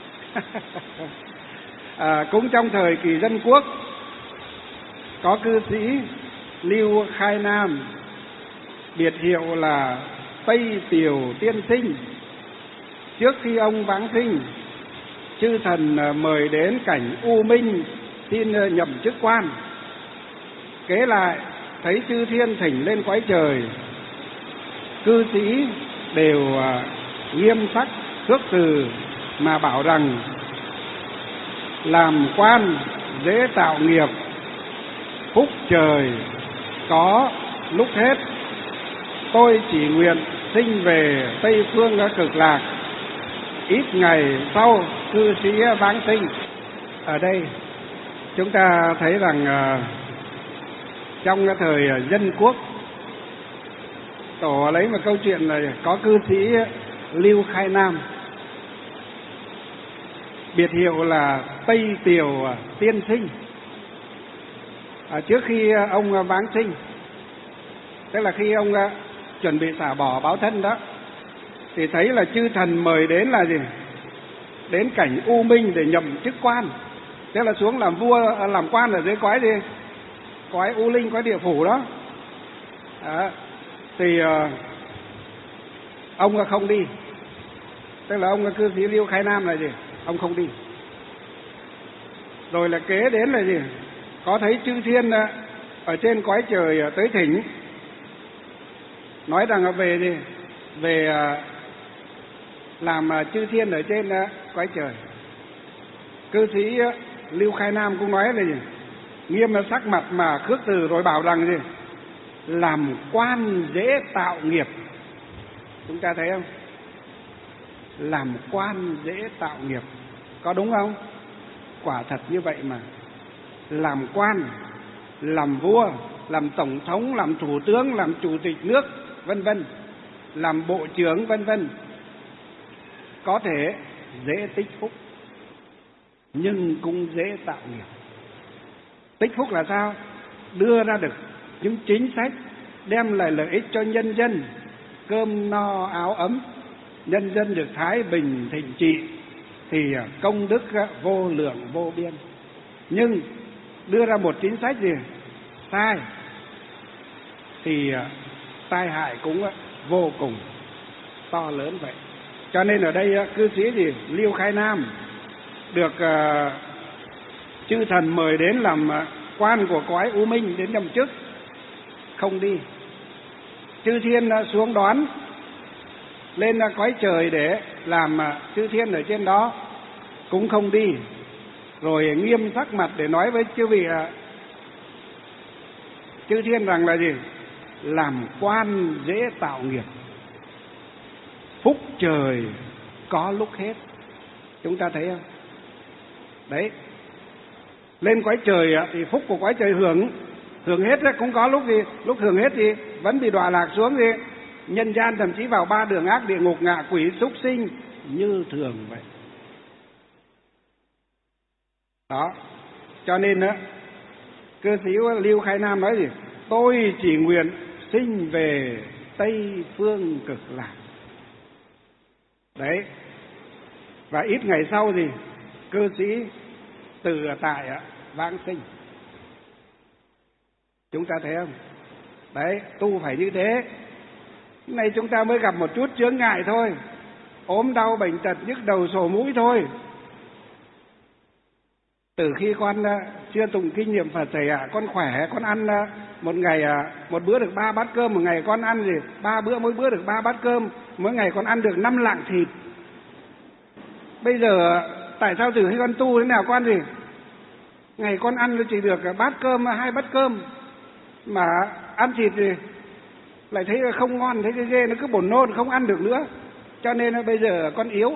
Cũng trong thời kỳ dân quốc, có cư sĩ Lưu Khai Nam, biệt hiệu là Tây Tiều Tiên Sinh. Trước khi ông vãng sinh, chư thần mời đến cảnh U Minh xin nhậm chức quan. Kế lại thấy chư thiên thỉnh lên cõi trời, cư sĩ đều nghiêm sắc khước từ mà bảo rằng làm quan dễ tạo nghiệp, phúc trời có lúc hết, tôi chỉ nguyện sinh về Tây Phương Cực Lạc. Ít ngày sau cư sĩ vãng sinh. Ở đây chúng ta thấy rằng trong cái thời dân quốc, tổ lấy một câu chuyện là có cư sĩ Lưu Khai Nam, biệt hiệu là Tây Tiều Tiên Sinh. Trước khi ông vãng sinh, tức là khi ông chuẩn bị xả bỏ báo thân đó, thì thấy là chư thần mời đến là gì, đến cảnh U Minh để nhậm chức quan, tức là xuống làm vua, làm quan ở dưới cõi gì, cõi U Linh, cõi địa phủ đó. Thì ông không đi, tức là ông cư sĩ Lưu Khai Nam là gì, ông không đi. Rồi là kế đến là gì, có thấy chư thiên ở trên cõi trời tới thỉnh, nói rằng về gì, về làm chư thiên ở trên cõi trời. Cư sĩ Lưu Khai Nam cũng nói là gì, nghiêm sắc mặt mà khước từ, rồi bảo rằng gì, làm quan dễ tạo nghiệp. Chúng ta thấy không? Làm quan dễ tạo nghiệp, có đúng không? Quả thật như vậy mà. Làm quan, làm vua, làm tổng thống, làm thủ tướng, làm chủ tịch nước, vân vân, làm bộ trưởng, vân vân, có thể dễ tích phúc, nhưng cũng dễ tạo nghiệp. Tích phúc là sao? Đưa ra được những chính sách đem lại lợi ích cho nhân dân, cơm no áo ấm, nhân dân được thái bình thịnh trị, thì công đức vô lượng vô biên. Nhưng đưa ra một chính sách gì sai thì tai hại cũng vô cùng to lớn vậy. Cho nên ở đây cư sĩ gì Lưu Khai Nam được chư thần mời đến làm quan của cõi U Minh, đến nhậm chức, không đi. Chư thiên xuống đón lên cõi trời để làm chư thiên ở trên đó, cũng không đi. Rồi nghiêm sắc mặt để nói với chư vị chư thiên rằng là gì, làm quan dễ tạo nghiệp, phúc trời có lúc hết. Chúng ta thấy không? Đấy, lên cõi trời thì phúc của cõi trời hưởng hết, cũng có lúc gì, lúc hưởng hết thì vẫn bị đọa lạc xuống gì nhân gian, thậm chí vào 3 đường ác, địa ngục, ngạ quỷ, súc sinh như thường vậy. Đó, cho nên cư sĩ Lưu Khai Nam nói gì, tôi chỉ nguyện sinh về Tây Phương Cực Lạc. Đấy, và ít ngày sau thì cư sĩ từ tại vãng sinh. Chúng ta thấy không? Đấy, tu phải như thế. Này chúng ta mới gặp một chút chướng ngại thôi, ốm đau bệnh tật nhức đầu sổ mũi thôi. Từ khi con chưa tụng kinh niệm Phật thầy ạ, con khỏe, con ăn một ngày một bữa được 3 bát cơm, một ngày con ăn 3 bữa, mỗi bữa được 3 bát cơm, mỗi ngày con ăn được 5 lạng thịt. Bây giờ tại sao từ khi con tu thế nào con ngày con ăn chỉ được bát cơm, 2 bát cơm, mà ăn thịt lại thấy không ngon, thấy cái ghê, nó cứ buồn nôn, không ăn được nữa. Cho nên bây giờ con yếu.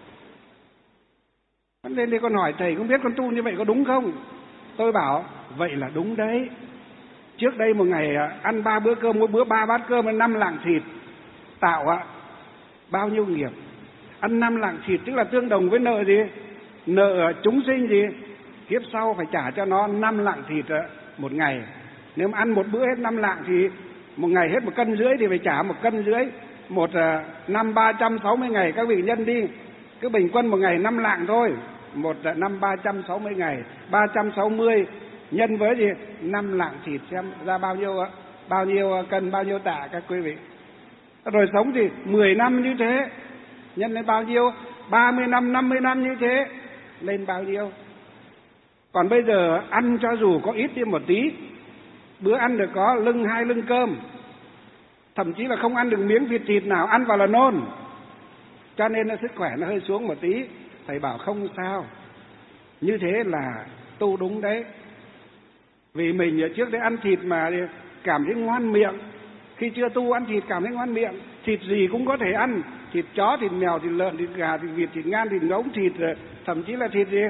Nên đi con hỏi thầy, không biết con tu như vậy có đúng không? Tôi bảo vậy là đúng đấy. Trước đây một ngày ăn 3 bữa cơm, mỗi bữa 3 bát cơm, 5 lạng thịt, tạo bao nhiêu nghiệp. Ăn 5 lạng thịt tức là tương đồng với nợ gì? Nợ chúng sinh gì? Kiếp sau phải trả cho nó 5 lạng thịt một ngày. Nếu mà ăn một bữa hết 5 lạng thì một ngày hết 1,5 cân thì phải trả 1,5 cân. Một năm 360 ngày các vị nhân đi, cứ bình quân một ngày 5 lạng thôi. Một năm 360 ngày, 360 nhân với 5 lạng thịt xem ra bao nhiêu cân, bao nhiêu tạ các quý vị. Rồi sống thì 10 năm như thế, nhân lên bao nhiêu? 30 năm, 50 năm như thế, lên bao nhiêu? Còn bây giờ ăn cho dù có ít đi một tí, bữa ăn được có 2 lưng cơm, thậm chí là không ăn được miếng thịt nào, ăn vào là nôn. Cho nên là sức khỏe nó hơi xuống một tí. Thầy bảo không sao, như thế là tu đúng đấy. Vì mình ở trước đấy ăn thịt mà cảm thấy ngoan miệng, khi chưa tu ăn thịt cảm thấy ngoan miệng, thịt gì cũng có thể ăn, thịt chó, thịt mèo, thịt lợn, thịt gà, thịt vịt, thịt ngan, thịt ngỗng, thịt thậm chí là thịt gì,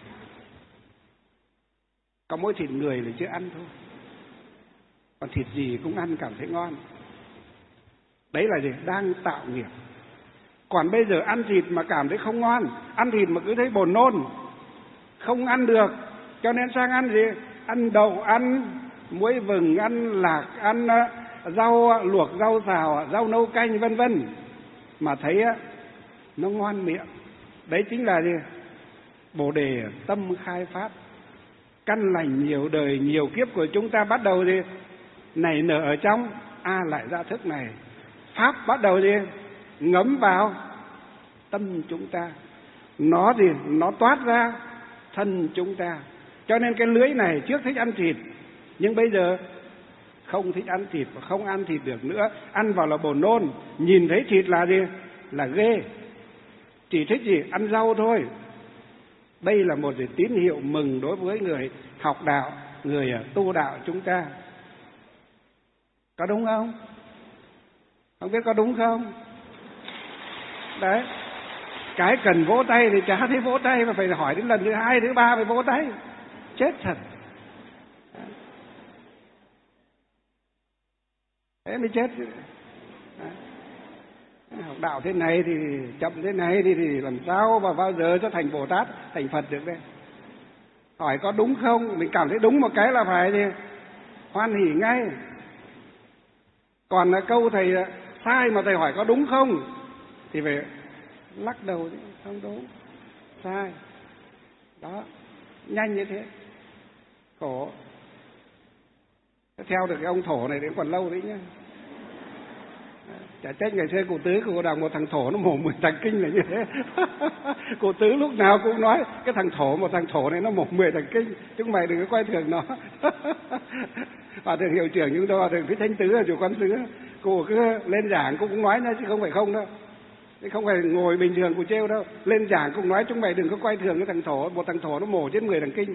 có mỗi thịt người là chưa ăn thôi, còn thịt gì cũng ăn cảm thấy ngon. Đấy là gì? Đang tạo nghiệp. Còn bây giờ ăn thịt mà cảm thấy không ngon, ăn thịt mà cứ thấy buồn nôn, không ăn được, cho nên sang ăn gì? Ăn đậu, ăn muối vừng, ăn lạc, ăn rau luộc, rau xào, rau nấu canh vân vân, mà thấy nó ngon miệng. Đấy chính là gì? Bồ đề tâm khai phát, căn lành nhiều đời nhiều kiếp của chúng ta bắt đầu gì? Nảy nở ở trong lại ra thức này. Pháp bắt đầu gì? Ngấm vào tâm chúng ta, nó gì? Nó toát ra thân chúng ta. Cho nên cái lưới này trước thích ăn thịt, nhưng bây giờ không thích ăn thịt và không ăn thịt được nữa. Ăn vào là buồn nôn, nhìn thấy thịt là gì? Là ghê. Chỉ thích gì? Ăn rau thôi. Đây là một tín hiệu mừng đối với người học đạo, người tu đạo chúng ta. Có đúng không? Không biết có đúng không? Đấy. Cái cần vỗ tay thì chả thấy vỗ tay, mà phải hỏi đến lần thứ 2, thứ 3 mới vỗ tay. Chết thật. Thế mới chết. Học đạo thế này thì chậm thế này thì làm sao mà bao giờ cho thành Bồ Tát, thành Phật được đây. Hỏi có đúng không? Mình cảm thấy đúng một cái là phải thì hoan hỉ ngay. Còn câu thầy sai mà thầy hỏi có đúng không thì phải lắc đầu chứ, không đúng, sai. Đó, nhanh như thế. Khổ. Theo được cái ông thổ này đến còn lâu đấy nhá. Chả trách ngày xưa cụ Tứ của đọc một thằng thổ nó mổ 10 thằng kinh là như thế. Cụ Tứ lúc nào cũng nói cái thằng thổ, một thằng thổ này nó mổ 10 thằng kinh, chúng mày đừng có coi thường nó. Hòa thượng hiệu trưởng chúng tôi, hòa thượng Thích Thanh Tứ là chủ quán xứ, cụ cứ lên giảng cũng nói nữa chứ không phải không đâu. Không phải ngồi bình thường cụ trêu đâu, lên giảng cũng nói chúng mày đừng có coi thường cái thằng thổ, một thằng thổ nó mổ chết 10 thằng kinh.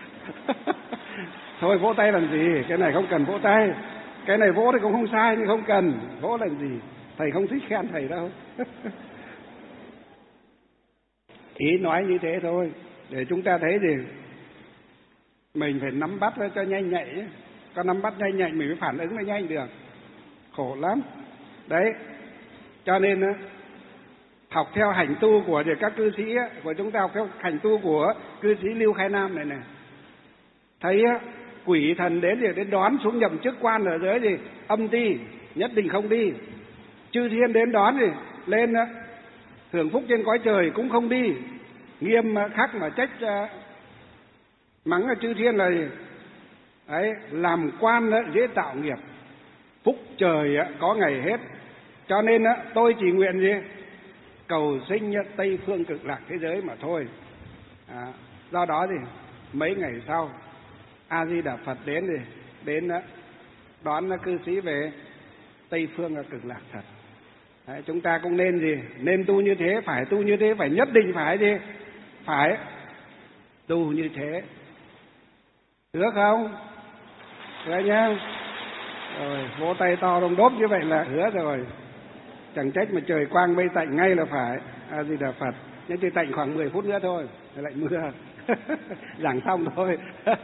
Thôi vỗ tay làm gì, cái này không cần vỗ tay. Cái này vỗ thì cũng không sai, nhưng không cần vỗ làm gì. Thầy không thích khen thầy đâu. Ý nói như thế thôi, để chúng ta thấy gì, mình phải nắm bắt cho nhanh nhạy. Có nắm bắt nhanh nhạy mình mới phản ứng nó nhanh được. Khổ lắm. Đấy, cho nên học theo hành tu của các cư sĩ của chúng ta, học theo hành tu của cư sĩ Lưu Khai Nam này. Thấy quỷ thần đến đón xuống nhậm chức quan ở dưới thì âm ti nhất định không đi. Chư thiên đến đón thì lên hưởng phúc trên cõi trời cũng không đi. nghiêm khắc mà trách mắng chư thiên là gì? Đấy, làm quan dễ tạo nghiệp, phúc trời có ngày hết. Cho nên tôi chỉ nguyện gì? Cầu sinh Tây phương cực lạc thế giới mà thôi. Do đó thì mấy ngày sau A Di Đà Phật đến đón cư sĩ về Tây phương cực lạc thật. Đấy, chúng ta cũng nên gì? Nên tu như thế, phải tu như thế, phải nhất định phải gì? Phải tu như thế. Hứa không? Hứa nhá. Rồi, vỗ tay to đông đốp như vậy là hứa rồi. Chẳng trách mà trời quang mây tạnh ngay là phải. A Di Đà Phật. Nhưng chỉ tạnh khoảng 10 phút nữa thôi, lại mưa. Giảng xong thôi.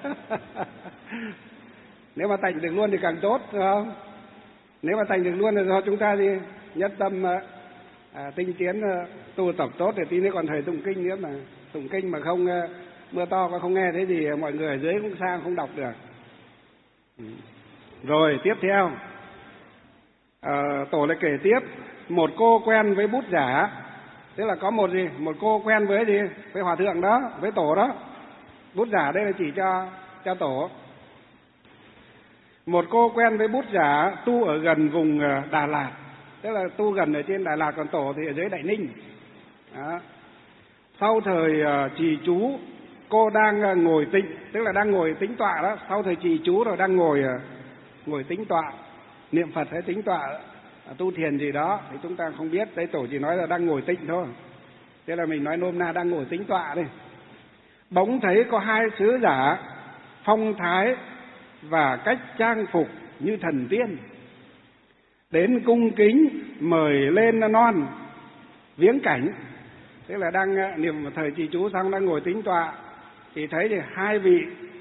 Nếu mà tạnh được luôn thì càng tốt, đúng không? Nếu mà tạnh được luôn là do chúng ta đi nhất tâm tinh tiến tu tập tốt thì tí nữa còn thời tụng kinh nữa mà. Tụng kinh mà không mưa to mà không nghe thế thì mọi người ở dưới cũng sang không đọc được. Rồi tiếp theo tổ lại kể tiếp một cô quen với bút giả. Tức là có một cô quen với với hòa thượng đó, với tổ đó. Bút giả đây là chỉ cho tổ. Một cô quen với bút giả tu ở gần vùng Đà Lạt. Tức là tu gần ở trên Đà Lạt, còn tổ thì ở dưới Đại Ninh đó. Sau thời trì chú, cô đang ngồi tịnh, tức là đang ngồi tĩnh tọa đó. Sau thời trì chú rồi đang ngồi tĩnh tọa, niệm Phật hay tĩnh tọa, tu thiền gì đó thì chúng ta không biết. Đấy, tổ chỉ nói là đang ngồi tịnh thôi. Thế là mình nói nôm na đang ngồi tĩnh tọa đây. Bỗng thấy có hai sứ giả phong thái và cách trang phục như thần tiên đến cung kính mời lên non viếng cảnh. Tức là đang niệm thời trì chú xong đang ngồi tĩnh tọa thì thấy thì hai vị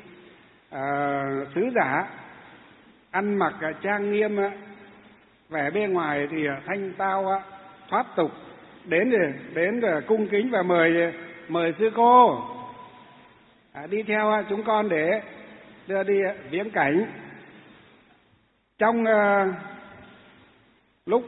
sứ giả ăn mặc trang nghiêm, vẻ bên ngoài thì thanh tao thoát tục, đến cung kính và mời sư cô đi theo chúng con để đưa đi viếng cảnh. Trong lúc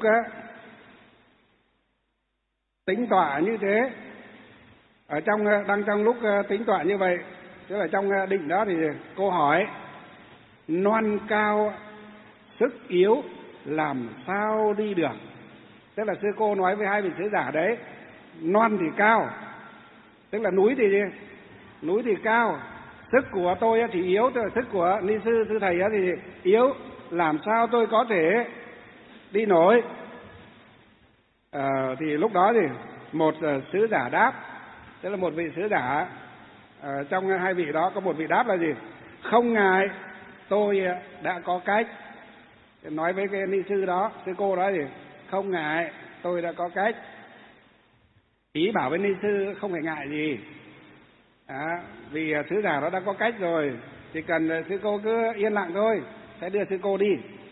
tĩnh tọa như thế, đang trong lúc tĩnh tọa như vậy, tức là trong định đó thì cô hỏi: non cao sức yếu làm sao đi được? Tức là sư cô nói với hai vị sứ giả đấy, non thì cao, tức là núi thì cao, sức của tôi thì yếu, tức là sức của ni sư thầy thì yếu, làm sao tôi có thể đi nổi? Thì lúc đó thì một sứ giả đáp, tức là một vị sứ giả trong hai vị đó có một vị đáp là gì? Không ngại, tôi đã có cách. Nói với cái ni sư đó, sư cô đó thì không ngại, tôi đã có cách. Ý bảo với ni sư không phải ngại gì, vì sứ giả đó đã có cách rồi, chỉ cần sư cô cứ yên lặng thôi, sẽ đưa sư cô đi.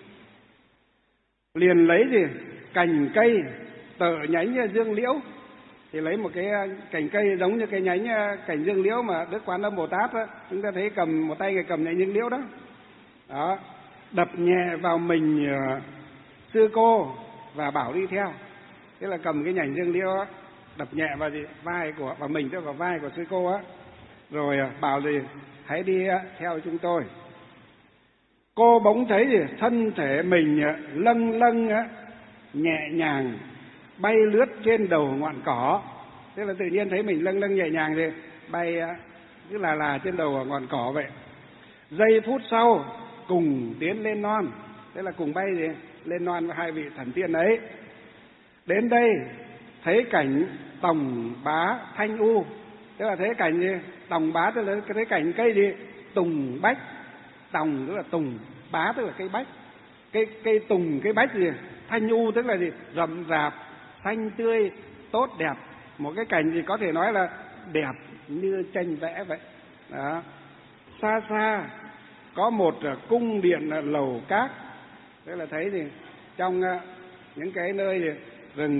Liền lấy cành cây tợ nhánh dương liễu, thì lấy một cái cành cây giống như cái nhánh cành dương liễu mà Đức Quán Âm Bồ Tát đó, chúng ta thấy cầm một tay người cầm nhánh dương liễu đó, đập nhẹ vào mình sư cô và bảo đi theo. Thế là cầm cái nhành dương liễu đó, đập nhẹ vào vai vào mình, tức vào vai của sư cô á, rồi bảo hãy đi theo chúng tôi. Cô bỗng thấy thân thể mình lâng lâng nhẹ nhàng bay lướt trên đầu ngọn cỏ. Thế là tự nhiên thấy mình lâng lâng nhẹ nhàng thì bay cứ là trên đầu ngọn cỏ vậy. Giây phút sau cùng tiến lên non, thế là cùng bay lên non với hai vị thần tiên ấy. Đến đây thấy cảnh tòng bá thanh u, tức là thấy cảnh tòng bá, tức là thấy cảnh cây tùng bách. Tòng tức là tùng, bá tức là cây bách. Cây tùng, cây bách thanh u tức là rậm rạp, xanh tươi, tốt đẹp. Một cái cảnh có thể nói là đẹp như tranh vẽ vậy đó. Xa xa có một cung điện lầu cát, tức là thấy trong những cái nơi rừng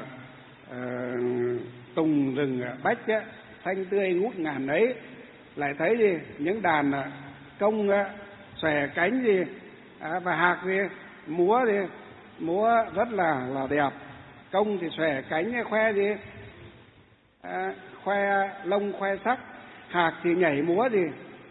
tùng, rừng bách xanh tươi ngút ngàn ấy, lại thấy những đàn công xòe cánh và hạc múa rất là đẹp. Công thì xòe cánh khoe khoe lông khoe sắc, hạc thì nhảy múa gì,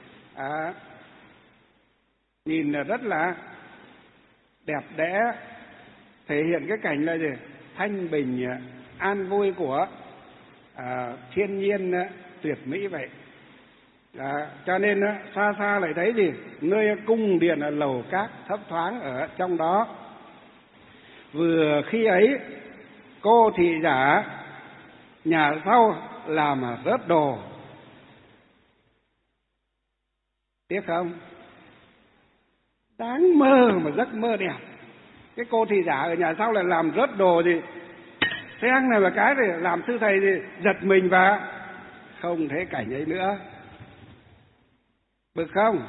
nhìn là rất là đẹp đẽ, thể hiện cái cảnh là gì, thanh bình an vui của thiên nhiên tuyệt mỹ vậy. Cho nên xa xa lại thấy gì, nơi cung điện ở lầu cát thấp thoáng ở trong đó. Vừa khi ấy cô thị giả nhà sau làm rớt đồ. Tiếc không? Đáng mơ mà giấc mơ đẹp. Cái cô thị giả ở nhà sau lại làm rớt đồ thì xem này là cái thì làm sư thầy thì giật mình và không thấy cảnh ấy nữa. Bực không?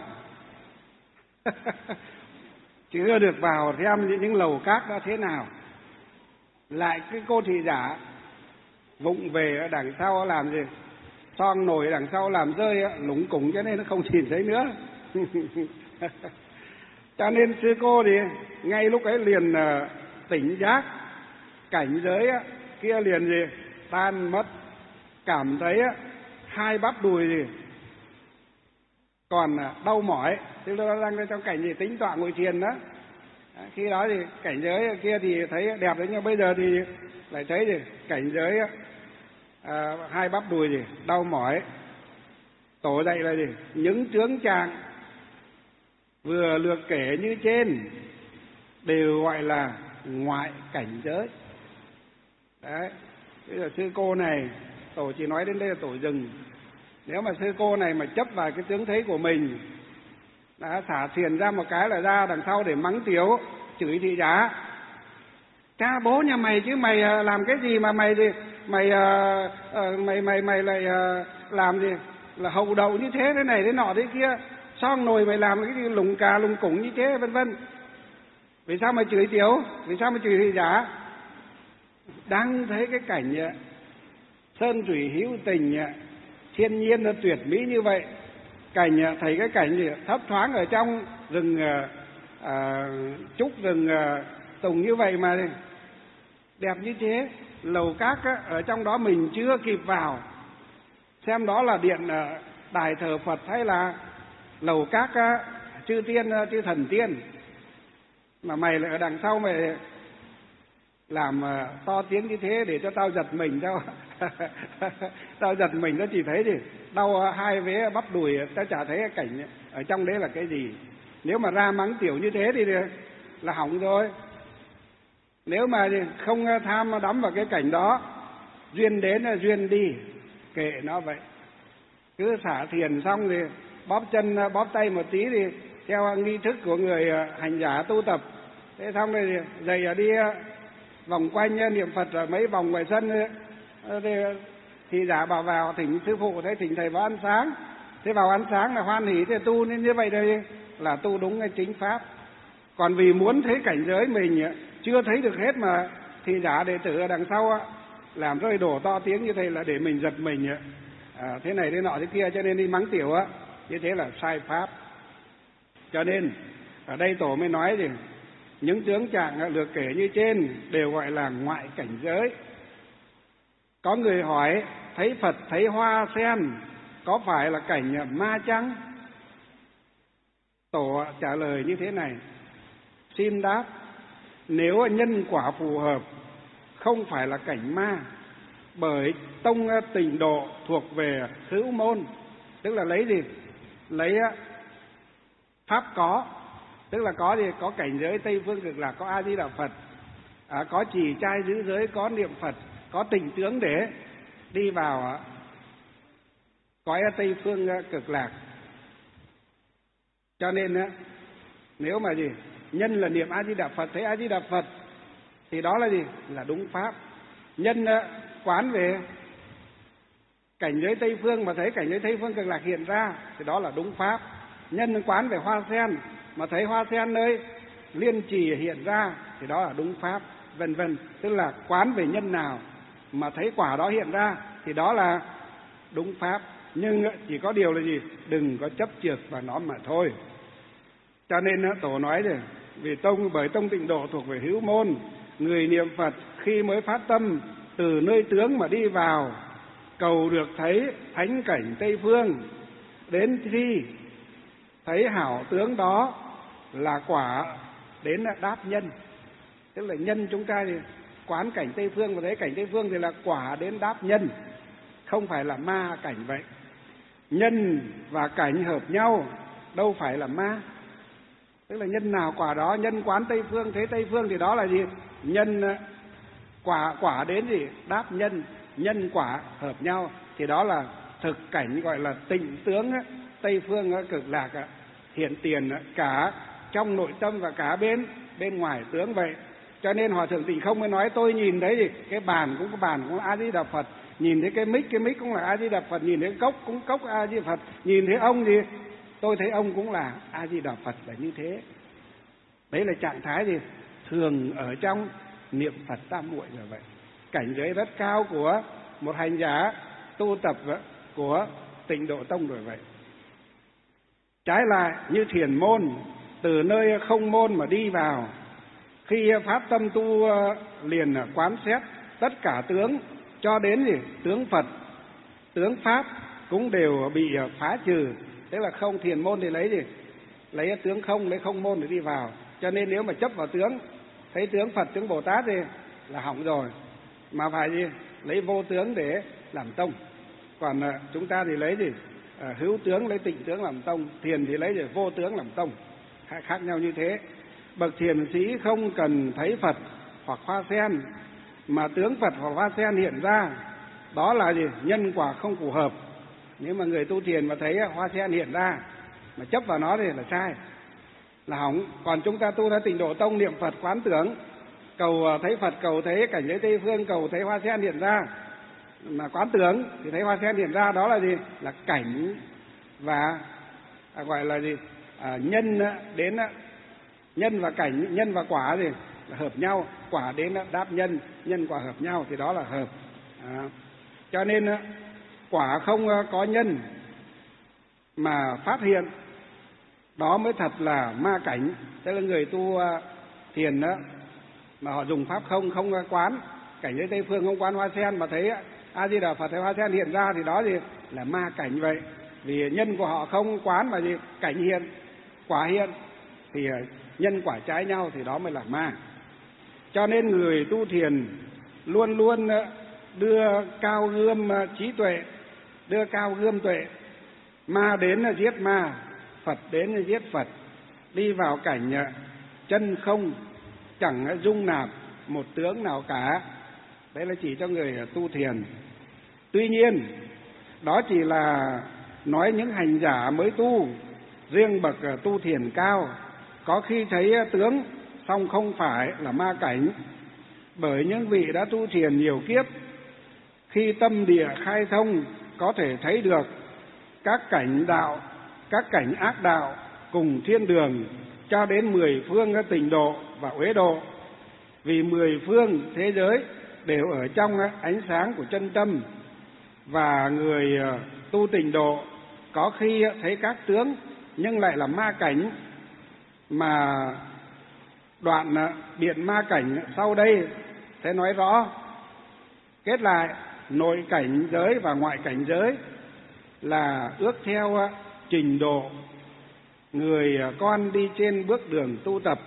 Chưa được vào xem những lầu cát đó thế nào. Lại cái cô thị giả vụng về ở đằng sau làm gì? Son nổi đằng sau làm rơi lủng củng cho nên nó không nhìn thấy nữa. Cho nên sư cô thì ngay lúc ấy liền tỉnh giác, cảnh giới kia liền gì tan mất, cảm thấy hai bắp đùi gì còn đau mỏi. Tức là đang trong cảnh gì tính tọa ngồi thiền đó. Khi đó thì cảnh giới kia thì thấy đẹp đấy, nhưng bây giờ thì lại thấy gì cảnh giới hai bắp đùi gì đau mỏi. Tổ dạy là gì, những tướng trạng vừa lược kể như trên đều gọi là ngoại cảnh giới. Đấy, bây giờ sư cô này, tổ chỉ nói đến đây là tổ dừng. Nếu mà sư cô này mà chấp vào cái tướng thấy của mình, đã xả thiền ra một cái là ra đằng sau để mắng tiếu, chửi thị giả. Cha bố nhà mày chứ mày làm cái gì mà mày lại làm gì là hậu đậu như thế này thế nọ thế kia, xong nồi mày làm cái gì lủng cà lủng củng như thế vân vân. Vì sao mày chửi tiếu, vì sao mày chửi thị giả? Đang thấy cái cảnh sơn thủy hữu tình, thiên nhiên nó tuyệt mỹ như vậy, cảnh thấy cái cảnh gì thấp thoáng ở trong rừng trúc, rừng tùng như vậy mà đẹp như thế. Lầu cát ở trong đó mình chưa kịp vào xem đó là điện đài thờ Phật hay là lầu cát chư tiên chư thần tiên, mà mày lại ở đằng sau mày làm to tiếng như thế để cho tao giật mình đâu. Tao giật mình nó chỉ thấy thì đau hai vế bắp đùi, tao chả thấy cái cảnh ở trong đấy là cái gì. Nếu mà ra mắng tiểu như thế thì là hỏng rồi. Nếu mà không tham đắm vào cái cảnh đó, duyên đến là duyên đi, kệ nó vậy. Cứ xả thiền xong thì bóp chân bóp tay một tí thì theo nghi thức của người hành giả tu tập. Thế xong rồi dậy đi vòng quanh niệm Phật rồi mấy vòng ngoài sân thì giả bảo vào thỉnh sư phụ, thấy thỉnh thầy vào ăn sáng. Thế vào ăn sáng là hoan hỉ, thì tu nên như vậy đây là tu đúng cái chính pháp. Còn vì muốn thấy cảnh giới mình chưa thấy được hết mà thì giả đệ tử ở đằng sau làm rơi đổ to tiếng như thế là để mình giật mình thế này thế nọ thế kia, cho nên đi mắng tiểu như thế là sai pháp. Cho nên ở đây tổ mới nói gì, những tướng trạng được kể như trên đều gọi là ngoại cảnh giới. Có người hỏi thấy Phật thấy hoa sen có phải là cảnh ma chăng? Tổ trả lời như thế này, xin đáp, nếu nhân quả phù hợp không phải là cảnh ma, bởi tông tịnh độ thuộc về hữu môn. Tức là lấy gì? Lấy pháp có, tức là có gì? Có cảnh giới Tây Phương Cực Lạc, có A Di Đà Phật, có trì trai giữ giới, có niệm Phật, có tịnh tướng để đi vào cõi Tây Phương Cực Lạc. Cho nên nếu mà gì nhân là niệm A Di Đà Phật, thấy A Di Đà Phật thì đó là gì? Là đúng pháp. Nhân quán về cảnh giới Tây Phương mà thấy cảnh giới Tây Phương Cực Lạc hiện ra thì đó là đúng pháp. Nhân quán về hoa sen mà thấy hoa sen nơi liên trì hiện ra thì đó là đúng pháp, vân vân. Tức là quán về nhân nào mà thấy quả đó hiện ra thì đó là đúng pháp. Nhưng chỉ có điều là gì? Đừng có chấp trượt vào nó mà thôi. Cho nên tổ nói rồi, vì bởi tông tịnh độ thuộc về hữu môn, người niệm Phật khi mới phát tâm từ nơi tướng mà đi vào cầu được thấy thánh cảnh Tây Phương, đến khi thấy hảo tướng đó là quả đến đáp nhân. Tức là nhân chúng ta thì quán cảnh Tây Phương và thấy cảnh Tây Phương thì là quả đến đáp nhân, không phải là ma cảnh vậy. Nhân và cảnh hợp nhau, đâu phải là ma. Tức là nhân nào quả đó, nhân quán Tây Phương thế Tây Phương thì đó là gì? Nhân quả đến gì? Đáp nhân, nhân quả hợp nhau thì đó là thực cảnh gọi là tịnh tướng Tây Phương cực lạc hiện tiền cả trong nội tâm và cả bên ngoài tướng vậy. Cho nên Hòa Thượng Tịnh Không mới nói tôi nhìn thấy gì? Cái bàn cũng có bàn cũng A Di Đà Phật, nhìn thấy cái mic cũng là A Di Đà Phật, nhìn thấy cốc cũng cốc A Di Đà Phật, nhìn thấy ông gì? Tôi thấy ông cũng là A Di Đà Phật, là như thế. Đấy là trạng thái gì? Thường ở trong niệm Phật tam muội là vậy. Cảnh giới rất cao của một hành giả tu tập của Tịnh Độ Tông rồi vậy. Trái lại như thiền môn, từ nơi không môn mà đi vào, khi phát tâm tu liền quán xét tất cả tướng, cho đến gì? Tướng Phật, tướng Pháp cũng đều bị phá trừ. Tức là không thiền môn thì lấy gì? Lấy tướng không, lấy không môn để đi vào. Cho nên nếu mà chấp vào tướng, thấy tướng Phật, tướng Bồ Tát thì là hỏng rồi. Mà phải gì? Lấy vô tướng để làm tông. Còn chúng ta thì lấy gì? Hữu tướng, lấy tịnh tướng làm tông. Thiền thì lấy gì? Vô tướng làm tông. Khác nhau như thế. Bậc thiền sĩ không cần thấy Phật hoặc hoa sen, mà tướng Phật hoặc hoa sen hiện ra, đó là gì? Nhân quả không phù hợp. Nếu mà người tu thiền mà thấy hoa sen hiện ra mà chấp vào nó thì là sai, là hỏng. Còn chúng ta tu theo Tịnh Độ Tông, niệm Phật quán tưởng, cầu thấy Phật, cầu thấy cảnh giới Tây Phương, cầu thấy hoa sen hiện ra, mà quán tưởng thì thấy hoa sen hiện ra, đó là gì? Là cảnh và gọi là gì? Nhân đến nhân và cảnh, nhân và quả gì? Là hợp nhau, quả đến đáp nhân, nhân quả hợp nhau thì đó là hợp. Cho nên quả không có nhân mà phát hiện, đó mới thật là ma cảnh. Tức là người tu thiền đó mà họ dùng pháp không quán cảnh giới Tây Phương, không quán hoa sen, mà thấy A Di Đà Phật thấy hoa sen hiện ra thì đó gì? Là ma cảnh vậy. Vì nhân của họ không quán mà gì? Cảnh hiện, quả hiện, thì nhân quả trái nhau thì đó mới là ma. Cho nên người tu thiền luôn luôn đưa cao gươm trí tuệ, đưa cao gươm tuệ. Ma đến là giết ma, Phật đến là giết Phật, đi vào cảnh chân không, chẳng dung nạp một tướng nào cả. Đấy là chỉ cho người tu thiền. Tuy nhiên đó chỉ là nói những hành giả mới tu. Riêng bậc tu thiền cao có khi thấy tướng, song không phải là ma cảnh. Bởi những vị đã tu thiền nhiều kiếp, khi tâm địa khai thông, có thể thấy được các cảnh đạo, các cảnh ác đạo cùng thiên đường, cho đến 10 phương tịnh độ và uế độ. Vì 10 phương thế giới đều ở trong ánh sáng của chân tâm. Và người tu tịnh độ có khi thấy các tướng nhưng lại là ma cảnh. Mà đoạn biện ma cảnh sau đây sẽ nói rõ. Kết lại, nội cảnh giới và ngoại cảnh giới là ước theo trình độ người con đi trên bước đường tu tập.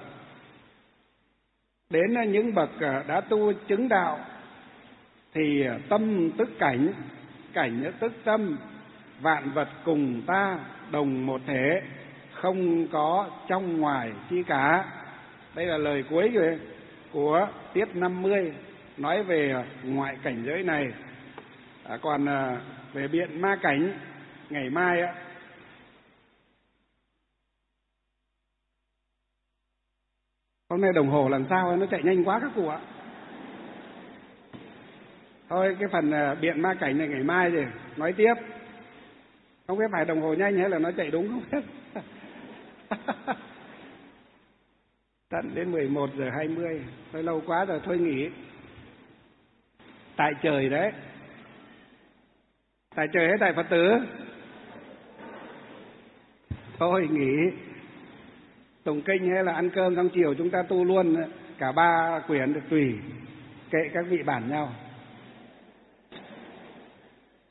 Đến những bậc đã tu chứng đạo thì tâm tức cảnh, cảnh tức tâm, vạn vật cùng ta đồng một thể, không có trong ngoài chi cả. Đây là lời cuối của tiết 50 nói về ngoại cảnh giới này. Còn về biện ma cảnh ngày mai hôm nay đồng hồ làm sao nó chạy nhanh quá các cụ ạ. Thôi cái phần biện ma cảnh này ngày mai rồi nói tiếp. Không biết phải đồng hồ nhanh hay là nó chạy đúng không biết. Tận đến 11:20, thôi lâu quá rồi, thôi nghỉ. Tại trời đấy. Tại trời hay tại Phật tử? Thôi nghỉ. Tụng kinh hay là ăn cơm xong chiều chúng ta tu luôn cả 3 quyển được tùy. Kệ các vị bản nhau.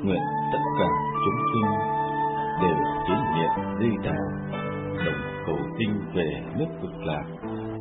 nguyện tất cả chúng sinh đều tín niệm Di Đà, đồng cầu tinh về nước Cực Lạc.